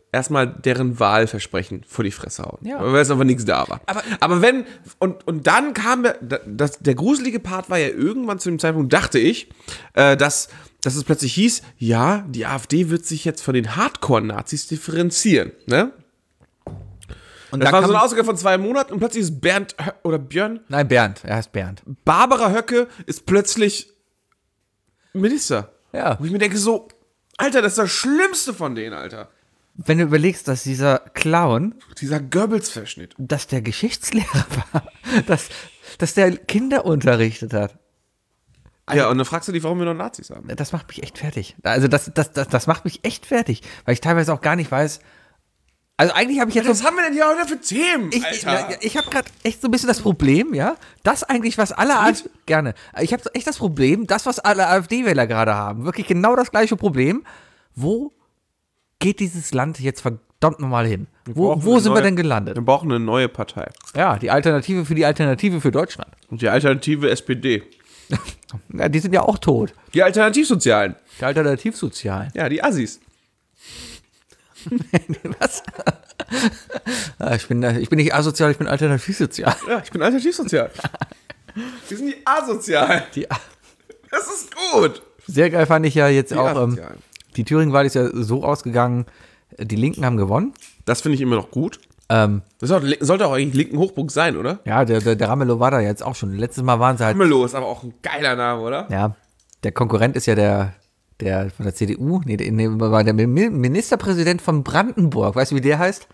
erstmal deren Wahlversprechen vor die Fresse hauen. Ja. Weil es einfach nichts da war. Aber- Aber wenn, und, und dann kam, der, das, der gruselige Part war ja irgendwann zu dem Zeitpunkt, dachte ich, äh, dass, dass es plötzlich hieß, ja, die AfD wird sich jetzt von den Hardcore-Nazis differenzieren, ne? Und Das da war kam, so eine Aussage von zwei Monaten und plötzlich ist Bernd Hö- oder Björn, Nein, Bernd. Er heißt Bernd. Barbara Höcke ist plötzlich Minister. Ja. Wo ich mir denke so, Alter, das ist das Schlimmste von denen, Alter. Wenn du überlegst, dass dieser Clown, Dieser Goebbels-Verschnitt. dass der Geschichtslehrer war, dass, dass der Kinder unterrichtet hat. Ja, und dann fragst du dich, warum wir noch Nazis haben. Das macht mich echt fertig. Also das, das, das, das macht mich echt fertig, weil ich teilweise auch gar nicht weiß. Also eigentlich habe ich jetzt Was haben wir denn hier heute für Themen, Ich, ich, Alter? ich habe gerade echt so ein bisschen das Problem, ja, das eigentlich, was alle AfD, gerne, ich habe echt das Problem, das, was alle AfD-Wähler gerade haben, wirklich genau das gleiche Problem. Wo geht dieses Land jetzt verdammt nochmal hin? Wo, brauchen wo eine sind wir neue- denn gelandet? Wir brauchen eine neue Partei. Ja, die Alternative für die Alternative für Deutschland. Und die alternative S P D. Ja, die sind ja auch tot. Die Alternativsozialen. Die Alternativsozialen. Ja, die Assis. Was? Ah, ich, bin, ich bin nicht asozial, ich bin alternativsozial. Ja, ich bin alternativsozial. Wir sind die Asozialen. Die, Das ist gut. sehr geil fand ich ja jetzt Die auch, ähm, Asozialen. die Thüringen-Wahl ist ja so ausgegangen, die Linken haben gewonnen. Das finde ich immer noch gut. Ähm, Das sollte sollte auch eigentlich linken Hochburg sein, oder? ja, der, der, der Ramelow war da jetzt auch schon. Letztes Mal waren sie halt, Ramelow ist aber auch ein geiler Name, oder? ja, der Konkurrent ist ja der, der von der C D U, nee, der, nee, war der Ministerpräsident von Brandenburg. Weißt du, wie der heißt?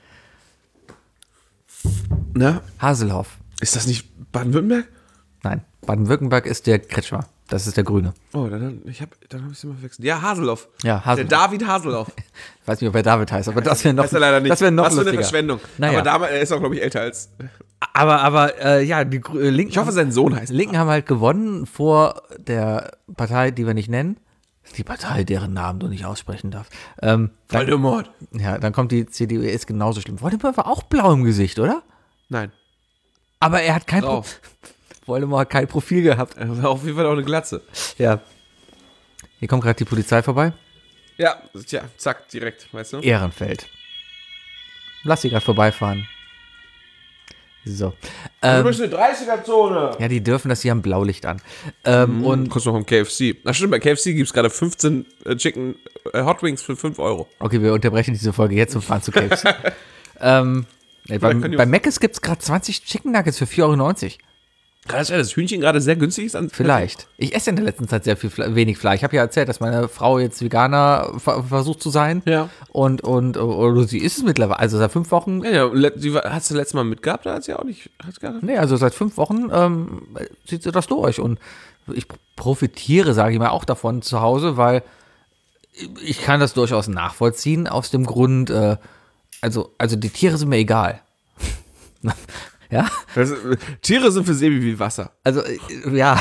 Na, Haselhoff. ist das nicht Baden-Württemberg? Nein, Baden-Württemberg ist der Kretschmer. Das ist der Grüne. Oh, dann, ich hab, dann habe ich es immer verwechselt. Ja, Haseloff. Ja, Haselhoff. Der David Haseloff. Ich weiß nicht, ob er David heißt, aber das wäre noch, Weiß er leider nicht. das wäre noch Was für eine lustiger. Verschwendung. Naja. Aber damals, er ist auch, glaube ich, älter als... Aber, aber äh, ja, die Grü- äh, Linken, Ich hoffe, sein Sohn heißt... Linken haben halt gewonnen vor der Partei, die wir nicht nennen. Die Partei, deren Namen du nicht aussprechen darfst. Ähm, dann, Voldemort. ja, dann kommt die C D U, ist genauso schlimm. Voldemort war auch blau im Gesicht, oder? Nein. Aber er hat kein Grau. Pro Voldemort hat kein Profil gehabt. Er war auf jeden Fall auch eine Glatze. Ja. Hier kommt gerade die Polizei vorbei. Ja, tja, zack, direkt, weißt du? Ehrenfeld. Lass sie gerade vorbeifahren. So. Du Ähm, bist eine dreißiger-Zone. ja, die dürfen das hier am Blaulicht an. Ähm, Und und kurz noch vom K F C. Na stimmt, bei K F C gibt es gerade fünfzehn äh, Chicken äh, Hot Wings für fünf Euro. okay, wir unterbrechen diese Folge jetzt und fahren zu K F C. ähm, nee, beim, können die- bei Mc's gibt es gerade zwanzig Chicken Nuggets für vier Euro neunzig. Kann das sein, dass das Hühnchen gerade sehr günstig ist? An Vielleicht. Ich esse in der letzten Zeit sehr viel Fle wenig Fleisch. Ich habe ja erzählt, dass meine Frau jetzt Veganer ver versucht zu sein. Ja. Und, und oder sie ist es mittlerweile. Also seit fünf Wochen. Ja, ja, le- die war- hast du letztes Mal mitgehabt? Da hat sie auch nicht. Hat gar nicht. Nee, also seit fünf Wochen ähm, zieht sie das durch. Und ich profitiere, sage ich mal, auch davon zu Hause, weil ich kann das durchaus nachvollziehen, aus dem Grund, äh, also, also die Tiere sind mir egal. Ja, Das, äh, Tiere sind für Sebi wie Wasser. also äh, ja.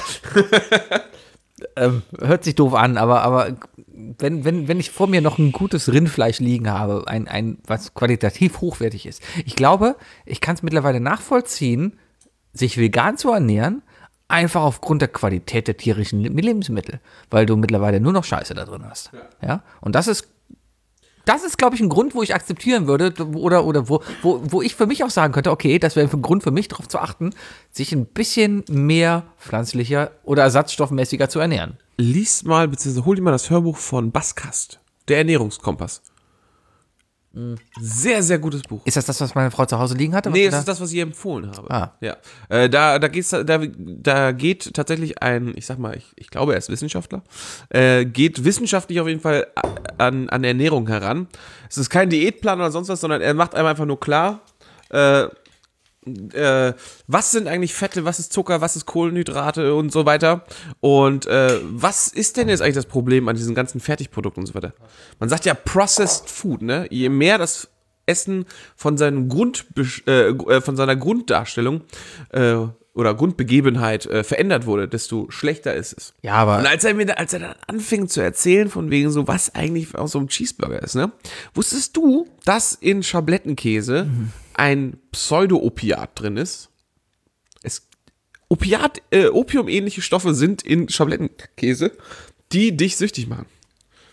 ähm, hört sich doof an, aber, aber wenn, wenn, wenn ich vor mir noch ein gutes Rindfleisch liegen habe, ein, ein, was qualitativ hochwertig ist, ich glaube, ich kann es mittlerweile nachvollziehen, sich vegan zu ernähren, einfach aufgrund der Qualität der tierischen Lebensmittel, weil du mittlerweile nur noch Scheiße da drin hast. Ja, ja? Und das ist Das ist, glaube ich, ein Grund, wo ich akzeptieren würde oder, oder wo, wo, wo ich für mich auch sagen könnte, okay, das wäre ein Grund für mich, darauf zu achten, sich ein bisschen mehr pflanzlicher oder ersatzstoffmäßiger zu ernähren. Lies mal, beziehungsweise hol dir mal das Hörbuch von Baskast. Der Ernährungskompass. Sehr, sehr gutes Buch. Ist das das, was meine Frau zu Hause liegen hatte? Nee, Was das du ist das, was ich ihr empfohlen habe. Ah. Ja. Äh, da, da, geht's, da, da geht tatsächlich ein, ich sag mal, ich, ich glaube, er ist Wissenschaftler, äh, geht wissenschaftlich auf jeden Fall an, an Ernährung heran. Es ist kein Diätplan oder sonst was, sondern er macht einem einfach nur klar, äh, äh, was sind eigentlich Fette, was ist Zucker, was ist Kohlenhydrate und so weiter. Und äh, was ist denn jetzt eigentlich das Problem an diesen ganzen Fertigprodukten und so weiter? Man sagt ja Processed Food, ne? Je mehr das Essen von seinem Grund, äh, von seiner Grunddarstellung äh, oder Grundbegebenheit äh, verändert wurde, desto schlechter ist es. Ja, aber Und als er mir, da- als er dann anfing zu erzählen, von wegen so, was eigentlich aus so einem Cheeseburger ist, ne? Wusstest du, dass in Schablettenkäse ein Pseudo-Opiat drin ist? Es, Opiat, äh, Opium-ähnliche Stoffe sind in Schablettenkäse, die dich süchtig machen.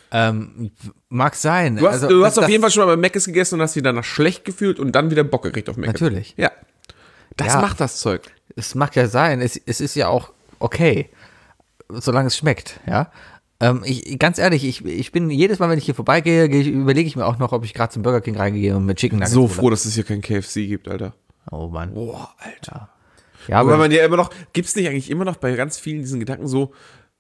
Ähm, mag sein. Du hast, also, du hast das, auf jeden Fall schon mal bei Mc's gegessen und hast dich danach schlecht gefühlt und dann wieder Bock gekriegt auf Mc's. Natürlich. Ja. Das Ja. macht das Zeug. Es mag ja sein, es, es ist ja auch okay, solange es schmeckt, ja. Ähm, ich, ganz ehrlich, ich, ich bin jedes Mal, wenn ich hier vorbeigehe, gehe ich, überlege ich mir auch noch, ob ich gerade zum Burger King reingehe und mit Chicken Nuggets So hole. froh, dass es hier kein K F C gibt, Alter. Oh Mann. Boah, Alter. Ja, Aber aber man ja immer noch, gibt's nicht eigentlich immer noch bei ganz vielen diesen Gedanken so,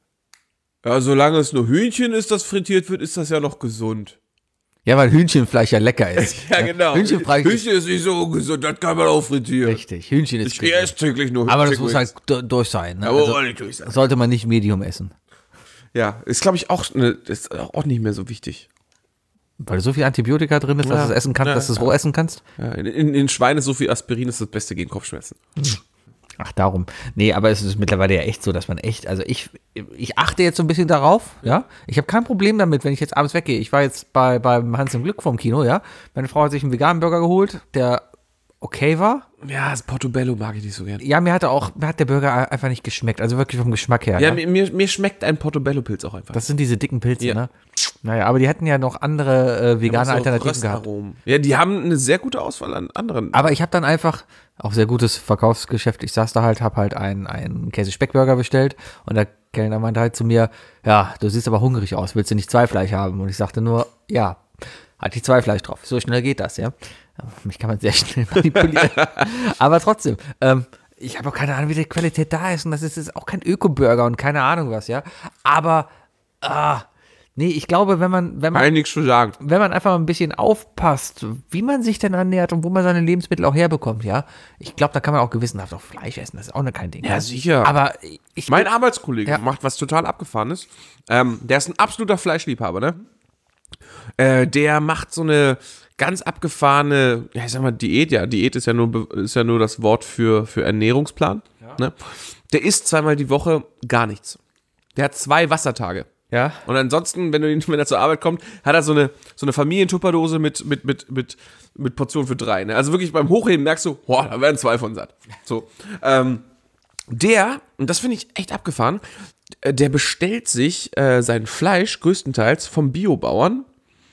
ja, solange es nur Hühnchen ist, das frittiert wird, ist das ja noch gesund. ja, weil Hühnchenfleisch ja lecker ist. Ja, genau. Hühnchenfleisch ist Hühnchen ist nicht so ungesund, das kann man auch frittieren. richtig. Hühnchen ist Ich esse täglich nur Hühnchen. aber das muss halt du- durch sein. Ne? Aber Also, auch nicht durch sein. sollte man nicht Medium essen. Ja, ist glaube ich auch, ne, ist auch nicht mehr so wichtig. Weil so viel Antibiotika drin ist, dass Ja. du es essen kannst, Ja, dass du es roh essen kannst. Ja, in, in, in Schwein ist so viel Aspirin, ist das Beste gegen Kopfschmerzen. Ach, darum. Nee, aber es ist mittlerweile ja echt so, dass man echt, also ich, ich achte jetzt so ein bisschen darauf, ja. Ich habe kein Problem damit, wenn ich jetzt abends weggehe. Ich war jetzt bei, beim Hans im Glück vom Kino, ja. Meine Frau hat sich einen veganen Burger geholt, der okay war. Ja, das Portobello mag ich nicht so gern. Ja, mir hat er auch, mir hat der Burger einfach nicht geschmeckt, also wirklich vom Geschmack her. Ja, Ja, mir, mir, mir schmeckt ein Portobello-Pilz auch einfach. das sind diese dicken Pilze, Ja. ne? Naja, aber die hätten ja noch andere äh, vegane So Alternativen gehabt. Röstaromen. Ja, die haben eine sehr gute Auswahl an anderen. Aber ich habe dann einfach, auch sehr gutes Verkaufsgeschäft, ich saß da halt, habe halt einen, einen Käse-Speckburger bestellt und der Kellner meinte halt zu mir, ja, du siehst aber hungrig aus, willst du nicht zwei Fleisch haben? Und ich sagte nur, ja, hatte ich zwei Fleisch drauf. So schnell geht das, ja. Mich kann man sehr schnell manipulieren. Aber trotzdem, ähm, ich habe auch keine Ahnung, wie die Qualität da ist und das ist jetzt auch kein Öko-Burger und keine Ahnung was, ja. Aber, ah, nee, ich glaube, wenn man, wenn man, Kann ich nichts zu sagen. wenn man einfach mal ein bisschen aufpasst, wie man sich denn ernährt und wo man seine Lebensmittel auch herbekommt, ja, ich glaube, da kann man auch gewissenhaft auch Fleisch essen, das ist auch ne, kein Ding. Ja, sicher. Aber ich, Mein Arbeitskollege Ja. macht was total Abgefahrenes. Ähm, der ist ein absoluter Fleischliebhaber, ne? Äh, der macht so eine ganz abgefahrene, ja, ich sag mal, Diät. Ja, Diät ist ja nur, be- ist ja nur das Wort für, für Ernährungsplan. Ne? Der isst zweimal die Woche gar nichts. Der hat zwei Wassertage. ja, Und ansonsten, wenn, du, ihn- wenn er zur Arbeit kommt, hat er so eine, so eine Familientupperdose mit, mit, mit, mit, mit Portionen für drei. Ne? Also wirklich beim Hochheben merkst du, boah, da werden zwei von satt. So. Ähm, der, und das finde ich echt abgefahren, äh, der bestellt sich äh, sein Fleisch größtenteils vom Biobauern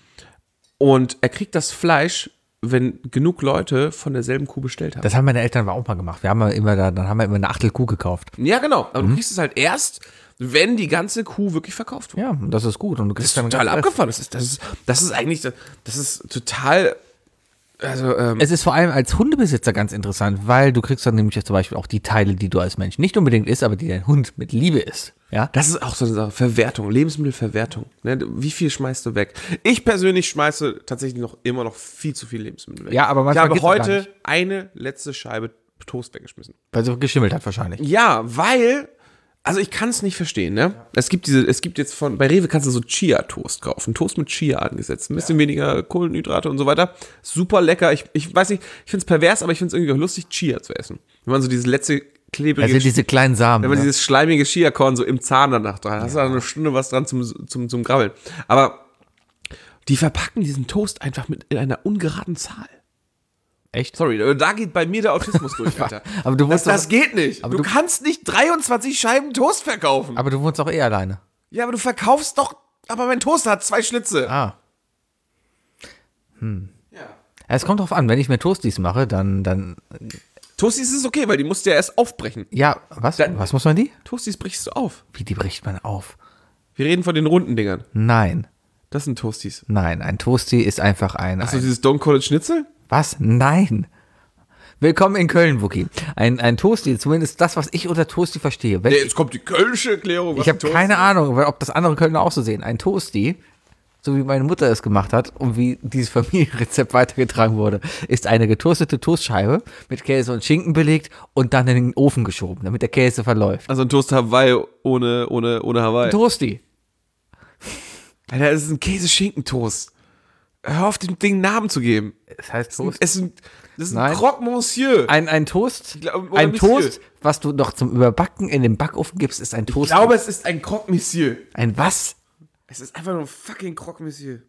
und er kriegt das Fleisch, wenn genug Leute von derselben Kuh bestellt haben. das haben meine Eltern auch mal gemacht. Wir haben ja immer da, dann haben wir immer eine Achtel Kuh gekauft. Ja, genau. Aber du kriegst es halt erst, wenn die ganze Kuh wirklich verkauft wird. Ja, und das ist gut. Und du Das kriegst ist dann total ganz- abgefahren. Das ist, das ist, das ist eigentlich, das ist total, also, ähm, Es ist vor allem als Hundebesitzer ganz interessant, weil du kriegst dann nämlich zum Beispiel auch die Teile, die du als Mensch nicht unbedingt isst, aber die dein Hund mit Liebe isst. Ja, das ist auch so eine Sache. Verwertung, Lebensmittelverwertung. Ne? Wie viel schmeißt du weg? Ich persönlich schmeiße tatsächlich noch immer noch viel zu viel Lebensmittel weg. Ja, aber ich manchmal habe geht's auch gar heute nicht. eine letzte Scheibe Toast weggeschmissen. weil sie geschimmelt hat wahrscheinlich. Ja, weil, also ich kann es nicht verstehen, ne? Es gibt diese, es gibt jetzt von, bei Rewe kannst du so Chia-Toast kaufen. Toast mit Chia angesetzt. Ein bisschen weniger Kohlenhydrate und so weiter. Super lecker. Ich, ich weiß nicht, ich finde es pervers, aber ich finde es irgendwie auch lustig, Chia zu essen. Wenn man so diese letzte klebrige, Also diese kleinen Samen. wenn man ne? dieses schleimige Chia-Korn so im Zahn danach dran, hast du da eine Stunde was dran zum, zum, zum Grabbeln. Aber die verpacken diesen Toast einfach mit in einer ungeraden Zahl. Echt? Sorry, da geht bei mir der Autismus durch, Alter. Aber du Das, wohnst das doch, geht nicht. aber du, du- kannst nicht dreiundzwanzig Scheiben Toast verkaufen. aber du wohnst auch eh alleine. Ja, aber du verkaufst doch. Aber mein Toaster hat zwei Schlitze. Ah. Ja. Ja, es kommt drauf an, wenn ich mir Toasties mache, dann, dann, Toasties ist okay, weil die musst du ja erst aufbrechen. ja, was? Dann- was muss man die? Toasties brichst du auf. Wie, die bricht man auf? Wir reden von den runden Dingern. Nein, Das sind Toasties. nein, ein Toastie ist einfach ein, Hast du ein dieses Don't Call It Schnitzel? was? Nein. Willkommen in Köln, Wookie. Ein, ein Toastie, zumindest das, was ich unter Toastie verstehe. Wenn Nee, jetzt kommt die kölsche Erklärung. was ich habe ein Toast keine ist. Ahnung, weil- ob das andere Kölner auch so sehen. Ein Toastie, so wie meine Mutter es gemacht hat und wie dieses Familienrezept weitergetragen wurde, ist eine getoastete Toastscheibe mit Käse und Schinken belegt und dann in den Ofen geschoben, damit der Käse verläuft. Also ein Toast Hawaii ohne, ohne, ohne Hawaii. Toastie. Alter, das ist ein Käse-Schinken-Toast. Hör auf, dem Ding Namen zu geben. Das heißt Es ist ein, Toast. es ist ein, das ist ein Nein. Croque Monsieur. Ein, ein Toast, glaub, oder ein Monsieur. Toast, was du noch zum Überbacken in den Backofen gibst, ist ein Ich Toast. glaube, es ist ein Croque Monsieur. Ein was? Es ist einfach nur ein fucking Croque Monsieur.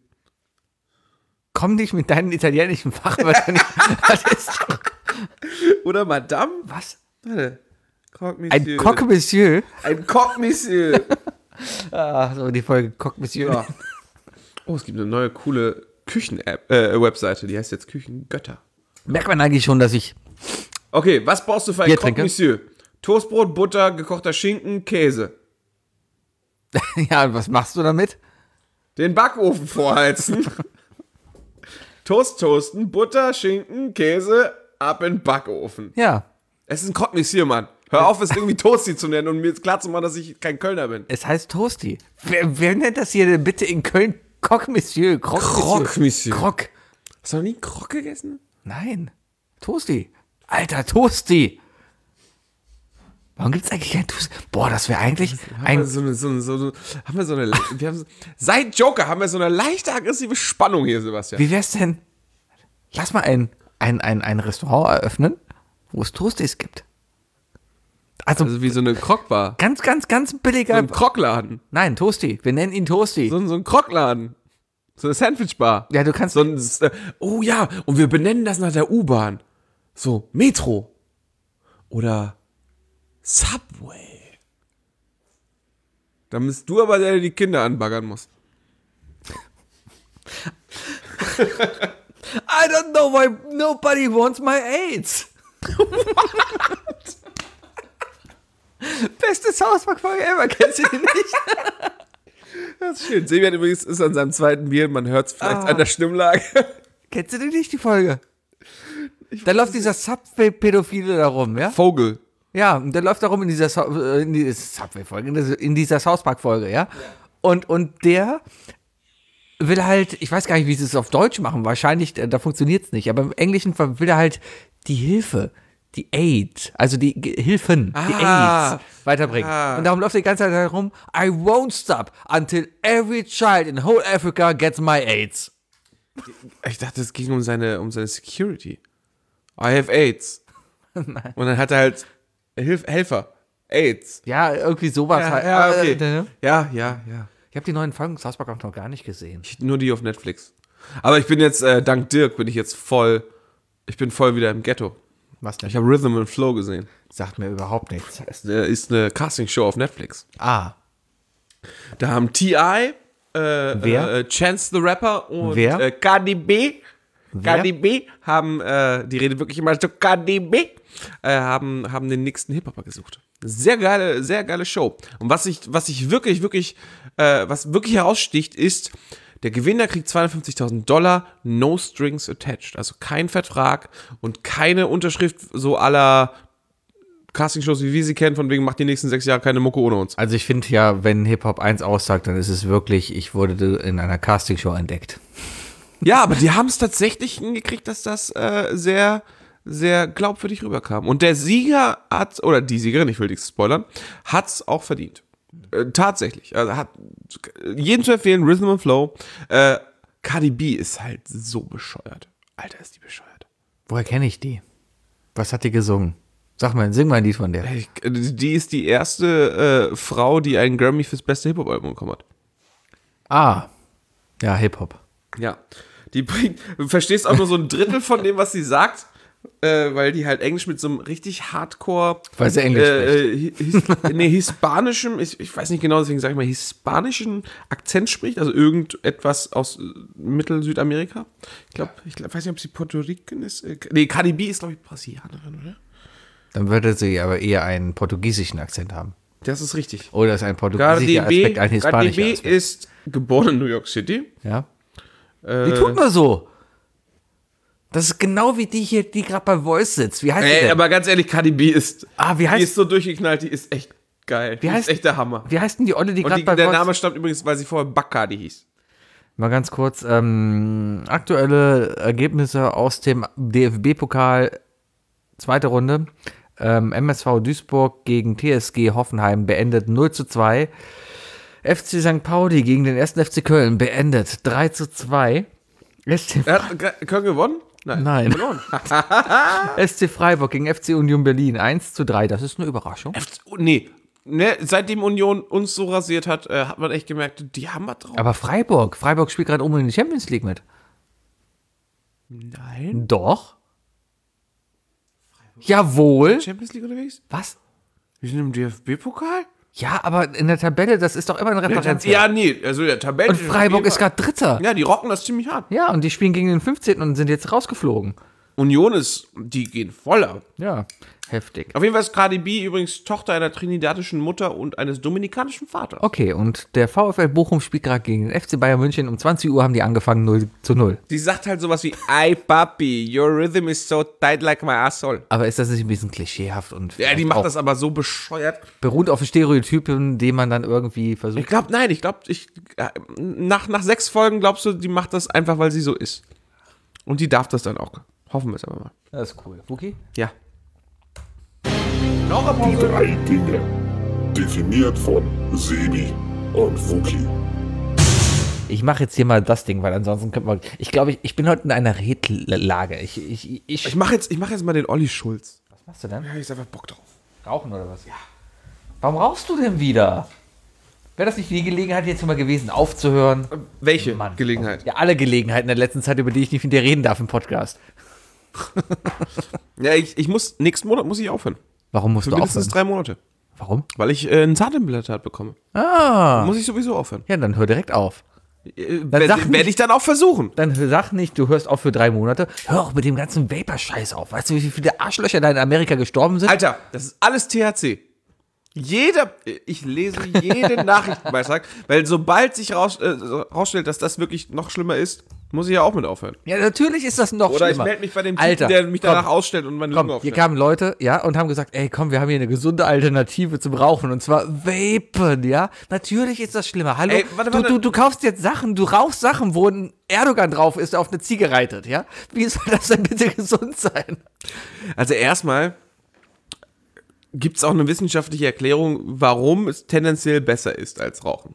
Komm nicht mit deinen italienischen Fachwörtern. nicht- Das ist doch, Oder Madame? was? Warte. Croque Ein Monsieur. Coq Monsieur. Ein Croque Monsieur. Ah, so die Folge Coq Monsieur. Ja. Oh, es gibt eine neue coole Küchen-App, äh, Webseite, die heißt jetzt Küchengötter. Merkt man eigentlich schon, dass ich Okay, was brauchst du für ein Bier Croque trinke? Monsieur? Toastbrot, Butter, gekochter Schinken, Käse. ja, und was machst du damit? Den Backofen vorheizen. Toast toasten, Butter, Schinken, Käse, ab in den Backofen. Ja, Es ist ein Croque Monsieur, Mann. Hör auf, es irgendwie Toasty zu nennen und mir jetzt klar zu machen, dass ich kein Kölner bin. es heißt Toasty. Wer, wer nennt das hier denn bitte in Köln? Croque Monsieur. Croque, Croque Monsieur. Croque. Hast du noch nie einen Croque gegessen? Nein. Toasty. Alter, Toasty. Warum gibt's eigentlich kein Toasty? Boah, das wäre eigentlich Haben wir ein... so eine, so eine, so eine, haben wir so eine, wir haben so, seit Joker haben wir so eine leichte aggressive Spannung hier, Sebastian. Wie wär's denn? Lass mal ein, ein, ein, ein Restaurant eröffnen, wo es Toasties gibt. Also, Also wie so eine Croque-Bar. ganz, ganz, ganz So billiger... ein Croque-Laden. Nein, Toasty. Wir nennen ihn Toasty. So, ein- so ein Croque-Laden. So eine Sandwich-Bar. ja, du kannst... So ein, äh, oh ja, und wir benennen das nach der U-Bahn. So, Metro. Oder Subway. Da bist du aber der, der die Kinder anbaggern muss. I don't know why nobody wants my AIDS. Bestes Hausbackfolge ever. Kennst du die nicht? Das ist schön. Sebian übrigens ist an seinem zweiten Bier, man hört es vielleicht an der Stimmlage. Kennst du die nicht, die Folge? Da läuft dieser Subway-Pädophile da rum, ja? Vogel. Ja, und der läuft da rum in dieser, Sau- äh, in dieser Subway-Folge, in dieser, in dieser South Park-Folge, ja? Und, und der will halt, ich weiß gar nicht, wie sie es auf Deutsch machen, wahrscheinlich, äh, da funktioniert es nicht, aber im Englischen will er halt die Hilfe, die Aid, also die Ge- Hilfen, die Ah. Aids weiterbringen. Ah. Und darum läuft er die ganze Zeit herum, I won't stop until every child in whole Africa gets my AIDS. Ich dachte, es ging um seine, um seine Security. I have AIDS. Nein. Und dann hat er halt Hilf Helfer. AIDS. Ja, irgendwie sowas Ja, halt. ja, okay. Äh, Ja, ja, ja. Ich habe die neuen Folgen South Park auch noch gar nicht gesehen. Ich, nur die auf Netflix. Aber ich bin jetzt, äh, dank Dirk, bin ich jetzt voll, ich bin voll wieder im Ghetto. Was denn? Ich habe Rhythm and Flow gesehen. Sagt mir überhaupt nichts. Das ist eine Castingshow auf Netflix. Ah, Da haben T I, äh, Wer? äh, Chance the Rapper und Wer? Äh, K D B. Wer? K D B haben, äh, die reden wirklich immer so K D B, äh, haben, haben den nächsten Hip-Hopper gesucht. Sehr geile, sehr geile Show. Und was ich, was ich wirklich, wirklich, äh, was wirklich heraussticht, ist, der Gewinner kriegt zweihundertfünfzigtausend Dollar, no strings attached. Also kein Vertrag und keine Unterschrift so aller Castingshows, wie wir sie kennen, von wegen macht die nächsten sechs Jahre keine Mucke ohne uns. also ich finde ja, wenn Hip-Hop eins aussagt, dann ist es wirklich, ich wurde in einer Castingshow entdeckt. Ja, aber die haben es tatsächlich hingekriegt, dass das äh, sehr, sehr glaubwürdig rüberkam. Und der Sieger hat, oder die Siegerin, ich will nichts spoilern, hat es auch verdient. Äh, tatsächlich. Also hat jedem zu empfehlen, Rhythm and Flow. Äh, Cardi B ist halt so bescheuert. Alter, ist die bescheuert. Woher kenne ich die? Was hat die gesungen? Sag mal, sing mal ein Lied von der. Ich, die ist die erste äh, Frau, die einen Grammy fürs beste Hip-Hop-Album bekommen hat. Ah, ja, Hip-Hop. Ja. Die bringt, du verstehst auch nur so ein Drittel von dem, was sie sagt, äh, weil die halt Englisch mit so einem richtig Hardcore. Weil sie Englisch äh, his, nee, hispanischem, ich, ich weiß nicht genau, deswegen sage ich mal, hispanischen Akzent spricht, also irgendetwas aus äh, Mittel-Südamerika. Ich glaube, ich glaub, weiß nicht, ob sie Puerto Rican ist. Äh, nee, Cardi B ist, glaube ich, Brasilianerin, oder? Dann würde sie aber eher einen portugiesischen Akzent haben. Das ist richtig. Oder ist ein Cardi portugiesischer B, Aspekt ein Cardi hispanischer B Aspekt? ist geboren in New York City. Ja. Äh, Die tut nur so. Das ist genau wie die hier, die gerade bei Voice sitzt. Wie heißt die Ey, denn? aber ganz ehrlich, Cardi B ist, Ah, wie die heißt- ist so durchgeknallt, die ist echt geil. Die heißt- ist echt der Hammer. Wie heißt denn die Olle, die Und gerade die, bei der Voice... Name stammt übrigens, weil sie vorher Bacardi hieß. Mal ganz kurz, ähm, aktuelle Ergebnisse aus dem D F B-Pokal, zweite Runde. Ähm, M S V Duisburg gegen T S G Hoffenheim beendet null zu zwei. F C Sankt Pauli gegen den ersten F C Köln beendet drei zu zwei. S C, Er hat Ge- Köln gewonnen? Nein. Nein. Verloren. S C Freiburg gegen F C Union Berlin eins zu drei. Das ist eine Überraschung. Oh, nee. Ne, seitdem Union uns so rasiert hat, äh, hat man echt gemerkt, die haben was drauf. Aber Freiburg, Freiburg spielt gerade oben in die Champions League mit. Nein. Doch. Jawohl. Champions League unterwegs? Was? Wir sind im D F B-Pokal? Ja, aber in der Tabelle, das ist doch immer ein Referenz. Ja, nee, also der Tabelle. Und Freiburg ist gerade Dritter. Ja, die rocken das ziemlich hart. Ja, und die spielen gegen den fünfzehnten und sind jetzt rausgeflogen. Union ist, die gehen voll ab. Ja, heftig. Auf jeden Fall ist Cardi B übrigens Tochter einer trinidadischen Mutter und eines dominikanischen Vaters. Okay, und der VfL Bochum spielt gerade gegen den F C Bayern München. Um zwanzig Uhr haben die angefangen, null zu null. Die sagt halt sowas wie, Ay, Papi, your rhythm is so tight like my asshole. Aber ist das nicht ein bisschen klischeehaft? Und Ja, die macht auch das aber so bescheuert. beruht auf Stereotypen, die man dann irgendwie versucht. Ich glaube, nein, ich glaube, ich, äh, nach, nach sechs Folgen glaubst du, die macht das einfach, weil sie so ist. Und die darf das dann auch. Hoffen wir es aber mal. Das ist cool. Wookie? Ja. Die drei Dinge. Definiert von Sebi und Wookie. Ich mache jetzt hier mal das Ding, weil ansonsten könnte man. Ich glaube, ich, ich bin heute in einer Redlage. Ich, ich, ich, Ich mache jetzt, ich mach jetzt mal den Olli Schulz. Was machst du denn? Ja, ich hab einfach Bock drauf. Rauchen oder was? Ja. Warum rauchst du denn wieder? Wäre das nicht die Gelegenheit jetzt mal gewesen, aufzuhören? Welche Mann. Gelegenheit? Ja, alle Gelegenheiten in der letzten Zeit, über die ich nicht mit dir reden darf im Podcast. Ja, ich, ich muss, nächsten Monat muss ich aufhören. Warum musst Für du mindestens aufhören? drei Monate. Warum? Weil ich äh, ein Zahnimplantat bekomme. Ah. Muss ich sowieso aufhören. Ja, dann hör direkt auf. Äh, Dann sag Werde nicht- werd ich dann auch versuchen. Dann sag nicht, du hörst auf für drei Monate. Hör auch mit dem ganzen Vapor-Scheiß auf. Weißt du, wie viele Arschlöcher da in Amerika gestorben sind? Alter, das ist alles T H C. Jeder, ich lese jeden Nachrichtenbeitrag, weil sobald sich raus, äh, rausstellt, dass das wirklich noch schlimmer ist, muss ich ja auch mit aufhören. Ja, natürlich ist das noch Oder schlimmer. ich melde mich bei dem Typen, Alter, der mich komm, danach ausstellt und meine Komm, Lunge hier aufschneidet. kamen Leute, ja, und haben gesagt, ey, komm, wir haben hier eine gesunde Alternative zum Rauchen, und zwar Vapen, ja. Natürlich ist das schlimmer. Hallo, Ey, warte, warte. Du, du, du kaufst jetzt Sachen, du rauchst Sachen, wo ein Erdogan drauf ist, der auf eine Ziege reitet, ja. Wie soll das denn bitte gesund sein? Also erstmal gibt es auch eine wissenschaftliche Erklärung, warum es tendenziell besser ist als Rauchen.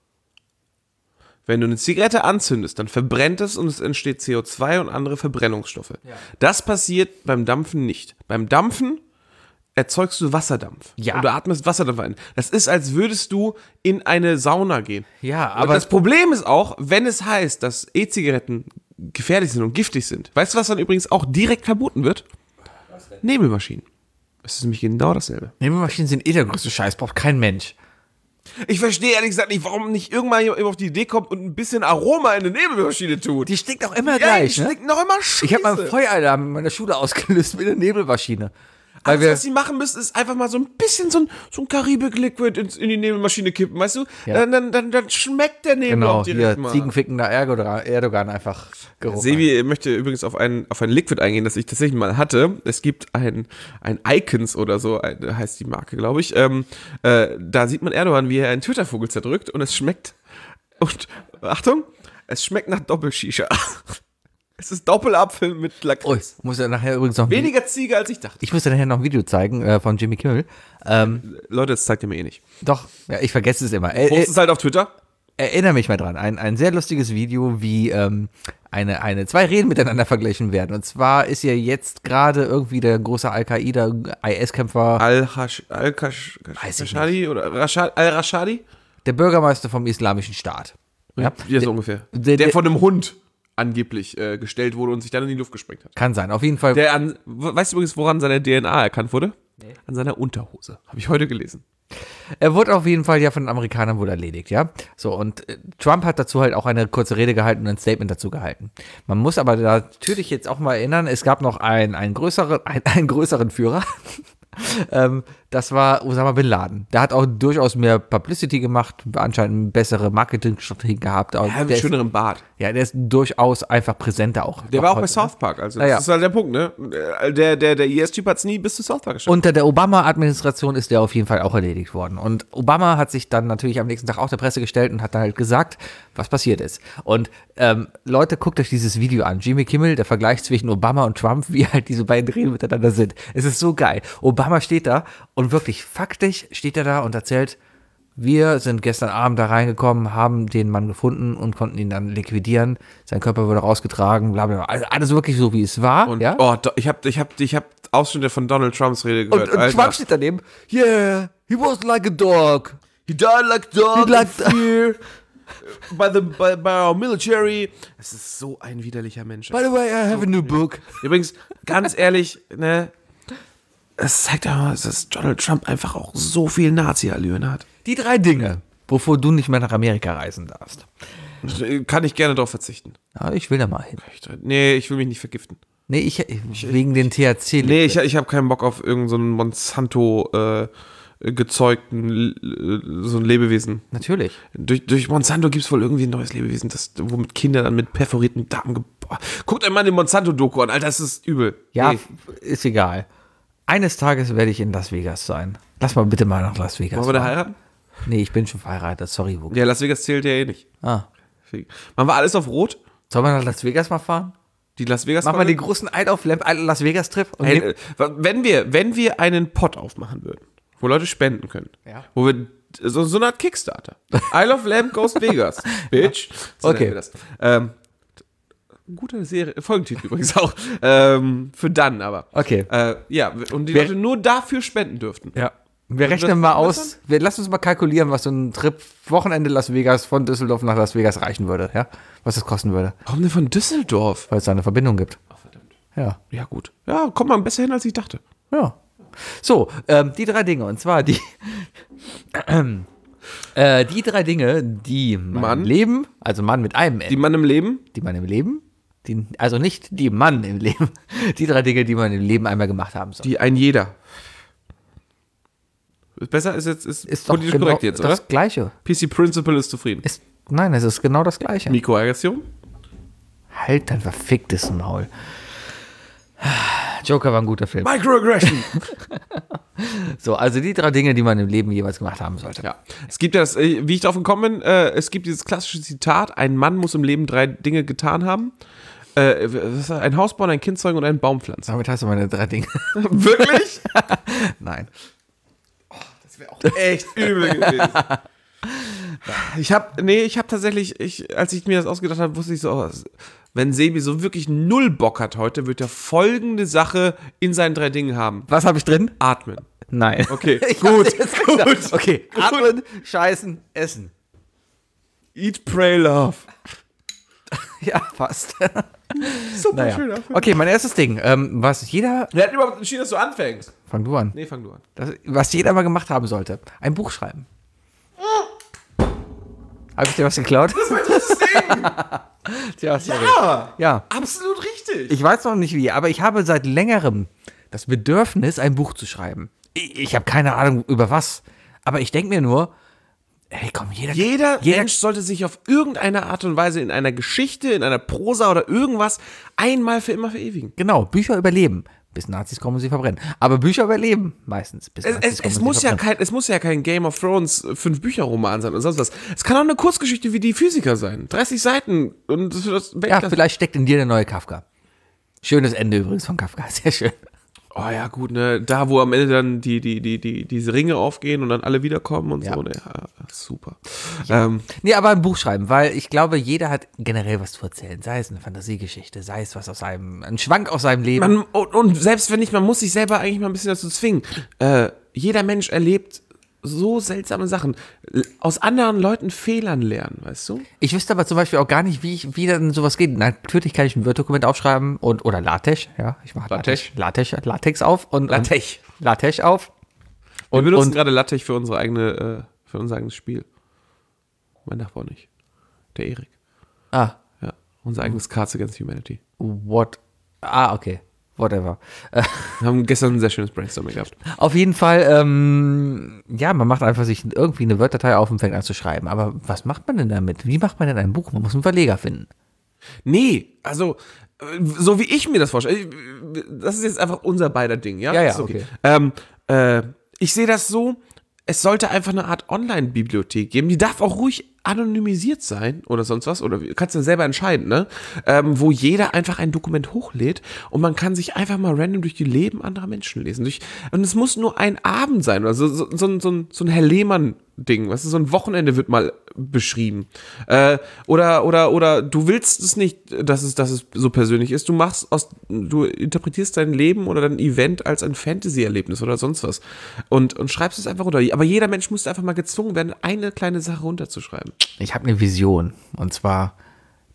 Wenn du eine Zigarette anzündest, dann verbrennt es und es entsteht C O zwei und andere Verbrennungsstoffe. Das passiert beim Dampfen nicht. Beim Dampfen erzeugst du Wasserdampf. Ja. Und du atmest Wasserdampf ein. Das ist, als würdest du in eine Sauna gehen. Ja, Und aber das Problem ist auch, wenn es heißt, dass E-Zigaretten gefährlich sind und giftig sind. Weißt du, was dann übrigens auch direkt verboten wird? Nebelmaschinen. Das ist nämlich genau dasselbe. Nebelmaschinen sind eh der größte Scheiß, braucht kein Mensch. Ich verstehe ehrlich gesagt nicht, warum nicht irgendwann jemand auf die Idee kommt und ein bisschen Aroma in eine Nebelmaschine tut. Die stinkt auch immer ja, gleich, die ne? stinkt noch immer scheiße. Ich habe mal einen Feueralarm in meiner Schule ausgelöst mit einer Nebelmaschine. Weil Alles, wir, was sie machen müssen, ist einfach mal so ein bisschen so ein, so ein Karibik-Liquid ins- in die Nebelmaschine kippen, weißt du? Ja. Dann, dann, dann, dann schmeckt der Nebel genau, auch direkt hier, mal. ziegenfickender Erdogan, Erdogan einfach Geruch. Sebi möchte übrigens auf ein, auf ein Liquid eingehen, das ich tatsächlich mal hatte. Es gibt ein, ein Icons oder so, ein, heißt die Marke, glaube ich. Ähm, äh, da sieht man Erdogan, wie er einen Twitter-Vogel zerdrückt und es schmeckt, und Achtung, es schmeckt nach Doppelshisha. Es ist Doppelapfel mit Oh, Lakritz. ich muss ja nachher übrigens noch ein Video, Weniger Ziege, als ich dachte. ich muss ja nachher noch ein Video zeigen äh, von Jimmy Kimmel. Ähm, Leute, das zeigt ihr mir eh nicht. doch, ja, ich vergesse es immer. Äh, Post äh, es halt auf Twitter. erinnere mich mal dran. Ein, ein sehr lustiges Video, wie ähm, eine, eine, zwei Reden miteinander verglichen werden. Und zwar ist ja jetzt gerade irgendwie der große Al-Qaida-I S-Kämpfer, Al-Rashadi Al Weiß ich Rashadi oder Rashad, Al-Rashadi? der Bürgermeister vom Islamischen Staat. Ja, Ja, so ungefähr. der- Der, der- von einem Hund angeblich äh, gestellt wurde und sich dann in die Luft gesprengt hat. kann sein. Auf jeden Fall. Der an, weißt du übrigens, woran seine D N A erkannt wurde? Nee. An seiner Unterhose. Habe ich heute gelesen. Er wurde auf jeden Fall ja von den Amerikanern wohl erledigt, ja. So, und äh, Trump hat dazu halt auch eine kurze Rede gehalten und ein Statement dazu gehalten. Man muss aber natürlich jetzt auch mal erinnern, es gab noch einen, einen, größeren, einen, einen größeren Führer. ähm, das war Osama Bin Laden. Der hat auch durchaus mehr Publicity gemacht, anscheinend eine bessere Marketingstrategie gehabt. Ja, der mit ist, schönerem Bart. ja, der ist durchaus einfach präsenter auch. Der war auch bei heute, South Park. Also, Ja, ja. das ist halt der Punkt, ne? Der, der, der I S-Typ hat es nie bis zu South Park geschafft. Unter der Obama-Administration ist der auf jeden Fall auch erledigt worden. Und Obama hat sich dann natürlich am nächsten Tag auch der Presse gestellt und hat dann halt gesagt, was passiert ist. Und ähm, Leute, guckt euch dieses Video an. Jimmy Kimmel, der Vergleich zwischen Obama und Trump, wie halt diese beiden Reden miteinander sind. Es ist so geil. Obama steht da und wirklich faktisch steht er da und erzählt, wir sind gestern Abend da reingekommen, haben den Mann gefunden und konnten ihn dann liquidieren. Sein Körper wurde rausgetragen, bla bla bla. Also alles wirklich so, wie es war. Und, ja? oh, do- ich habe ich hab, ich hab Ausschnitte von Donald Trumps Rede Und, gehört. und Alter. Trump steht daneben. Yeah, he was like a dog. He died like a dog He like- in fear by, the, by, by our military. Es ist so ein widerlicher Mensch. By the way, I have a new book. Übrigens, ganz ehrlich, ne, es zeigt aber, dass Donald Trump einfach auch so viel Nazi-Allüren hat. Die drei Dinge, wovor du nicht mehr nach Amerika reisen darfst. Kann ich gerne darauf verzichten. Ja, ich will da mal hin. Nee, ich will mich nicht vergiften. Nee, ich, wegen den T H C. Nee, ich, ich habe keinen Bock auf irgendeinen so Monsanto äh, gezeugten so ein Lebewesen. Natürlich. Durch, durch Monsanto gibt es wohl irgendwie ein neues Lebewesen, das, womit Kinder dann mit perforierten Darm geboren. Guckt euch mal den Monsanto-Doku an, Alter, das ist übel. Ja, nee. Ist egal. Eines Tages werde ich in Las Vegas sein. Lass mal bitte mal nach Las Vegas. Wollen wir da heiraten? Nee, ich bin schon verheiratet, sorry. Wo Ja, Las Vegas zählt ja eh nicht. ah. Machen wir alles auf Rot? Sollen wir nach Las Vegas mal fahren? Die Las Vegas Machen wir den großen Eid auf Lamp Las Vegas Trip? Und Hey, nehm- äh, wenn wir, wenn wir einen Pot aufmachen würden, wo Leute spenden können, Ja. wo wir so, so eine Art Kickstarter. Isle of Lamp Goes Vegas. Bitch. So Okay. nennen wir das. Ähm, gute Serie, Folgentitel übrigens auch. Ähm, für dann aber. Okay. Äh, ja, und die Wer- Leute nur dafür spenden dürften. Ja. Wir das- rechnen mal das aus, wir, lass uns mal kalkulieren, was so ein Trip Wochenende Las Vegas von Düsseldorf nach Las Vegas reichen würde, ja? Was das kosten würde, Warum denn von Düsseldorf? weil es da eine Verbindung gibt. Oh, verdammt. Ja. Ja, gut. Ja, kommt man besser hin, als ich dachte. Ja. So, ähm, die drei Dinge, und zwar die, äh, die drei Dinge, die man Mann. im Leben, also Mann mit einem N, Die Mann im Leben, die man im Leben, die, also nicht die Mann im Leben, die drei Dinge, die man im Leben einmal gemacht haben soll. die ein jeder. Ist besser, ist jetzt ist, Ist doch politisch genau korrekt jetzt, oder? das Gleiche. P C Principal ist zufrieden. Ist, nein, es ist genau das Gleiche. Mikroaggression? Halt dein verficktes Maul. Joker war ein guter Film. Microaggression. So, also die drei Dinge, die man im Leben jeweils gemacht haben sollte. Ja. Es gibt ja das, äh, wie ich darauf gekommen bin, äh, es gibt dieses klassische Zitat, ein Mann muss im Leben drei Dinge getan haben. Äh, was ist das? Ein Haus bauen, ein Kind zeugen und einen Baum pflanzen. Damit hast du meine drei Dinge. Wirklich? Nein. Das wäre auch echt übel gewesen. Ich habe, nee, ich habe tatsächlich, ich, als ich mir das ausgedacht habe, wusste ich so, oh, wenn Sebi so wirklich null Bock hat heute, wird er folgende Sache in seinen drei Dingen haben. Was habe ich drin? Atmen. Nein. Okay, Ich gut, hab's jetzt gut. gesagt. Okay, atmen, scheißen, essen. Eat, pray, love. Ja, fast. Super Naja. schön. Okay, mein erstes Ding, ähm, was jeder, Wer hat überhaupt entschieden, dass du anfängst? fang du an, Nee, fang du an. das, was jeder mal gemacht haben sollte, ein Buch schreiben. Habe ich dir was geklaut? Tja, sorry. Ja, Ja, absolut richtig. ich weiß noch nicht wie, aber ich habe seit längerem das Bedürfnis, ein Buch zu schreiben. Ich, ich habe keine Ahnung über was, aber ich denke mir nur, hey, komm, jeder, Jeder, jeder Mensch sollte sich auf irgendeine Art und Weise in einer Geschichte, in einer Prosa oder irgendwas einmal für immer verewigen. genau, Bücher überleben. Bis Nazis kommen und sie verbrennen. Aber Bücher überleben meistens. Bis Es, Nazis es, kommen es, und sie muss ja verbrennen. kein, es muss ja kein Game of Thrones fünf Bücher Roman sein oder sonst was. Es kann auch eine Kurzgeschichte wie die Physiker sein. dreißig Seiten und das wird das Ja, Weltklasse. vielleicht steckt in dir der neue Kafka. Schönes Ende übrigens von Kafka, sehr schön. Oh ja, gut, ne, da wo am Ende dann die, die, die, die, diese Ringe aufgehen und dann alle wiederkommen und Ja. so, ne, ja, super. Ähm, Nee, aber ein Buch schreiben, weil ich glaube, jeder hat generell was zu erzählen. Sei es eine Fantasiegeschichte, sei es was aus seinem, ein Schwank aus seinem Leben. man, und, und selbst wenn nicht, man muss sich selber eigentlich mal ein bisschen dazu zwingen. Äh, jeder Mensch erlebt so seltsame Sachen. L- Aus anderen Leuten Fehlern lernen, weißt du? Ich wüsste aber zum Beispiel auch gar nicht, wie, ich, wie dann sowas geht. Natürlich kann ich ein Word-Dokument aufschreiben und, oder LaTeX, ja, ich mache LaTeX. LaTeX, LaTeX auf und LaTeX. Und LaTeX auf. Wir Und, benutzen und gerade LaTeX für unsere eigene, äh, für unser eigenes Spiel. Mein Nachbar nicht. Der Erik. ah, Ja. Unser eigenes Cards Against Humanity. what? Ah, okay. Whatever. Äh, Wir haben gestern ein sehr schönes Brainstorming gehabt. Auf jeden Fall, ähm, ja, man macht einfach sich irgendwie eine Word-Datei auf und fängt an zu schreiben. Aber was macht man denn damit? Wie macht man denn ein Buch? Man muss einen Verleger finden. Nee, also, äh, so wie ich mir das vorstelle, ich- das ist jetzt einfach unser beider Ding, ja? Ja, ja, Ist okay. Ähm, äh, ich sehe das so, es sollte einfach eine Art Online-Bibliothek geben, die darf auch ruhig anonymisiert sein oder sonst was, oder kannst du selber entscheiden, ne? Ähm, wo jeder einfach ein Dokument hochlädt und man kann sich einfach mal random durch die Leben anderer Menschen lesen. Durch, und es muss nur ein Abend sein, oder so, so, so, ein- so, ein- so ein Herr Lehmann-Ding, weißt du, so ein Wochenende wird mal beschrieben. Äh, oder, oder, oder du willst es nicht, dass es, dass es so persönlich ist, du machst aus, du interpretierst dein Leben oder dein Event als ein Fantasy-Erlebnis oder sonst was und, und schreibst es einfach runter. Aber jeder Mensch müsste einfach mal gezwungen werden, eine kleine Sache runterzuschreiben. Ich habe eine Vision. Und zwar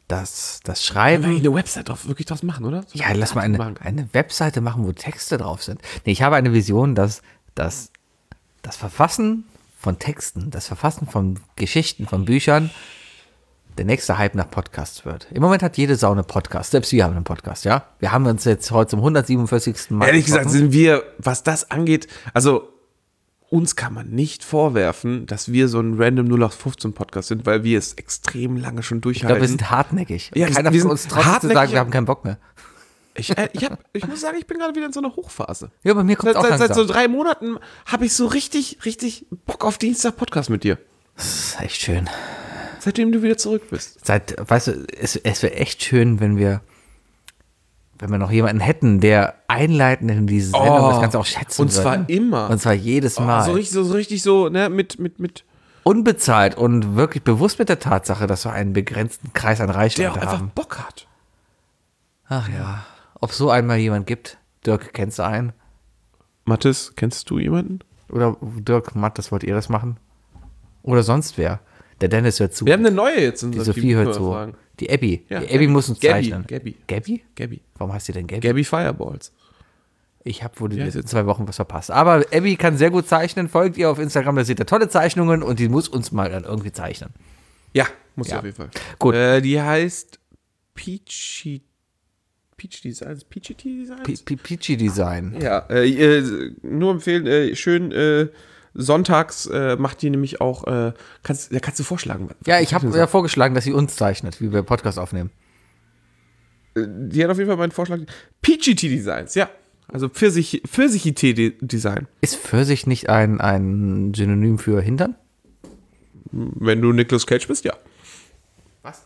das, das Können wir Schreiben. eigentlich eine Website drauf, wirklich draus machen, oder? Ja, lass mal eine, Machen. eine Webseite machen, wo Texte drauf sind. Nee, ich habe eine Vision, dass, dass das Verfassen von Texten, das Verfassen von Geschichten, von Büchern der nächste Hype nach Podcasts wird. Im Moment hat jede Sau einen Podcast. Selbst wir haben einen Podcast, ja? Wir haben uns jetzt heute zum hundertsiebenundvierzigsten Mal Ehrlich gesagt getroffen. sind wir, was das angeht, also uns kann man nicht vorwerfen, dass wir so ein random null acht fünfzehn Podcast sind, weil wir es extrem lange schon Ich glaube, durchhalten. wir sind hartnäckig. Ja, Und wir keiner sind- wir von uns sind traut sich zu hartnäckig. sagen, wir haben keinen Bock mehr. ich, äh, ich, hab, ich muss sagen, ich bin gerade wieder in so einer Hochphase. Ja, bei mir kommt Seit, auch seit, seit langsam. so drei Monaten habe ich so richtig, richtig Bock auf Dienstag-Podcast mit dir. Das ist echt schön. Seitdem du wieder zurück bist. Seit, weißt du, es, es wäre echt schön, wenn wir, wenn wir noch jemanden hätten, der einleitend in diese Sendung Oh, das Ganze auch schätzen und zwar würde. immer. Und zwar jedes Mal. So richtig so, so richtig so, ne, mit, mit, mit, Unbezahlt und wirklich bewusst mit der Tatsache, dass wir einen begrenzten Kreis an der auch Reichweite einfach haben. Bock hat. Ach ja. Ob so einmal jemand gibt. Dirk, kennst du einen? Mathis, kennst du jemanden? Oder Dirk, Mattes, wollt ihr das machen? Oder sonst wer? Der Dennis hört zu. Wir haben eine neue jetzt in Die unserem Sophie Team, hört können wir zu. fragen. Die Abby. Ja, die Gabby. Abby muss uns Gabby, zeichnen. Gabby. Gabby? Gabby. Warum heißt die denn Gabby? Gabby Fireballs. Ich habe wohl die Ja, letzten jetzt- zwei Wochen was verpasst. Aber Abby kann sehr gut zeichnen. Folgt ihr auf Instagram, da seht ihr tolle Zeichnungen und die muss uns mal dann irgendwie zeichnen. Ja, muss Ja. ja. auf jeden Fall. Gut. Äh, die heißt Peachy. Peach Designs? Peachy Designs? P- P- Peachy Design. Ja, äh, äh, nur empfehlen, äh, schön äh, sonntags äh, macht die nämlich auch, äh, kannst, ja, kannst du vorschlagen. Ja, ich habe ja vorgeschlagen, dass sie uns zeichnet, wie wir Podcast aufnehmen. Die hat auf jeden Fall meinen Vorschlag. Peachy Designs, ja. Also Pfirsich, Pfirsich-Design. Ist Pfirsich nicht ein, ein Synonym für Hintern? Wenn du Nicolas Cage bist, ja. Was?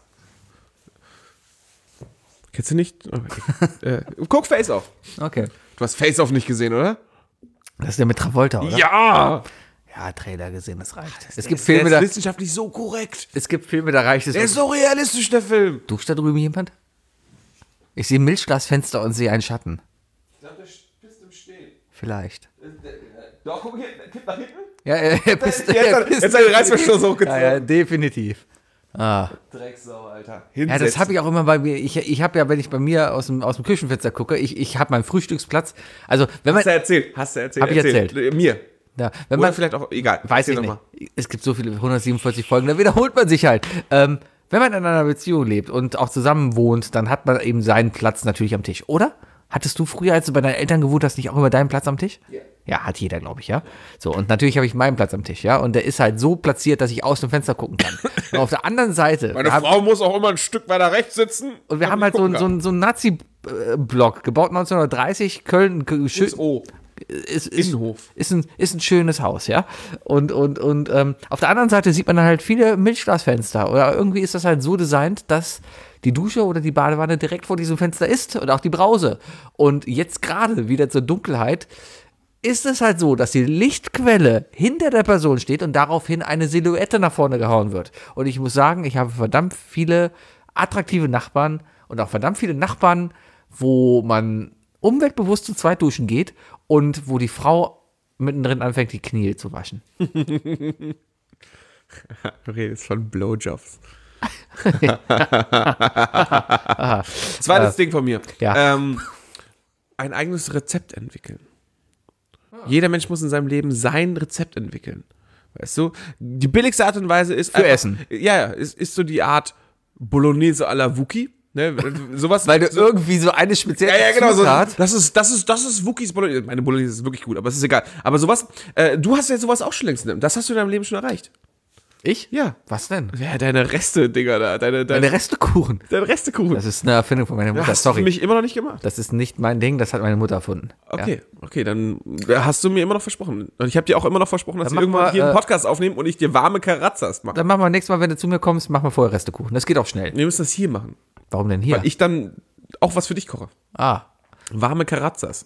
Kennst du nicht? Okay. äh, guck Face Off. Okay. Du hast Face Off nicht gesehen, oder? Das ist der mit Travolta, oder? Ja! Ja, Trailer gesehen, das reicht. Es gibt Der Filme, ist da, wissenschaftlich so korrekt. es gibt Filme, da reicht es. Der ist so realistisch, der Film. Duscht da drüben jemand? Ich sehe ein Milchglasfenster und sehe einen Schatten. Ich glaube, der bist im Stehen. Vielleicht. Doch, guck mal hier, kipp nach hinten. Ja, er, er pisst. Jetzt er hat pisst. jetzt hat der Reißverschluss Ja, hochgezogen. ja, definitiv. Ah. Drecksau, Alter. Ja, das habe ich auch immer bei mir. Ich, ich habe ja, wenn ich bei mir aus dem, aus dem Küchenfenster gucke, ich, ich habe meinen Frühstücksplatz. Also, wenn man. Hast du erzählt? Hast du erzählt? Hab ich erzählt. Äh, Mir. Ja, wenn Oder man vielleicht auch, egal. weiß ich Erzähl nicht. noch mal. Es gibt so viele hundertsiebenundvierzig Folgen, da wiederholt man sich halt. Ähm, wenn man in einer Beziehung lebt und auch zusammen wohnt, dann hat man eben seinen Platz natürlich am Tisch, oder? Hattest du früher, als du bei deinen Eltern gewohnt hast, nicht auch immer deinen Platz am Tisch? Ja. Ja, hat jeder, glaube ich, ja. So, und natürlich habe ich meinen Platz am Tisch, ja. Und der ist halt so platziert, dass ich aus dem Fenster gucken kann. Und auf der anderen Seite. Meine hab- Frau muss auch immer ein Stück weiter rechts sitzen. Und wir haben halt so, einen- so, einen- so einen Nazi-Block, gebaut neunzehnhundertdreißig, Köln. K- schön- Oh, ist, ist, Innenhof. Ist ein, ist ein schönes Haus, ja. Und, und, und ähm, auf der anderen Seite sieht man dann halt viele Milchglasfenster. Oder irgendwie ist das halt so designt, dass die Dusche oder die Badewanne direkt vor diesem Fenster ist. Und auch die Brause. Und jetzt gerade wieder zur Dunkelheit ist es halt so, dass die Lichtquelle hinter der Person steht und daraufhin eine Silhouette nach vorne gehauen wird. Und ich muss sagen, ich habe verdammt viele attraktive Nachbarn und auch verdammt viele Nachbarn, wo man umweltbewusst zu zweit duschen geht und wo die Frau mittendrin anfängt, die Knie zu waschen. Du redest von Blowjobs. Zweites Ding von mir. Ja. Ähm, ein eigenes Rezept entwickeln. Jeder Mensch muss in seinem Leben sein Rezept entwickeln. Weißt du? Die billigste Art und Weise ist Für Essen. Ja, ja, ist, ist so die Art Bolognese à la Wookie. Ne? Sowas. Weil du so, irgendwie so eine spezielle ja, ja, genau. So, Zutat- das ist, das ist, das ist Wookies Bolognese. Meine Bolognese ist wirklich gut, aber es ist egal. Aber sowas, äh, du hast ja sowas auch schon längst. Das hast du in deinem Leben schon erreicht. Ich? Ja. Was denn? Ja, deine Reste, Dinger da. Deine, deine, Meine Restekuchen. deine Restekuchen. Das ist eine Erfindung von meiner Mutter. hast du für Sorry. mich immer noch nicht gemacht. Das ist nicht mein Ding, das hat meine Mutter erfunden. Okay, okay, dann hast du mir immer noch versprochen. Und ich habe dir auch immer noch versprochen, dass Dann wir mach irgendwann mal, hier einen äh, Podcast aufnehmen und ich dir warme Karazzas mache. Dann machen wir nächstes Mal, wenn du zu mir kommst, machen wir vorher Restekuchen. Das geht auch schnell. Wir müssen das hier machen, Warum denn hier? weil ich dann auch was für dich koche. ah, Warme Karazzas.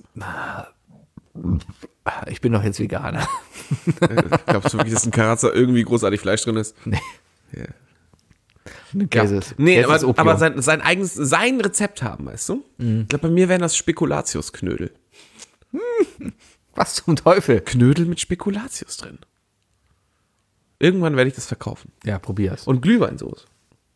ich bin doch jetzt Veganer. Glaubst du wirklich, dass ein Karazza irgendwie großartig Fleisch drin ist? Nee. Käse ist, Nee, Käse ist aber, Opium. aber sein, sein eigenes, sein Rezept haben, weißt du? Ich glaube, bei mir wären das Spekulatiusknödel. Was zum Teufel? Knödel mit Spekulatius drin. Irgendwann werde ich das verkaufen. Ja, probier's. Und Glühweinsoße.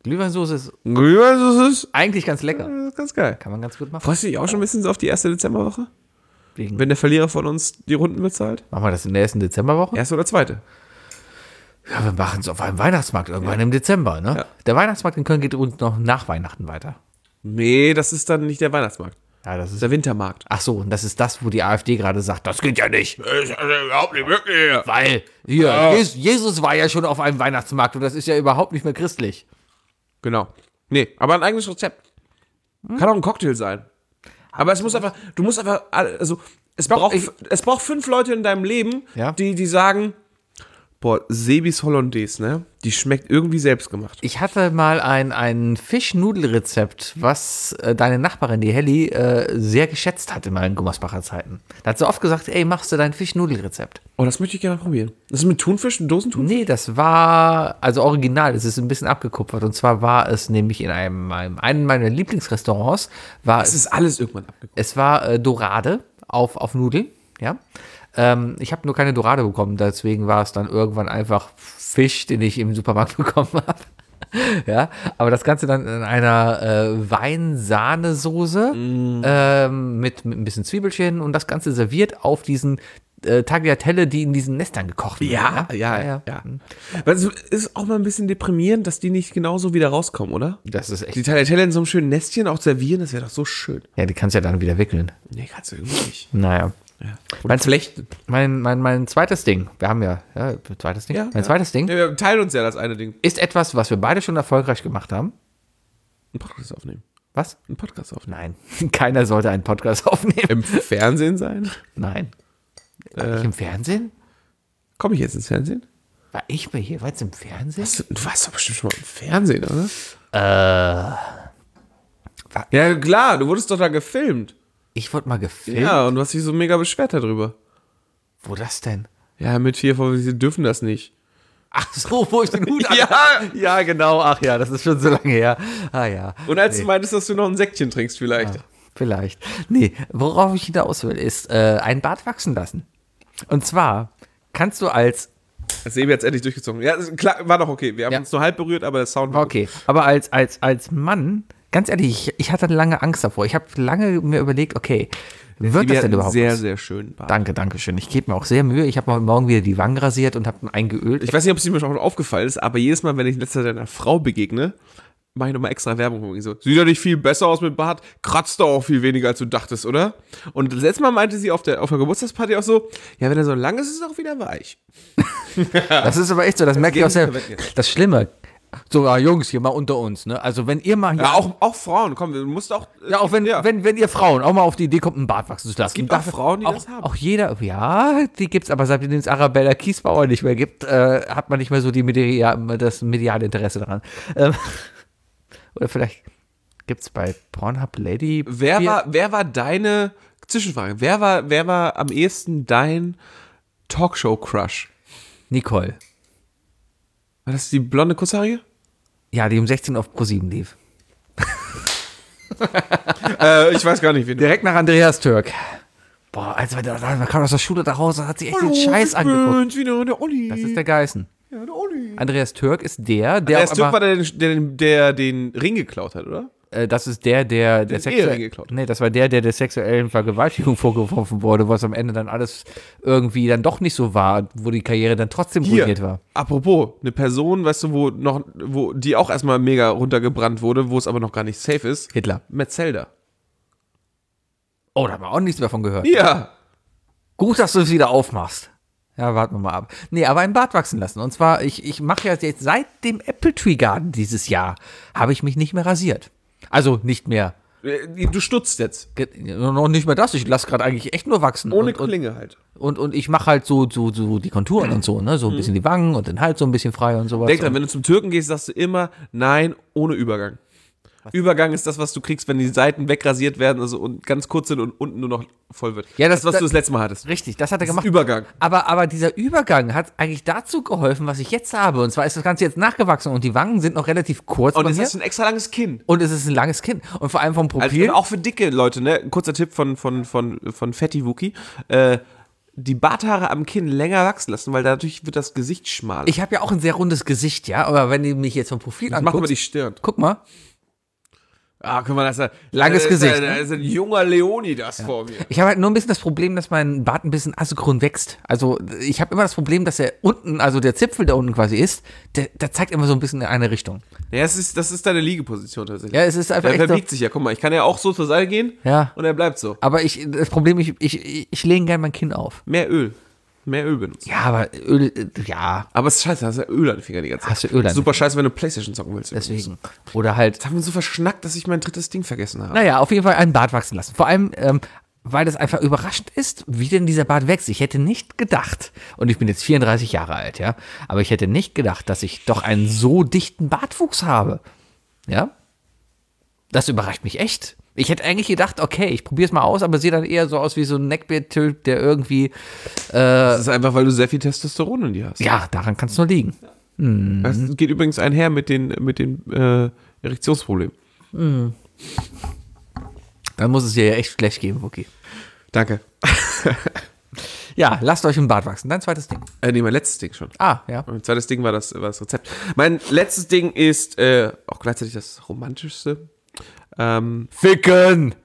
Glühweinsoße ist Glühweinsoße ist eigentlich ganz lecker. das ist ganz geil. Kann man ganz gut machen. Freust du dich auch schon ein bisschen so auf die erste Dezemberwoche? Wegen, Wenn der Verlierer von uns die Runden bezahlt? machen wir das in der ersten Dezemberwoche? Erste oder zweite? Ja, wir machen es auf einem Weihnachtsmarkt irgendwann im Dezember, ne? Ja. Der Weihnachtsmarkt in Köln geht übrigens noch nach Weihnachten weiter. Nee, das ist dann nicht der Weihnachtsmarkt. Ja, das Das ist ist. der Wintermarkt. Ach so, und das ist das, wo die AfD gerade sagt, das geht ja nicht. Das ist überhaupt nicht möglich. Weil, hier, Ja. Jesus, Jesus war ja schon auf einem Weihnachtsmarkt und das ist ja überhaupt nicht mehr christlich. Genau. Nee, aber ein eigenes Rezept. Kann auch ein Cocktail sein. Aber es muss einfach, du musst einfach, also, es braucht, ich- es braucht fünf Leute in deinem Leben, Ja. die, die sagen, boah, Sebis Hollandaise, ne? Die schmeckt irgendwie selbst gemacht. Ich hatte mal ein, ein Fischnudelrezept, was äh, deine Nachbarin, die Helly, äh, sehr geschätzt hat in meinen Gummersbacher Zeiten. Da hat sie oft gesagt, ey, machst du dein Fischnudelrezept? Oh, das möchte ich gerne probieren. Das ist mit Thunfisch, Dosenthunfisch? Nee, das war, also original, es ist ein bisschen abgekupfert. Und zwar war es nämlich in einem, einem, einem meiner Lieblingsrestaurants, war Das ist alles irgendwann abgeguckt. es war äh, Dorade auf, auf Nudeln, ja. Ähm, ich habe nur keine Dorade bekommen, deswegen war es dann irgendwann einfach Fisch, den ich im Supermarkt bekommen habe. Ja, aber das Ganze dann in einer äh, Weinsahnesoße ähm, mit, mit ein bisschen Zwiebelchen und das Ganze serviert auf diesen äh, Tagliatelle, die in diesen Nestern gekocht werden. Ja, ja, ja. ja. Weil es ist auch mal ein bisschen deprimierend, dass die nicht genauso wieder rauskommen, oder? Das ist echt. Die Tagliatelle in so einem schönen Nestchen auch servieren, das wäre doch so schön. Ja, die kannst du ja dann wieder wickeln. Nee, kannst du irgendwie nicht. Naja. Ja. Mein, Flechten. mein, mein, mein zweites Ding, wir haben ja, ja zweites Ding. Ja, mein ja. zweites Ding Ja, wir teilen uns ja das eine Ding. ist etwas, was wir beide schon erfolgreich gemacht haben. Einen Podcast aufnehmen. Was? Einen Podcast aufnehmen. Nein, keiner sollte einen Podcast aufnehmen. Im Fernsehen sein? Nein. War ich im Fernsehen? Komme ich jetzt ins Fernsehen? War ich bei jeweils im Fernsehen? Du, du warst doch bestimmt schon mal im Fernsehen, oder? Äh. Ja, klar, du wurdest doch da gefilmt. Ich wurde mal gefilmt. Ja, und du hast dich so mega beschwert darüber. Wo das denn? Ja, mit hier, von, sie dürfen das nicht. Ach so, wo ich den Hut Ja. hatte. Ja, genau. Ach ja, das ist schon so lange her. Ah ja. Und als du meintest, dass du noch ein Säckchen trinkst vielleicht. Vielleicht. Nee, worauf ich hinaus will, ist äh, ein Bart wachsen lassen. Und zwar kannst du als, Das Sebi hat's endlich durchgezogen. Ja, ist klar, war doch okay. Wir haben Ja. uns nur halb berührt, aber der Sound war okay, aber als, als, als Mann, ganz ehrlich, ich, ich hatte lange Angst davor. Ich habe lange mir überlegt, okay, wird Sebi das hat denn einen überhaupt sehr, was? sehr schönen Bart. Danke, danke schön. Ich gebe mir auch sehr Mühe. Ich habe heute Morgen wieder die Wangen rasiert und habe einen geölt. Ich weiß nicht, ob es mir schon aufgefallen ist, aber jedes Mal, wenn ich in letzter Zeit einer Frau begegne, mache ich nochmal extra Werbung. So, sieht ja nicht viel besser aus mit Bart, kratzt doch auch viel weniger, als du dachtest, oder? Und das letzte Mal meinte sie auf der, auf der Geburtstagsparty auch so, ja, wenn er so lang ist, ist es auch wieder weich. Das ist aber echt so, das, merke ich auch sehr. Gegenteil weg. Das Schlimme, so ah, Jungs, hier mal unter uns, ne? Also wenn ihr mal hier, Ja, auch, auch Frauen, komm, du musst auch... ja, auch wenn, ja. wenn, wenn ihr Frauen auch mal auf die Idee kommt, einen Bart wachsen zu lassen. gibt auch Frauen, die auch, das haben. Auch jeder, ja, die gibt's, aber seitdem es Arabella Kiesbauer nicht mehr gibt, äh, hat man nicht mehr so die Media, das mediale Interesse daran. Ähm, oder vielleicht gibt's bei Pornhub Lady. Wer Bier- war, wer war deine, Zwischenfrage, wer war, wer war am ehesten dein Talkshow-Crush? Nicole. War das die blonde Kusshaarige? Ja, die um sechzehn auf ProSieben lief. äh, ich weiß gar nicht, wen du... Direkt nach Andreas Türk. Boah, als wir da, da kam aus der Schule nach Hause, hat sich echt den Scheiß angeguckt. Wieder der Olli. Das ist der Geißen. ja, der Olli. Andreas Türk ist der, der Der auch Stück aber, war der, der, der den Ring geklaut hat, oder? äh, das ist der, der, der Den Ehering sexuell, geklaut. nee, das war der, der der sexuellen Vergewaltigung vorgeworfen wurde, was am Ende dann alles irgendwie dann doch nicht so war, wo die Karriere dann trotzdem ruiniert war. Apropos, eine Person, weißt du, wo noch, wo die auch erstmal mega runtergebrannt wurde, wo es aber noch gar nicht safe ist. Hitler. Metzelder. Oh, da haben wir auch nichts mehr von gehört. Ja. Gut, dass du es wieder aufmachst. Ja, warten wir mal ab. Nee, aber einen Bart wachsen lassen. Und zwar, ich, ich mache ja jetzt seit dem Apple Tree Garden dieses Jahr, habe ich mich nicht mehr rasiert. Also nicht mehr, Äh, Du stutzt jetzt. ge- noch nicht mehr das. Ich lasse gerade eigentlich echt nur wachsen. Ohne und, und, Klinge halt. und, und ich mache halt so, so, so die Konturen und so, ne? So ein bisschen die Wangen und den Hals so ein bisschen frei und sowas. Denk dran, wenn du zum Türken gehst, sagst du immer, nein, ohne Übergang. Übergang ist das, was du kriegst, wenn die Seiten wegrasiert werden also und ganz kurz sind und unten nur noch voll wird. Ja, das- das was das- du das letzte Mal hattest. Richtig, das hat er Das ist gemacht. Übergang. Aber, aber dieser Übergang hat eigentlich dazu geholfen, was ich jetzt habe. Und zwar ist das Ganze jetzt nachgewachsen und die Wangen sind noch relativ kurz Und bei jetzt mir. hast du ein extra langes Kinn. Und es ist ein langes Kinn. Und vor allem vom Also Profil. auch für dicke Leute, ne? Ein kurzer Tipp von, von, von, von Fatty Wookie. Äh, die Barthaare am Kinn länger wachsen lassen, weil dadurch wird das Gesicht schmal. Ich habe ja auch ein sehr rundes Gesicht, ja, aber wenn du mich jetzt vom Profil das macht aber anguckst, die Stirn. guck mal, Ah, guck mal, das ist ein, Langes das Gesicht, Ist ein, ne? das ist ein junger Leonidas vor mir. ich habe halt nur ein bisschen das Problem, dass mein Bart ein bisschen asynchron wächst. Also ich habe immer das Problem, dass er unten, also der Zipfel, der unten quasi ist, der, der zeigt immer so ein bisschen in eine Richtung. Ja, das ist, das ist deine Liegeposition tatsächlich. Ja, es ist einfach Der echt so, verbiegt sich ja. Guck mal, ich kann ja auch so zur Seite gehen ja, und er bleibt so. aber ich, das Problem, ich, ich, ich lege gerne mein Kinn auf. Mehr Öl. Mehr Öl benutzen. Ja, aber Öl, äh, ja, Aber es ist scheiße, hast du ja Öl an den Fingern die ganze Zeit. Hast du Öl an den Super scheiße, wenn du Playstation zocken willst. deswegen. Oder halt, Jetzt haben wir uns so verschnackt, dass ich mein drittes Ding vergessen habe. naja, auf jeden Fall einen Bart wachsen lassen. Vor allem, ähm, weil das einfach überraschend ist, wie denn dieser Bart wächst. Ich hätte nicht gedacht, und ich bin jetzt vierunddreißig Jahre alt, ja, aber ich hätte nicht gedacht, dass ich doch einen so dichten Bartwuchs habe. Ja? Das überrascht mich echt. Ich hätte eigentlich gedacht, okay, ich probiere es mal aus, aber sehe dann eher so aus wie so ein Neckbeard-Typ, der irgendwie, Das ist einfach, weil du sehr viel Testosteron in dir hast. ja, daran kann es nur liegen. Das geht übrigens einher mit den, mit den äh, Erektionsproblemen. Dann muss es dir ja echt schlecht geben, Wookie. Danke. Ja, lasst euch einen Bart wachsen. Dein zweites Ding. Äh, nee, mein letztes Ding schon. Ah, ja. Mein zweites Ding war das, war das Rezept. Mein letztes Ding ist äh, auch gleichzeitig das romantischste. Ähm, Ficken!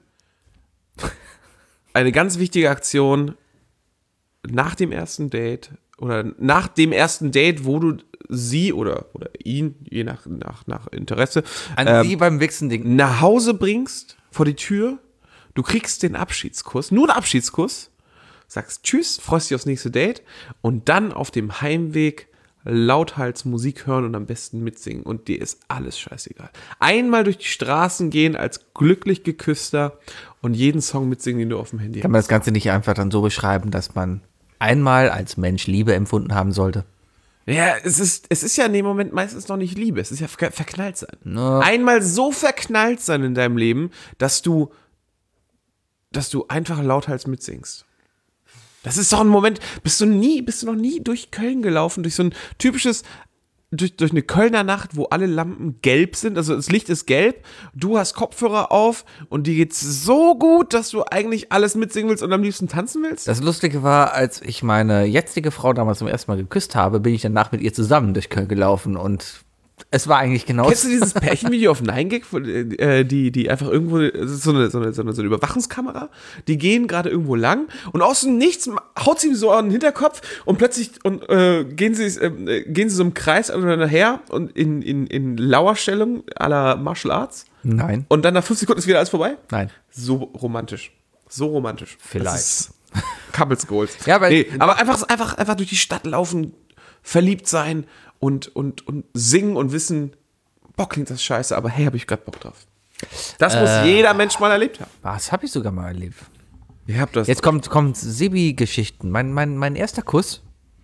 eine ganz wichtige Aktion nach dem ersten Date oder nach dem ersten Date, wo du sie oder, oder ihn, je nach, nach, nach Interesse, An ähm, sie beim Wichsen-Ding. nach Hause bringst, vor die Tür, du kriegst den Abschiedskuss, nur einen Abschiedskuss, sagst Tschüss, freust dich aufs nächste Date und dann auf dem Heimweg lauthals Musik hören und am besten mitsingen und dir ist alles scheißegal. Einmal durch die Straßen gehen als glücklich geküsster und jeden Song mitsingen, den du auf dem Handy Kann man das Ganze nicht einfach dann so beschreiben, dass man einmal als Mensch Liebe empfunden haben sollte? Ja, es ist, es ist ja in dem Moment meistens noch nicht Liebe, es ist ja ver- verknallt sein. No. Einmal so verknallt sein in deinem Leben, dass du, dass du einfach lauthals mitsingst. Das ist doch ein Moment, bist du nie, bist du noch nie durch Köln gelaufen, durch so ein typisches, durch, durch eine Kölner Nacht, wo alle Lampen gelb sind, also das Licht ist gelb, du hast Kopfhörer auf und dir geht's so gut, dass du eigentlich alles mitsingen willst und am liebsten tanzen willst? Das Lustige war, als ich meine jetzige Frau damals zum ersten Mal geküsst habe, bin ich danach mit ihr zusammen durch Köln gelaufen und es war eigentlich genau Kennst du dieses Pärchenvideo auf neun gag, äh, die, die einfach irgendwo, das ist so eine, so eine, so eine, so eine Überwachungskamera, die gehen gerade irgendwo lang und aus dem Nichts haut sie ihm so an den Hinterkopf und plötzlich und, äh, gehen, sie, äh, gehen sie so im Kreis aneinander her und in, in, in Lauerstellung à la Martial Arts Nein, und dann nach fünf Sekunden ist wieder alles vorbei? nein. So romantisch. So romantisch. Vielleicht. Das ist Couples Goals. Ja, weil- nee, aber einfach, einfach, einfach durch die Stadt laufen, verliebt sein und, und, und singen und wissen, boah, klingt das scheiße, aber hey, hab ich grad Bock drauf. Das muss jeder Mensch mal erlebt haben. Das habe ich sogar mal erlebt. Ihr habt das. Jetzt kommt, kommt Sebi-Geschichten. Mein, mein, mein erster Kuss,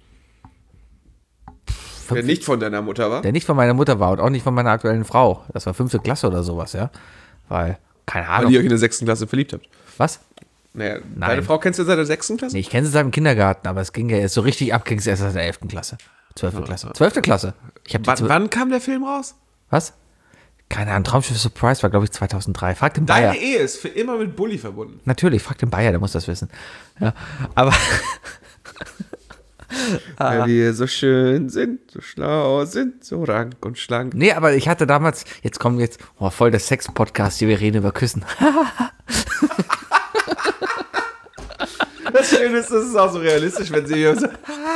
der nicht von deiner Mutter war. der nicht von meiner Mutter war und auch nicht von meiner aktuellen Frau. Das war fünfte Klasse oder sowas, ja. Weil, keine Weil Ahnung. ihr euch in der sechsten Klasse verliebt habt. Was? Naja, Nein. deine Frau kennst du seit der sechsten Klasse? Nee, ich kenne sie seit dem Kindergarten, aber es ging ja erst so richtig ab, ging es erst seit der elften Klasse. zwölfte Klasse. zwölfte Klasse. Ich habe die Wann, zwe- wann kam der Film raus? Was? Keine Ahnung, Traumschiff Surprise war, glaube ich, zweitausenddrei. Frag den Bayer. Deine Ehe ist für immer mit Bulli verbunden. Natürlich, frag den Bayer, der muss das wissen. Ja, aber Weil wir so schön sind, so schlau sind, so rank und schlank. nee, aber ich hatte damals, jetzt kommen jetzt, oh, voll der Sex-Podcast, hier wir reden über Küssen. Das Schöne ist, das ist auch so realistisch, wenn sie so,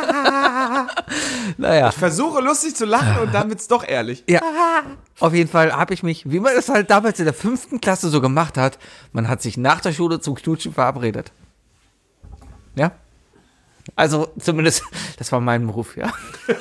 Naja, versuche lustig zu lachen und dann wird's doch ehrlich. ja. Auf jeden Fall habe ich mich, wie man es halt damals in der fünften Klasse so gemacht hat, man hat sich nach der Schule zum Knutschen verabredet. Ja? Also zumindest, das war mein Beruf, ja.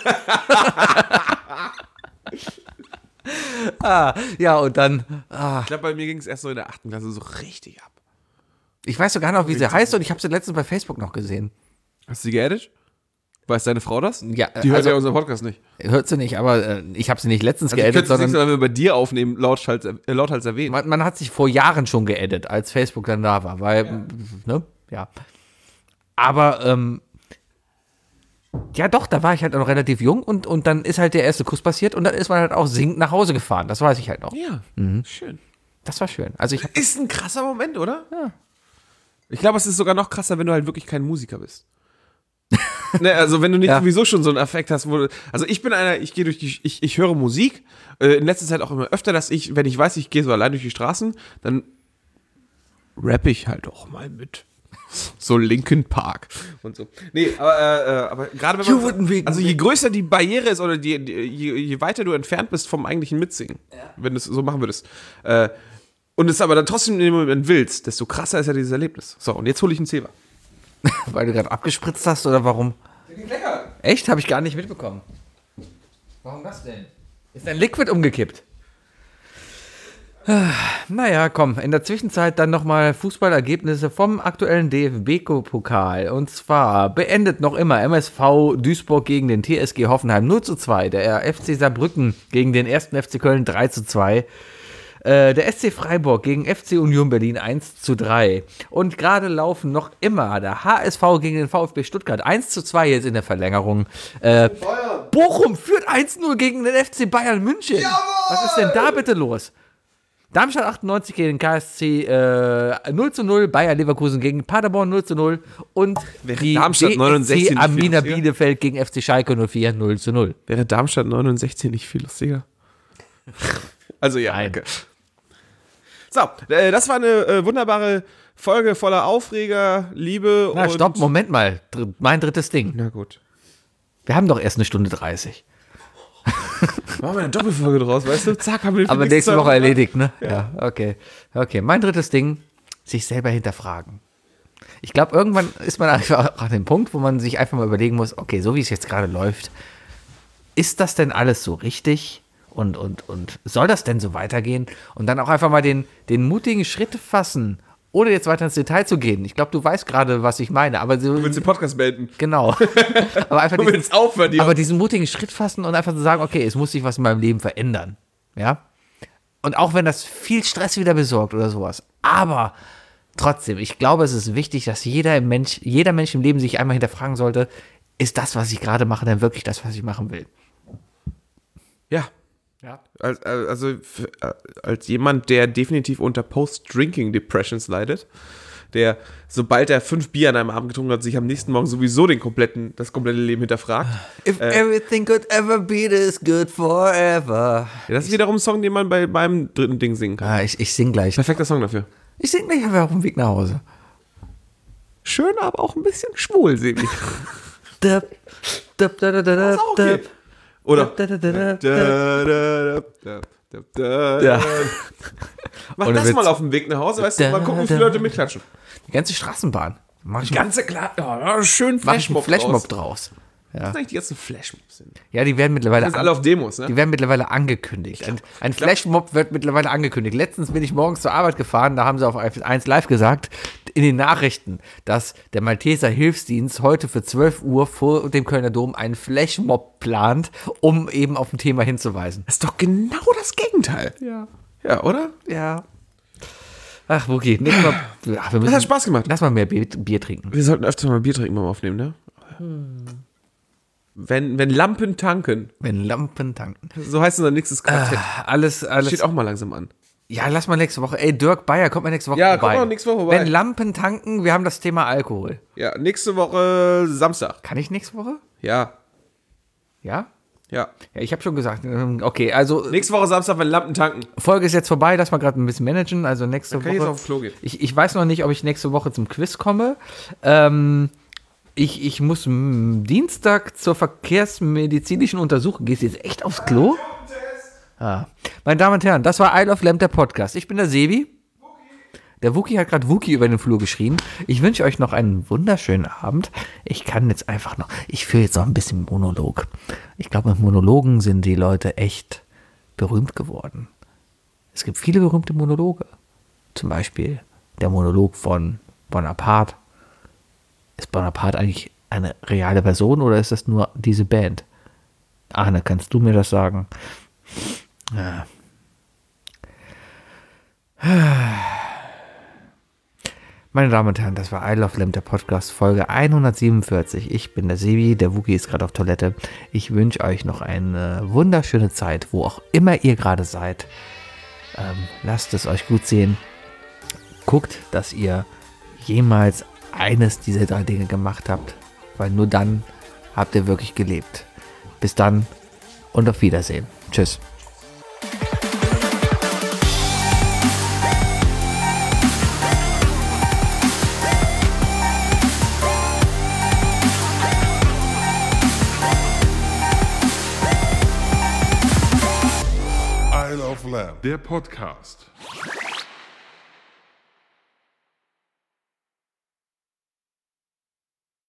ah, ja, und dann, ah, Ich glaube, bei mir ging es erst so in der achten Klasse so richtig ab. ich weiß sogar noch, wie sie heißt und ich habe sie letztens bei Facebook noch gesehen. Hast du sie geedit? Weiß deine Frau das? Ja, Die hört also- ja unseren Podcast nicht. Hört sie nicht, aber äh, ich habe sie nicht letztens Also ich geedit, könnte es nicht, sondern wenn wir bei dir aufnehmen, lauthals, äh, lauthals erwähnen. man, man hat sich vor Jahren schon geedit, als Facebook dann da war, weil, ja. ne, ja. Aber, ähm, ja doch, da war ich halt noch relativ jung und, und dann ist halt der erste Kuss passiert und dann ist man halt auch singend nach Hause gefahren, das weiß ich halt noch. Ja, schön. Das war schön. Also ich hab, Ist ein krasser Moment, oder? Ja. Ich glaube, es ist sogar noch krasser, wenn du halt wirklich kein Musiker bist. Ne, also wenn du nicht Ja. sowieso schon so einen Effekt hast, wo, also ich bin einer, ich gehe durch die, ich, ich höre Musik, äh, in letzter Zeit auch immer öfter, dass ich, wenn ich weiß, ich gehe so allein durch die Straßen, dann rappe ich halt auch mal mit. So Linkin Park und so. Nee, aber, äh, aber gerade wenn man, also je größer die Barriere ist oder die, die, je, je weiter du entfernt bist vom eigentlichen Mitsingen, ja. wenn du es so machen würdest, äh, und es aber dann trotzdem in dem Moment willst, desto krasser ist ja dieses Erlebnis. So, und jetzt hole ich einen Zewa. Weil du gerade abgespritzt hast oder warum? Der geht lecker. Echt? Habe ich gar nicht mitbekommen. Warum das denn? Ist dein Liquid umgekippt? Naja, komm, in der Zwischenzeit dann nochmal Fußballergebnisse vom aktuellen D F B-Pokal. Und zwar beendet noch immer M S V Duisburg gegen den T S G Hoffenheim null zu zwei. Der F C Saarbrücken gegen den ersten F C Köln drei zu zwei. Äh, der S C Freiburg gegen F C Union Berlin eins zu drei. Und gerade laufen noch immer der H S V gegen den VfB Stuttgart eins zu zwei jetzt in der Verlängerung. Äh, Bochum führt eins zu null gegen den F C Bayern München. Jawohl! Was ist denn da bitte los? Darmstadt achtundneunzig gegen den K S C äh, null zu null, Bayer Leverkusen gegen Paderborn null zu null und Wäre die Darmstadt neunundsechzig B S C Arminia Bielefeld gegen F C Schalke null vier null zu null. Wäre Darmstadt neunundsechzig nicht viel lustiger? Also ja, Nein. danke. So, äh, das war eine äh, wunderbare Folge voller Aufreger, Liebe Na, und... stopp, Moment mal. Dr- mein drittes Ding. Na gut. Wir haben doch erst eine Stunde dreißig. Machen wir eine Doppelfolge draus, weißt du? Zack, haben wir die Aber nächste Zeit Woche noch. erledigt, ne? Ja. ja, okay. Okay, mein drittes Ding, sich selber hinterfragen. Ich glaube, irgendwann ist man einfach an dem Punkt, wo man sich einfach mal überlegen muss, okay, so wie es jetzt gerade läuft, ist das denn alles so richtig? Und, und, und soll das denn so weitergehen? Und dann auch einfach mal den, den mutigen Schritt fassen, ohne jetzt weiter ins Detail zu gehen. Ich glaube, du weißt gerade, was ich meine. Aber so, Du willst den Podcast beenden. genau. aber einfach Du diesen, willst aufhören, die aber diesen mutigen Schritt fassen und einfach so sagen, okay, es muss sich was in meinem Leben verändern. Ja? Und auch wenn das viel Stress wieder besorgt oder sowas. Aber trotzdem, ich glaube, es ist wichtig, dass jeder, im Mensch, jeder Mensch im Leben sich einmal hinterfragen sollte, ist das, was ich gerade mache, denn wirklich das, was ich machen will? Ja. Ja. Als, also f- als jemand, der definitiv unter Post-Drinking-Depressions leidet, der, sobald er fünf Bier an einem Abend getrunken hat, sich am nächsten Morgen sowieso den kompletten, das komplette Leben hinterfragt. If Äh, everything could ever be this good forever. Ja, das ist wiederum ein Song, den man bei beim dritten Ding singen kann. Ah, ich, ich sing gleich. Perfekter Song dafür. Ich sing gleich aber auf dem Weg nach Hause. Schön, aber auch ein bisschen schwul, Sebi. Dub, dub, dub, dub, dub, ist auch okay. dub. Oder? Dub, dub, dub, dub, dub. Da, da, da, da, da, Ja. Mach Ohne das Witz. mal auf dem Weg nach Hause, weißt du, mal gucken, wie viele Leute mitklatschen. Die ganze Straßenbahn. Mach ich, Ganze klar, ja, schön mach ich einen Flashmob, Flashmob draus. draus. Ja. Was eigentlich die ganzen Flashmobs sind? ja, die werden mittlerweile, Das sind alle auf Demos, ne? die werden mittlerweile angekündigt. Ein, ein Flashmob wird mittlerweile angekündigt. Letztens bin ich morgens zur Arbeit gefahren, da haben sie auf eins Live gesagt, in den Nachrichten, dass der Malteser Hilfsdienst heute für zwölf Uhr vor dem Kölner Dom einen Flashmob plant, um eben auf ein Thema hinzuweisen. Das ist doch genau das Gegenteil. Ja. Ja, oder? Ja. Ach, Wookie, nächstes Mal. Ja, wir müssen, Das hat Spaß gemacht. Lass mal mehr Bier, Bier trinken. Wir sollten öfter mal Bier trinken beim Aufnehmen, ne? Wenn, wenn Lampen tanken, Wenn Lampen tanken. so heißt unser nächstes Quartett. Alles, alles. Steht auch mal langsam an. Ja, lass mal nächste Woche. Ey, Dirk Bayer, kommt mal nächste Woche Ja, vorbei. kommt mal nächste Woche vorbei. Wenn Lampen tanken, wir haben das Thema Alkohol. Ja, nächste Woche Samstag. Kann ich nächste Woche? Ja, Ja? ja. Ja, ich habe schon gesagt. ähm, Okay, also Nächste Woche Samstag, wenn Lampen tanken. Folge ist jetzt vorbei, lass mal gerade ein bisschen managen. Also nächste Dann kann ich Woche. jetzt aufs Klo gehen. Ich, ich weiß noch nicht, ob ich nächste Woche zum Quiz komme. Ähm, ich, ich muss m, Dienstag zur verkehrsmedizinischen Untersuchung. Gehst du jetzt echt aufs Klo? Ah. Meine Damen und Herren, das war I Love Lamp, der Podcast. Ich bin der Sebi. Der Wookie hat gerade Wookie über den Flur geschrien. Ich wünsche euch noch einen wunderschönen Abend. Ich kann jetzt einfach noch, ich führe jetzt noch ein bisschen Monolog. Ich glaube, mit Monologen sind die Leute echt berühmt geworden. Es gibt viele berühmte Monologe. Zum Beispiel der Monolog von Bonaparte. Ist Bonaparte eigentlich eine reale Person oder ist das nur diese Band? Arne, kannst du mir das sagen? Ja. Meine Damen und Herren, das war I Love Lamp, der Podcast, Folge hundertsiebenundvierzig. Ich bin der Sebi, der Wookie ist gerade auf Toilette. Ich wünsche euch noch eine wunderschöne Zeit, wo auch immer ihr gerade seid. Ähm, lasst es euch gut sehen. Guckt, dass ihr jemals eines dieser drei Dinge gemacht habt, weil nur dann habt ihr wirklich gelebt. Bis dann und auf Wiedersehen. Tschüss. Isle of Lamb, der Podcast.